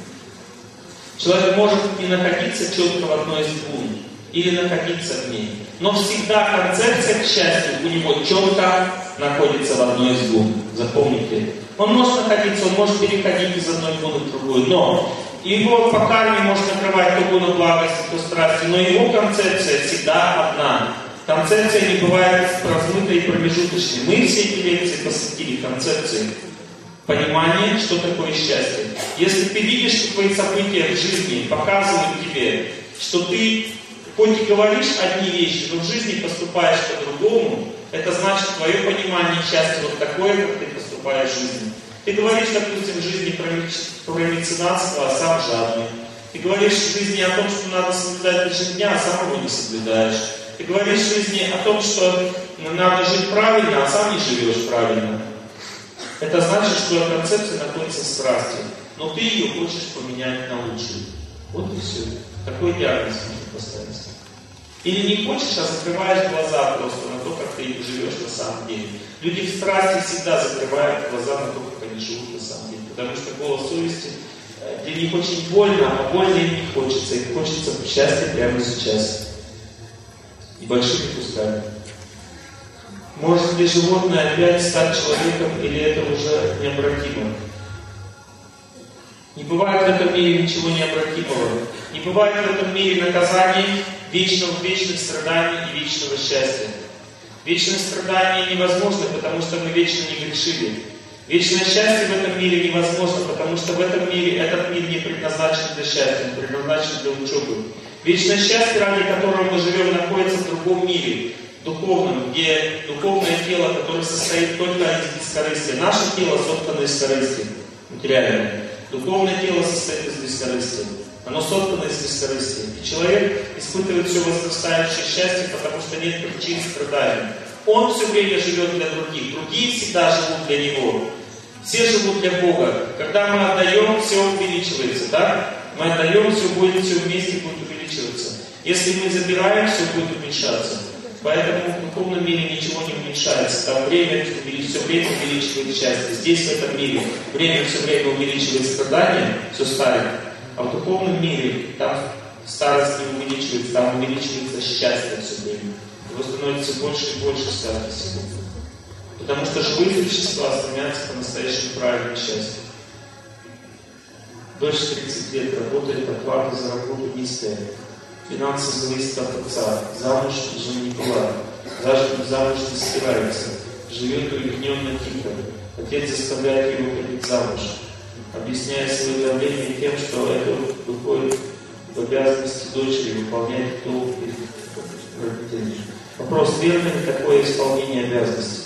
Человек может не находиться четко в одной из гун, или находиться в ней. Но всегда концепция к счастью у него четко находится в одной из гун. Запомните. Он может находиться, он может переходить из одной гуны в другую, но его по карме может накрывать то гуна благости, то страсти, но его концепция всегда одна. Концепция не бывает размытой и промежуточной. Мы все эти лекции посвятили концепции понимания, что такое счастье. Если ты видишь, что твои события в жизни показывают тебе, что ты хоть и говоришь одни вещи, но в жизни поступаешь по-другому, это значит, твое понимание счастья вот такое, как ты поступаешь в жизни. Ты говоришь, допустим, в жизни про меценатство, а сам жадный. Ты говоришь в жизни о том, что надо соблюдать режим дня, а сам его не соблюдаешь. Ты говоришь в жизни о том, что надо жить правильно, а сам не живешь правильно. Это значит, что концепция находится в страсти, но ты ее хочешь поменять на лучшую. Вот и все. Такой диагноз можно поставить. Или не хочешь, а закрываешь глаза просто на то, как ты живешь на самом деле. Люди в страсти всегда закрывают глаза на то, как они живут на самом деле. Потому что голос совести для них очень больно, а больно им не хочется. Им хочется счастья прямо сейчас. И большими кусками. Может ли животное опять стать человеком, или это уже необратимо? Не бывает в этом мире ничего необратимого. Не бывает в этом мире наказаний, вечных страданий и вечного счастья. Вечное страдание невозможно, потому что мы вечно не грешили. Вечное счастье в этом мире невозможно, потому что в этом мире этот мир не предназначен для счастья, он предназначен для учебы. Вечное счастье, ради которого мы живем, находится в другом мире, духовном, где духовное тело, которое состоит только из бескорыстия. Наше тело соткано из корысти, материальное. Духовное тело состоит из бескорыстия. Оно соткано из бескорыстия. И человек испытывает все возрастающее счастье, потому что нет причин страданий. Он все время живет для других. Другие всегда живут для него. Все живут для Бога. Когда мы отдаем, все увеличивается. Да? Мы отдаем, все вместе будет увеличиваться. Если мы забираем, все будет уменьшаться. Поэтому в духовном мире ничего не уменьшается. Там время все время увеличивает счастье. Здесь, в этом мире, время все время увеличивает страдания, все старит. А в духовном мире там старость не увеличивается, там увеличивается счастье все время. Его становится больше и больше с каждой секунды. Потому что живые существа стремятся по-настоящему правильному счастью. Дочь 30 лет работает, оплата за работу низкая. Финансы зависят от отца. Замуж уже не была. Замуж не собирается. Живет уединенно тихо. Отец заставляет его ходить замуж, объясняя свое давление тем, что это выходит в обязанности дочери выполнять долг перед родителями. Вопрос, верно ли такое исполнение обязанностей?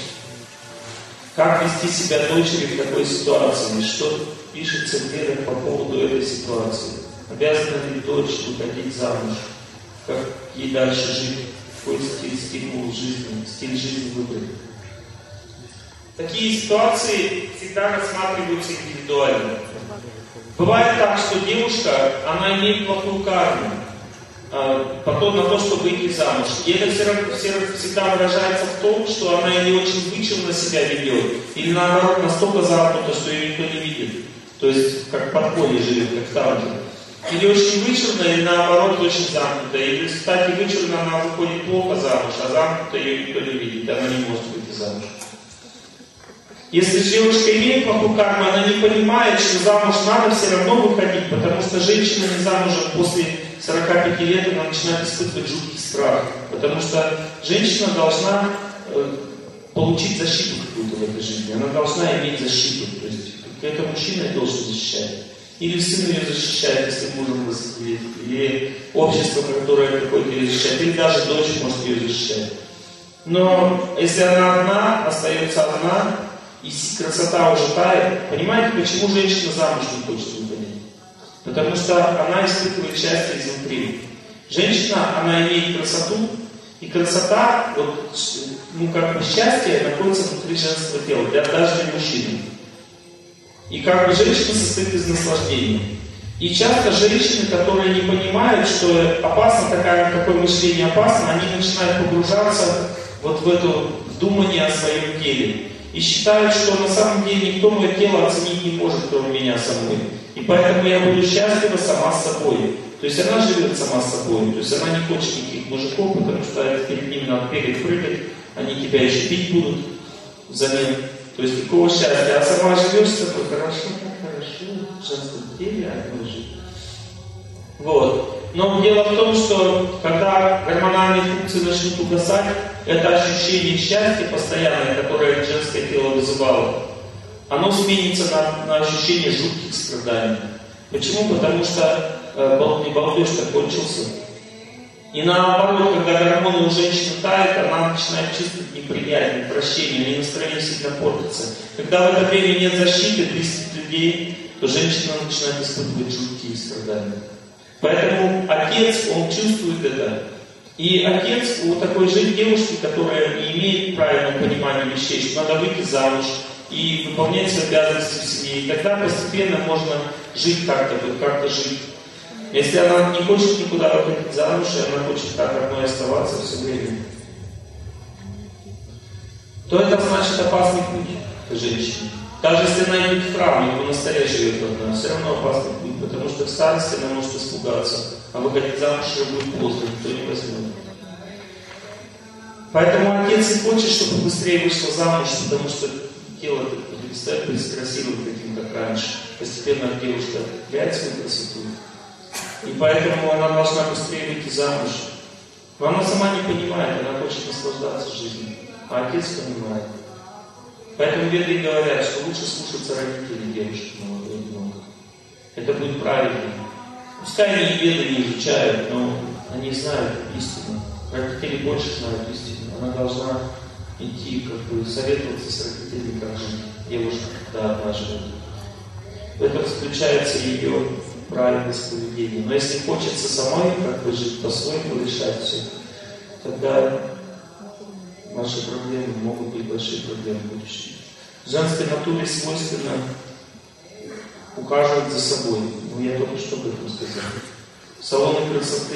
Как вести себя дочери в такой ситуации? Что пишется в ведах по поводу этой ситуации? Обязана ли дочь выходить замуж? Как ей дальше жить? Какой стиль жизни выбрать? Такие ситуации всегда рассматриваются индивидуально. Бывает так, что девушка, она имеет плохую карму, потом на то, чтобы выйти замуж. И это всегда выражается в том, что она или очень вычурно себя ведет, или наоборот настолько замкнута, что ее никто не видит. То есть как подполье живет, как в танке. Или очень вычурно, или наоборот очень замкнута. И в результате вычурно она выходит плохо замуж, а замкнута ее никто не видит, она не может выйти замуж. Если девушка имеет плохую карму, она не понимает, что замуж надо все равно выходить, потому что женщина не замужем после 45 лет, она начинает испытывать жуткий страх. Потому что женщина должна получить защиту какую-то в этой жизни. Она должна иметь защиту. То есть это мужчина должен защищать. Или сын ее защищает, если мужем рассудит. Или общество, которое приходит ее защищать. Или даже дочь может ее защищать. Но если она одна, остается одна, и красота уже тает, понимаете, почему женщина замуж не хочет выходить? Потому что она испытывает счастье изнутри. Женщина, она имеет красоту, и красота, счастье находится внутри женского тела, даже для мужчины. И женщина состоит из наслаждения. И часто женщины, которые не понимают, что опасно, такое мышление опасно, они начинают погружаться в думание о своем теле. И считают, что на самом деле никто мое тело оценить не может, кроме меня самой. И поэтому я буду счастлива сама с собой. То есть она живет сама собой, то есть она не хочет никаких мужиков, потому что перед ними надо бегать, прыгать, они тебя еще бить будут взамен. То есть никакого счастья. А сама живешь с тобой, хорошо, так хорошо, в женском теле одной жить. Вот. Но дело в том, что когда гормональные функции начнут угасать, это ощущение счастья постоянное, которое женское тело вызывало, оно сменится на ощущение жутких страданий. Почему? Потому что балдеж-то кончился. И наоборот, когда гормоны у женщины тают, она начинает чувствовать неприятие, прощение, и настроение сильно портится. Когда в это время нет защиты, близких людей, то женщина начинает испытывать жуткие страдания. Поэтому отец, он чувствует это. И отец у такой же девушки, которая не имеет правильного понимания вещей, что надо выйти замуж и выполнять свои обязанности в семье. И тогда постепенно можно жить как-то жить. Если она не хочет никуда выходить замуж, и она хочет так одной оставаться все время, то это значит опасный путь к женщине. Даже если она идет в храм, и по-настоящему живет одна, все равно опасный путь, потому что в старости она может испугаться, а выходить замуж уже будет поздно, никто не возьмет. Поэтому отец и хочет, чтобы быстрее вышла замуж, потому что тело перестает быть красивым таким, как раньше. Постепенно девушка теряет свою красоту. И поэтому она должна быстрее выйти замуж. Но она сама не понимает, она хочет наслаждаться жизнью. А отец понимает. Поэтому веды говорят, что лучше слушаться родителей девушки молодой немного. Это будет правильно. Пускай они веды не изучают, но они знают истину. Родители больше знают истину. Она должна идти, советоваться с родителями, как же девушка, когда одна живет. В этом заключается ее правильность поведения. Но если хочется самой жить по-своему, решать все, тогда наши проблемы могут быть большие проблемы в будущем. Женской натуре свойственно ухаживать за собой. Ну, я только что об этом сказал. Салоны красоты,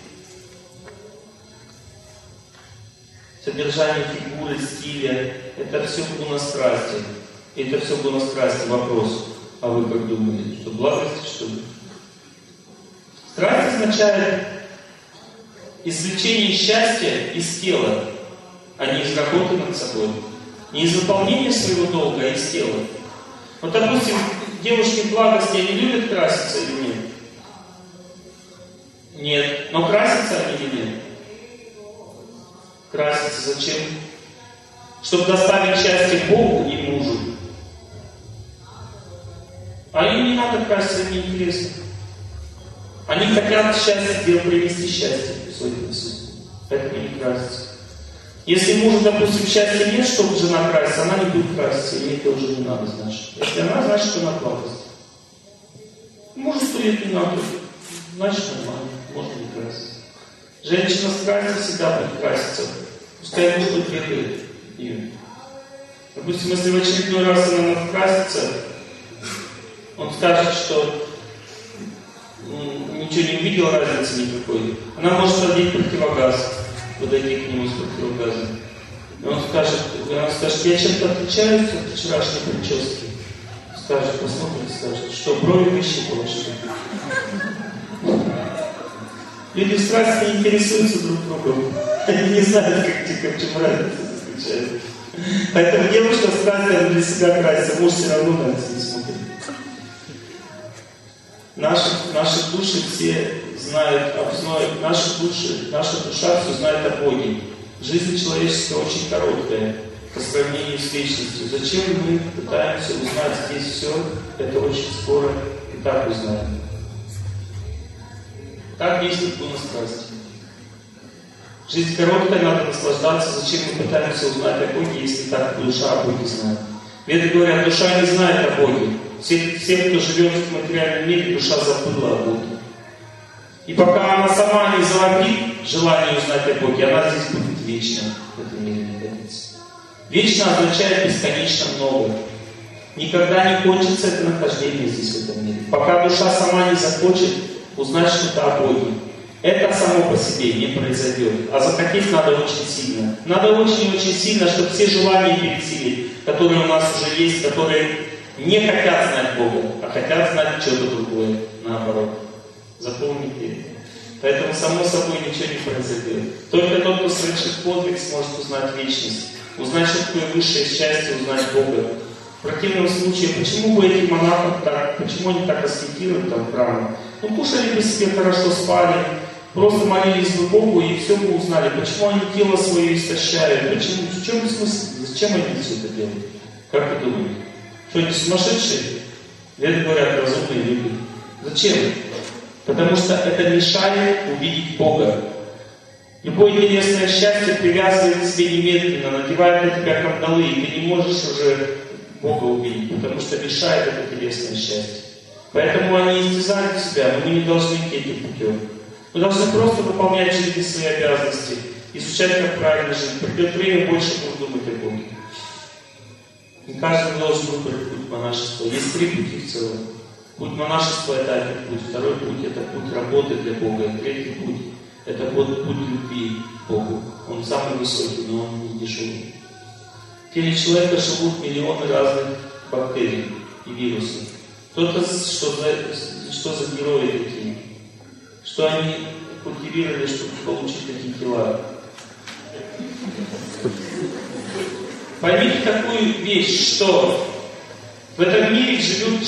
содержание фигуры, стиля, это все гуна-страсти. Это все гуна-страсти. Вопрос. А вы как думаете? Что благость, что ли? Страсть означает извлечение счастья из тела, а не из работы над собой. Не из выполнения своего долга, а из тела. Вот, допустим, девушки в благости, они любят краситься или нет? Нет. Но красятся они или нет? Красятся зачем? Чтобы доставить счастье Богу и мужу. А им не надо краситься, им не интересно. Они хотят счастье, привнести счастье в свою присутствие. Поэтому не красятся. Если мужу, допустим, счастья нет, чтобы жена красится, она не будет краситься, ей это уже не надо, значит. Если она, значит, она благость. Мужу стоит не надо, значит, нормально, можно не краситься. Женщина с краситься всегда будет краситься. Пускай муж подбегает ее. Допустим, если в очередной раз она красится, он скажет, что ничего не увидел, разницы никакой. Она может одеть противогаз, подойти к нему с противогазом. И он скажет, я чем-то отличаюсь от вчерашней прически. Скажет, посмотрит, скажет, что брови выщипало, что ли. Люди в страсти не интересуются друг другом. Они не знают, в чем разница заключается. Поэтому девушка в страсти для себя красится, муж все равно на это не смотрит. Наши души все знают, наша душа все знает о Боге. Жизнь человеческая очень короткая по сравнению с вечностью. Зачем мы пытаемся узнать здесь все? Это очень скоро и так узнаем. Так действует гуна страсти. Жизнь короткая, надо наслаждаться. Зачем мы пытаемся узнать о Боге, если так душа о Боге знает? Веды говорят, душа не знает о Боге. Все, кто живет в материальном мире, душа забыла о Боге. И пока она сама не завопит желание узнать о Боге, она здесь будет вечно в этом мире находиться. Вечно означает бесконечно много. Никогда не кончится это нахождение здесь, в этом мире. Пока душа сама не захочет узнать что-то о Боге. Это само по себе не произойдет. А захотеть надо очень сильно. Надо очень-очень сильно, чтобы все желания пересилить, которые у нас уже есть, которые не хотят знать Бога, а хотят знать что-то другое, наоборот. Запомните это. Поэтому само собой ничего не произойдет. Только тот, кто совершит подвиг, сможет узнать вечность. Узнать, что такое высшее счастье, узнать Бога. В противном случае, почему бы этим монахам так, почему они так аскетируют там в храмах? Ну, кушали бы себе хорошо, спали, просто молились бы Богу и все бы узнали. Почему они тело свое истощают? Почему? В чем смысл? Зачем они все это делают? Как вы думаете? Что они сумасшедшие? Это говорят разумные люди. Зачем? Потому что это мешает увидеть Бога. Любое телесное счастье привязывает к себе немедленно, надевает на тебя кандалы, и ты не можешь уже Бога увидеть, потому что мешает это телесное счастье. Поэтому они истязают себя, но мы не должны идти этим путем. Мы должны просто выполнять жизнь свои обязанности, изучать, как правильно жить. Придет время, больше будем думать о Боге. И каждый должен выбрать путь монашества. Есть 3 пути в целом. Путь монашества — это один путь. Второй путь — это путь работы для Бога. Третий путь — это путь любви к Богу. Он самый высокий, но он не дешевый. В теле человека живут миллионы разных бактерий и вирусов. Кто-то, что за герои такие? Что они культивировали, чтобы получить такие тела? Поймите такую вещь, что в этом мире живут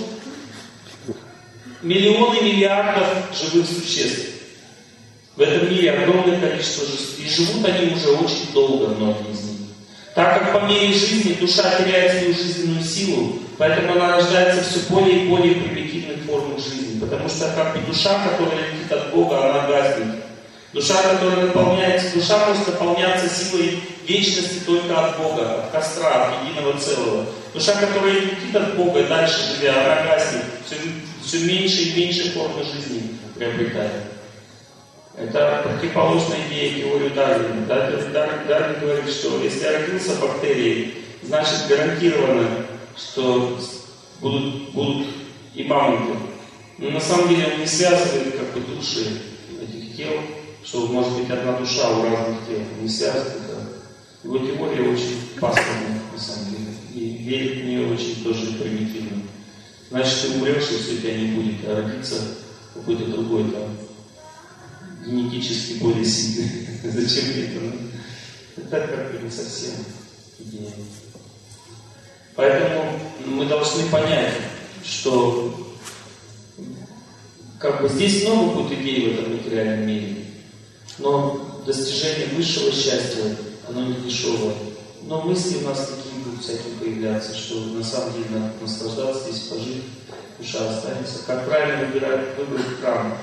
миллионы миллиардов живых существ. В этом мире огромное количество жизней. И живут они уже очень долго, многие из них. Так как по мере жизни душа теряет свою жизненную силу, поэтому она рождается все более и более примитивных формах жизни. Потому что как бы душа, которая летит от Бога, она гаснет. Душа, которая наполняется, душа может наполняться силой вечности только от Бога, от костра, от единого целого. Душа, которая летит от Бога, дальше живя, она гаснет, все меньше и меньше формы жизни приобретает. Это противоположная идея теории Дарвина. Дарвин говорит, что если я родился бактерией, значит гарантированно, что будут и мамонты. Но на самом деле он не связывает как бы души этих тел, что может быть одна душа у разных тел. Он не связывает это. Его теория очень пасторная, на самом деле. И верить в нее очень тоже примитивно. Значит, ты умрешь, если у тебя не будет, а родиться какой-то другой там генетически более сильный. Зачем мне это? Это как бы не совсем идея. Поэтому мы должны понять, что как бы здесь много будет идей в этом материальном мире, но достижение высшего счастья, оно не дешевое. Но мысли у нас такие будут всякие появляться, что на самом деле надо наслаждаться здесь, пожить, душа останется. Как правильно выбрать храм?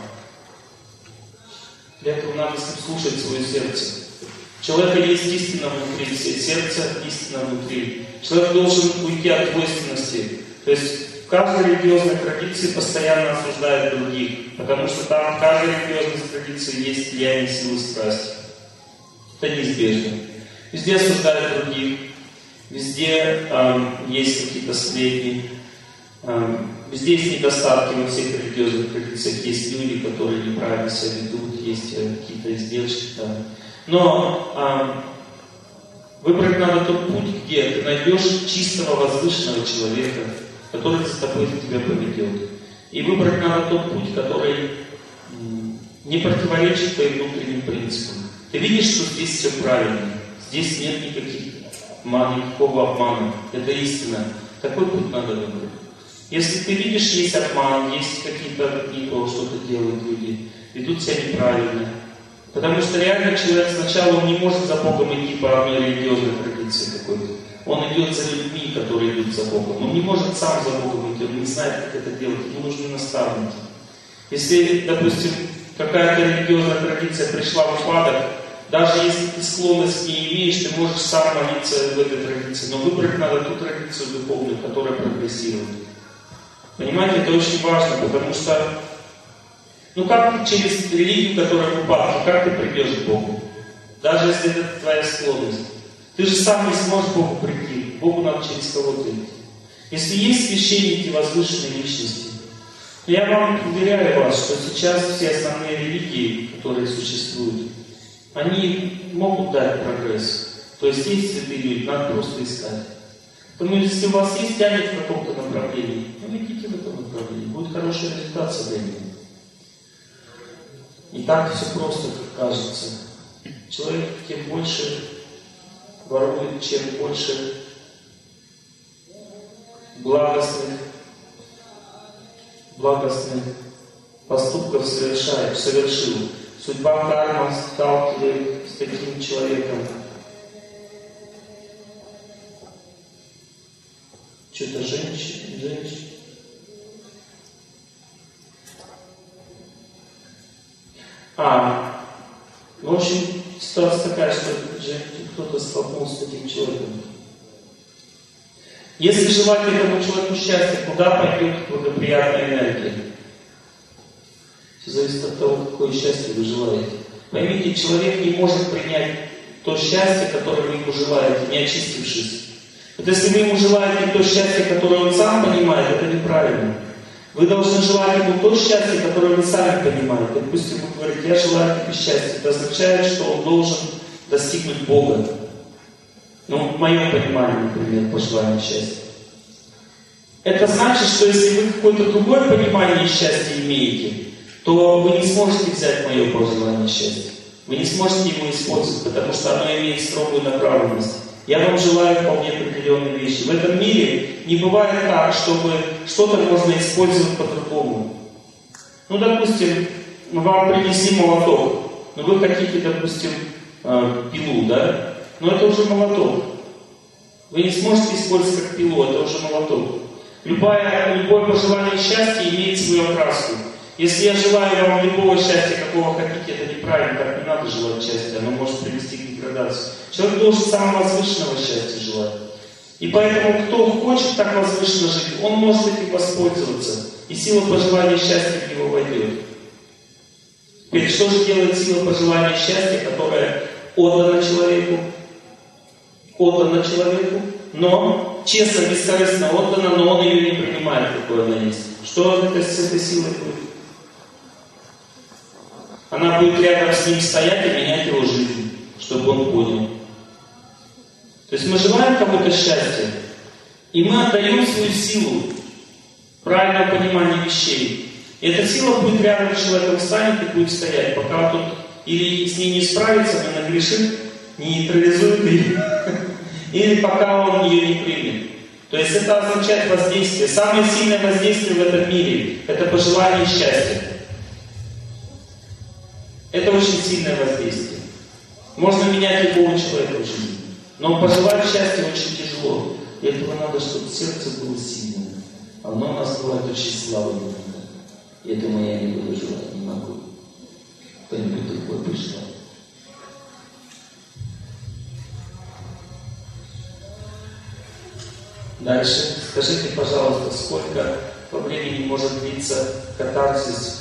Для этого надо слушать свое сердце. У человека есть истина внутри, сердце истина внутри. Человек должен уйти от двойственности. То есть в каждой религиозной традиции постоянно осуждают других, потому что там в каждой религиозной традиции есть влияние силы страсти. Это неизбежно. Везде осуждают других, везде есть какие-то сплетни, везде есть недостатки во всех религиозных традициях, есть люди, которые неправильно себя ведут, есть какие-то издержки там. Но выбрать надо тот путь, где ты найдешь чистого, возвышенного человека, который за тобой тебя поведет. И выбрать надо тот путь, который не противоречит твоим внутренним принципам. Ты видишь, что здесь все правильно, здесь нет никакого обмана, это истина. Такой путь надо выбрать. Если ты видишь, есть обман, есть какие-то не то, что-то делают люди, ведут себя неправильно. Потому что реально человек сначала он не может за Богом идти по одной религиозной традиции какой-то. Он идет за людьми, которые идут за Богом. Он не может сам за Богом идти, он не знает, как это делать. Ему нужны наставники. Если, допустим, какая-то религиозная традиция пришла в упадок, даже если ты склонность не имеешь, ты можешь сам молиться в этой традиции. Но выбрать надо ту традицию духовную, которая прогрессирует. Понимаете, это очень важно, потому что как ты через религию, которая в упадке, как ты придешь к Богу? Даже если это твоя склонность. Ты же сам не сможешь к Богу прийти. Богу надо через кого-то идти. Если есть священники возвышенной личности, я вам уверяю вас, что сейчас все основные религии, которые существуют, они могут дать прогресс. То есть святые люди, надо просто искать. Поэтому если у вас есть тянет в каком-то направлении, идите в этом направлении. Будет хороший результат со временем. Не так все просто, как кажется. Человек тем больше ворует, чем больше благостных поступков совершил. Судьба, карма сталкивает с таким человеком. Что-то женщина. В общем, ситуация такая, что кто-то столкнулся с таким человеком. Если желать этому человеку счастья, куда пойдет благоприятная энергия? Все зависит от того, какое счастье вы желаете. Поймите, человек не может принять то счастье, которое вы ему желаете, не очистившись. Вот если вы ему желаете то счастье, которое он сам понимает, это неправильно. Вы должны желать ему то счастье, которое вы сами понимаете. Допустим, вы говорите, я желаю тебе счастья. Это означает, что он должен достигнуть Бога. В моем понимании, например, пожелание счастья. Это значит, что если вы какое-то другое понимание счастья имеете, то вы не сможете взять мое пожелание счастья. Вы не сможете его использовать, потому что оно имеет строгую направленность. Я вам желаю вполне определенные вещи. В этом мире не бывает так, чтобы что-то можно использовать по-другому. Допустим, вам принесли молоток, но вы хотите, допустим, пилу, да? Но это уже молоток. Вы не сможете использовать как пилу, это уже молоток. Любое пожелание счастья имеет свою окраску. Если я желаю вам любого счастья, какого хотите, это неправильно, так не надо желать счастья, оно может привести к деградации. Человек должен самого возвышенного счастья желать. И поэтому, кто хочет так возвышенно жить, он может этим воспользоваться. И сила пожелания счастья в него войдет. Теперь, что же делает сила пожелания счастья, которая отдана человеку, но честно, бескорыстно отдана, но он ее не принимает, какой она есть. Что это с этой силой будет? Она будет рядом с ним стоять и менять его жизнь, чтобы он понял. То есть мы желаем кому-то счастья, и мы отдаем свою силу правильного понимания вещей. И эта сила будет рядом с человеком, станет и будет стоять, пока он или с ней не справится, не нагрешит, не нейтрализует ее, или пока он ее не примет. То есть это означает воздействие. Самое сильное воздействие в этом мире – это пожелание счастья. Это очень сильное воздействие. Можно менять любого человека в жизни. Но пожелать счастья очень тяжело. Для этого надо, чтобы сердце было сильным. Оно у нас бывает очень слабым. И этому я не буду желать, не могу. Кто-нибудь другой пришел. Дальше. Скажите, пожалуйста, сколько по времени может длиться катарсис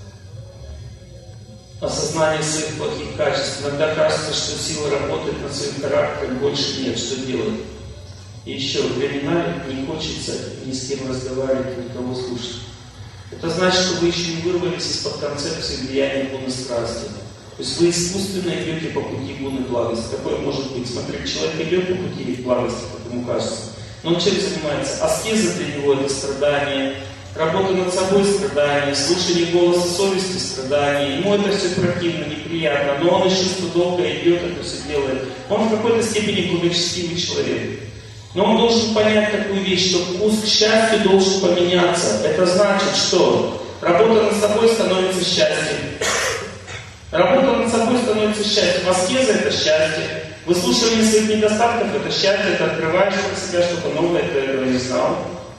осознание своих плохих качеств? Иногда кажется, что сила работает над своим характером, больше нет, что делать? И еще, временами не хочется ни с кем разговаривать, никого слушать. Это значит, что вы еще не вырвались из-под концепции влияния гуны страсти. То есть вы искусственно идете по пути гуны благости. Такое может быть. Смотрите, человек идет по пути благости, как ему кажется. Но он чем занимается? Аскеза для него — это страдание. Работа над собой — страдание. Слушание голоса совести — страдание. Ему это все противно, неприятно. Но он еще долго идет, это все делает. Он в какой-то степени благочестивый человек. Но он должен понять такую вещь, что вкус к счастью должен поменяться. Это значит, что работа над собой становится счастьем. Работа над собой становится счастьем. Аскеза — это счастье. Выслушивание своих недостатков — это счастье. Ты открываешь для себя что-то новое, ты этого не знал.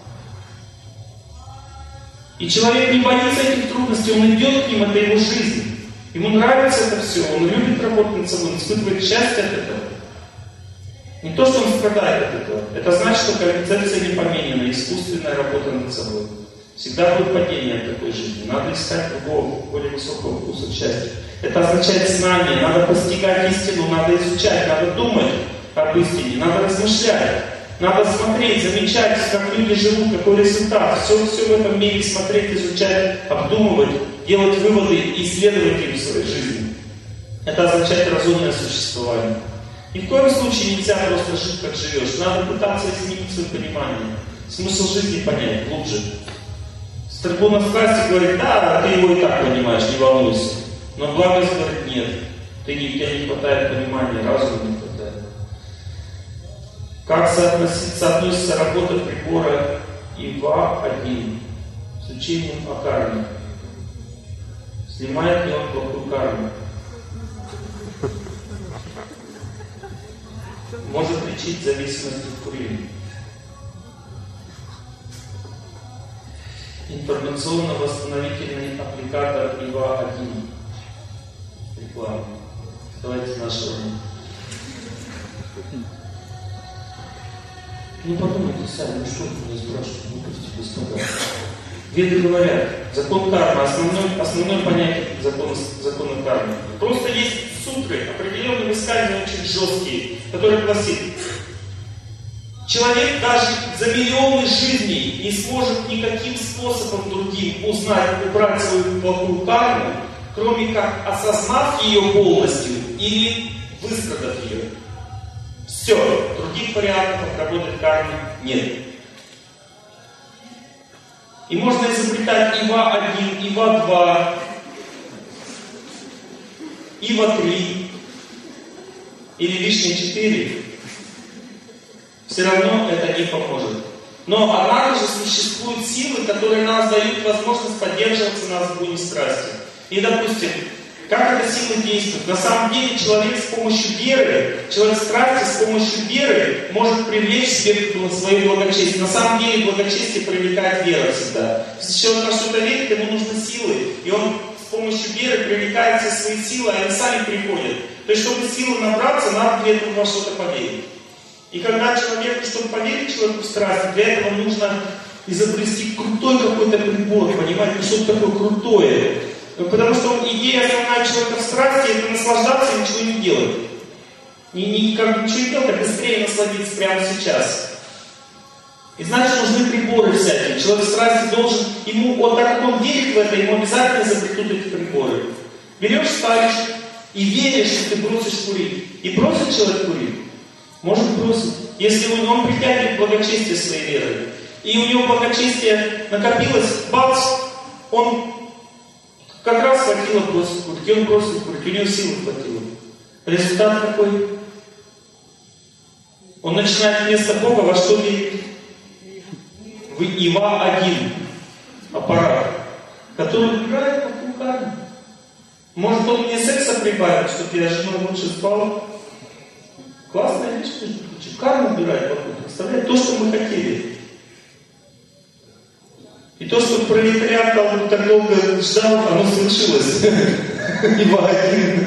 И человек не боится этих трудностей, он идет к ним, это его жизнь. Ему нравится это все, он любит работать над собой, он испытывает счастье от этого. Не то, что он страдает от этого. Это значит, что концепция не поменена, искусственная работа над собой. Всегда будет падение от такой жизни. Надо искать другого, более высокого вкуса счастья. Это означает знание, надо постигать истину, надо изучать, надо думать об истине, надо размышлять. Надо смотреть, замечать, как люди живут, какой результат. Все в этом мире смотреть, изучать, обдумывать, делать выводы и исследовать их в своей жизни. Это означает разумное существование. Ни в коем случае нельзя просто жить, как живешь. Надо пытаться изменить свое понимание. Смысл жизни понять глубже. С трибуны страсти говорит, да, ты его и так понимаешь, не волнуйся. Но благость говорит, нет. У тебя не хватает понимания, разума не хватает. Как соотносится работа прибора ИВА-1 с учением о карме? Снимает ли он плохую карму? Может лечить зависимость от курения. Информационно-восстановительный аппликатор ИВА-1. Реклама. Давайте нашего. Ну подумайте сами, ну что вы меня спрашиваете, глупости, господа. Веды говорят, закон кармы, основное понятие закона кармы. Просто есть сутры, определенные высказывания очень жесткие, которые гласит, человек даже за миллионы жизней не сможет никаким способом другим узнать, убрать свою плохую карму, кроме как осознав ее полностью или выстрадав ее. Все, других вариантов отработать карму нет. И можно изобретать ИВА-1, ИВА-2, ИВА-3 или лишние 4. Все равно это не поможет. Но однако же существуют силы, которые нам дают возможность поддерживаться на сгуне страсти. И допустим, как эта сила действует? На самом деле человек с помощью веры, человек страсти с помощью веры может привлечь себе свое благочестие. На самом деле благочестие привлекает вера всегда. Если человек на что-то верит, ему нужны силы. И он с помощью веры привлекает все свои силы, а они сами приходят. То есть, чтобы силы набраться, надо для этого во что-то поверить. И когда человеку, чтобы поверить человеку в страсть, для этого нужно изобрести крутой какой-то прибор, понимаете, что-то такое крутое. Потому что идея основная человека в страсти — это наслаждаться и ничего не делать. Ничего не делать, а быстрее насладиться прямо сейчас. И значит, нужны приборы всякие. Человек в страсти должен, вот так как он верит в это, ему обязательно изобретут эти приборы. Берешь, ставишь и веришь, что ты бросишь курить. И бросит человек курить? Может бросить. Если он притягивает благочестие своей верой. И у него благочестие накопилось, бац, он как раз хватило бросить курить. И он бросит курить, у него силы хватило. Результат какой? Он начинает вместо Бога во что верить? В ИВА-1 аппарат, который убирает плохую карму. Может, он мне секса прибавит, чтобы я с женой лучше спал? Классная вещь, между прочим. Карму убирает плохую. Представляете? То, что мы хотели. И то, что пролетариат так долго ждал, оно свершилось. ИВА-1.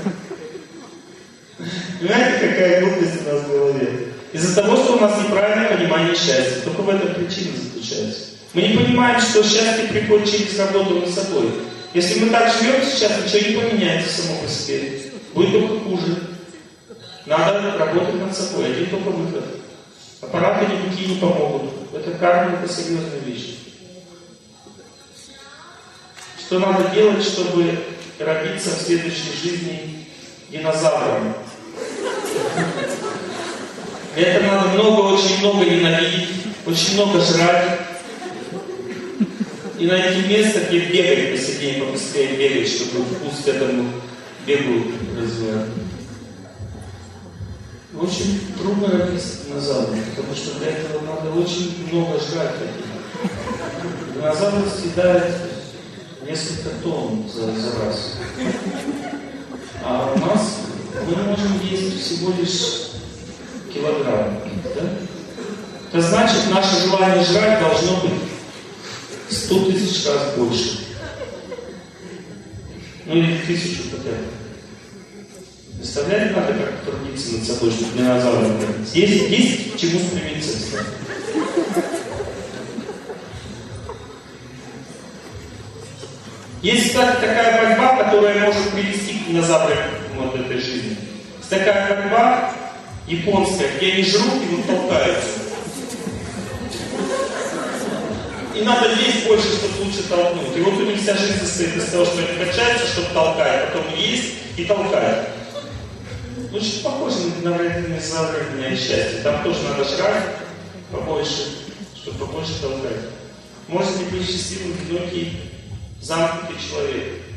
Понимаете, какая глупость у нас в голове? Из-за того, что у нас неправильное понимание счастья. Только в этом причина заключается. Мы не понимаем, что счастье приходит через работу над собой. Если мы так живем сейчас, ничего не поменяется само по себе. Будет только хуже. Надо работать над собой. Один только выход. Аппараты никакие не помогут. Это карма, это серьезная вещь. Что надо делать, чтобы родиться в следующей жизни динозавром? Для этого надо очень много ненавидеть, очень много жрать. И найти место, где бегать посильнее, побыстрее бегать, чтобы вкус к этому бегу развивать. Очень трудно родиться динозавром, потому что для этого надо очень много жрать. Динозавр съедает несколько тонн за раз. А у нас мы можем есть всего лишь килограмм. Да? Это значит, наше желание жрать должно быть 100 тысяч раз больше. Ну или 1000 хотя бы. Представляете, надо как трудиться над собой, чтобы динозавром ходить. Есть к чему стремиться, кстати. Есть, кстати, такая борьба, которая может привести к динозаврам вот этой жизни. Есть такая борьба японская, где они жрут и вот толкаются. И надо есть больше, чтобы лучше толкнуть. И вот у них вся жизнь состоит из того, что они качаются, чтобы толкать, потом есть и толкают. Очень похоже на динозавры счастье. Там тоже надо жрать побольше, чтобы побольше толкать. Можете быть счастливым, одинокий, замкнутый человек.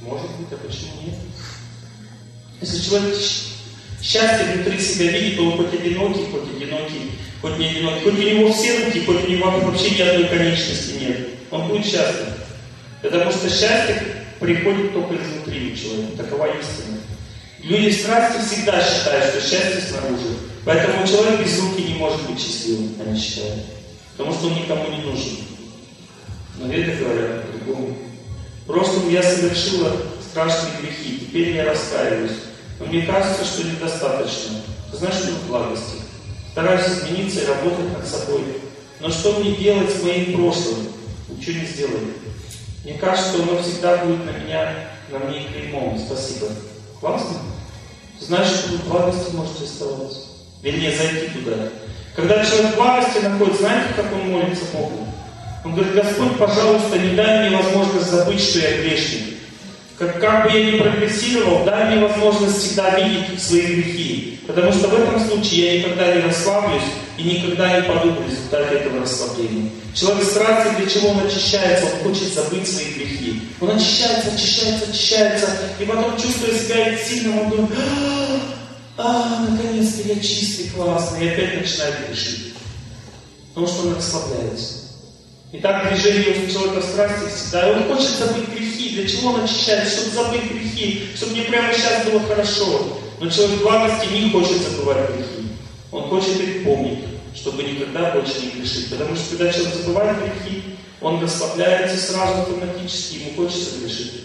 Может быть, а почему нет? Если человек счастье внутри себя видит, то он хоть одинокий, хоть не одинокий, хоть у него все руки, хоть у него вообще ни одной конечности нет. Он будет счастлив. Потому что счастье приходит только изнутри у человека. Такова истина. Люди в страсти всегда считают, что счастье снаружи. Поэтому человек без руки не может быть счастливым, они считают. Потому что он никому не нужен. Но веды говорят по-другому. В прошлом я совершила страшные грехи, теперь я раскаиваюсь. Но мне кажется, что недостаточно. Ты знаешь, что в благости? Стараюсь измениться и работать над собой. Но что мне делать с моим прошлым? Ничего не сделаю. Мне кажется, что оно всегда будет на мне клеймом. Спасибо. Классно? Знаешь, что вы в благости можете оставаться? Вернее, зайти туда. Когда человек в благости находится, знаете, как он молится Богу? Он говорит: Господь, пожалуйста, не дай мне возможность забыть, что я грешник. Как бы я ни прогрессировал, дай мне возможность всегда видеть свои грехи. Потому что в этом случае я никогда не расслаблюсь и никогда не паду в результате этого расслабления. Человек в страсти, для чего он очищается? Он хочет забыть свои грехи. Он очищается, и потом, чувствуя себя сильным, он думает: наконец-то я чистый, классный, и опять начинает грешить. Потому что он расслабляется. И так движение у человека в страсти всегда. И он хочет забыть грехи. Для чего он очищается? Чтобы забыть грехи. Чтобы мне прямо сейчас было хорошо. Но человек в благости не хочет забывать грехи. Он хочет их помнить, чтобы никогда больше не грешить. Потому что когда человек забывает грехи, он расслабляется сразу автоматически, ему хочется грешить.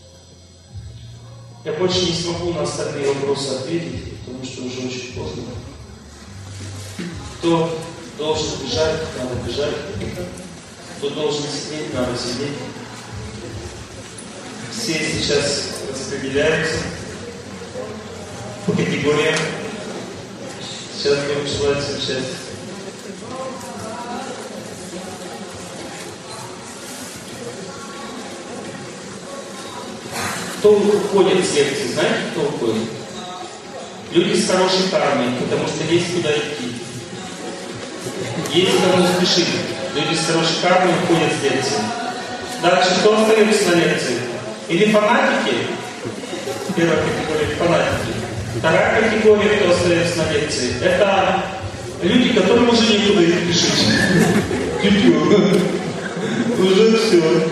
Я больше не смогу на остальные вопросы ответить, потому что уже очень поздно. Кто должен бежать, надо бежать. Кто должен сидеть, надо сидеть. Все сейчас распределяются по категориям. Сейчас будем желать всем счастья. Кто уходит с лекции? Знаете, кто уходит? Люди с хорошей кармой, потому что есть куда идти. Есть кому спешить. Люди с хорошей кармой уходят с лекции. Дальше кто остается на лекции? Или фанатики? Первая категория — фанатики. Вторая категория, кто остается на лекции, это люди, которым уже некуда их спешить. Уже все.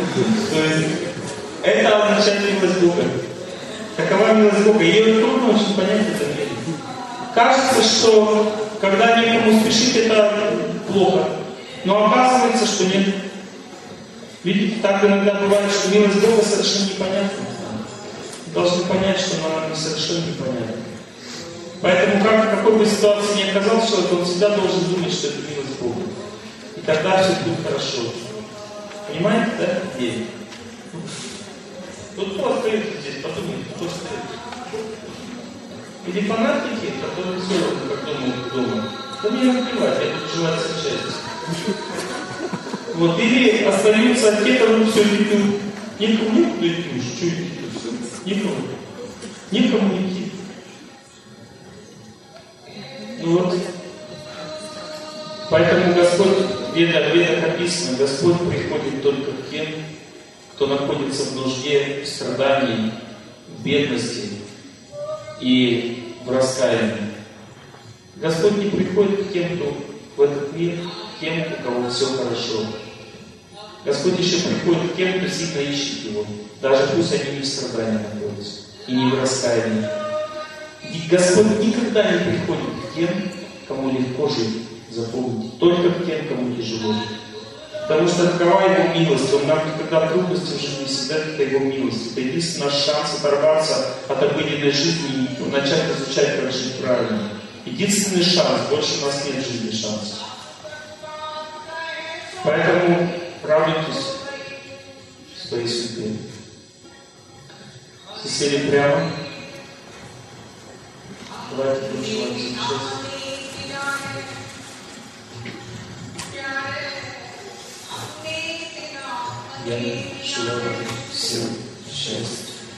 Это означает милость Бога. Какова милость Бога? Ее трудно очень понять в этом мире. Кажется, что когда некому спешить, это плохо. Но оказывается, что нет. Видите, так иногда бывает, что милость Бога совершенно непонятна. Должны понять, что она совершенно непонятна. Поэтому, в какой бы ситуации ни оказался человек, он всегда должен думать, что это милость Бога. И тогда все будет хорошо. Понимаете, да? Идея. Тут кто остается здесь? Подумайте, кто остается? Или фанатики, которые все равно, как думают дома. Да мне наплевать, я тут желаю счастья. Вот, или остаются те, которые все идут. Никому некуда идти уже, что идти все? Никому не идти. Ну вот. Поэтому Господь, в ведах написано, Господь приходит только к тем, кто находится в нужде, в страдании, в бедности и в раскаянии. Господь не приходит к тем, кто в этот мир, к тем, у кого все хорошо. Господь еще приходит к тем, кто сильно ищет Его, даже пусть они не в страдании находятся и не в раскаянии. И Господь никогда не приходит к тем, кому легко жить, запомните, только к тем, кому тяжело. Потому что такова Его милость. Он нам никогда трудности в жизни всегда это Его милость. Это единственный наш шанс оторваться от обыденной жизни и начать изучать, как жить правильно. Единственный шанс. Больше у нас нет в жизни шансов. Поэтому радуйтесь своей судьбе. Все сели прямо. Давайте будем желать всем счастья. Я желаю всем счастья.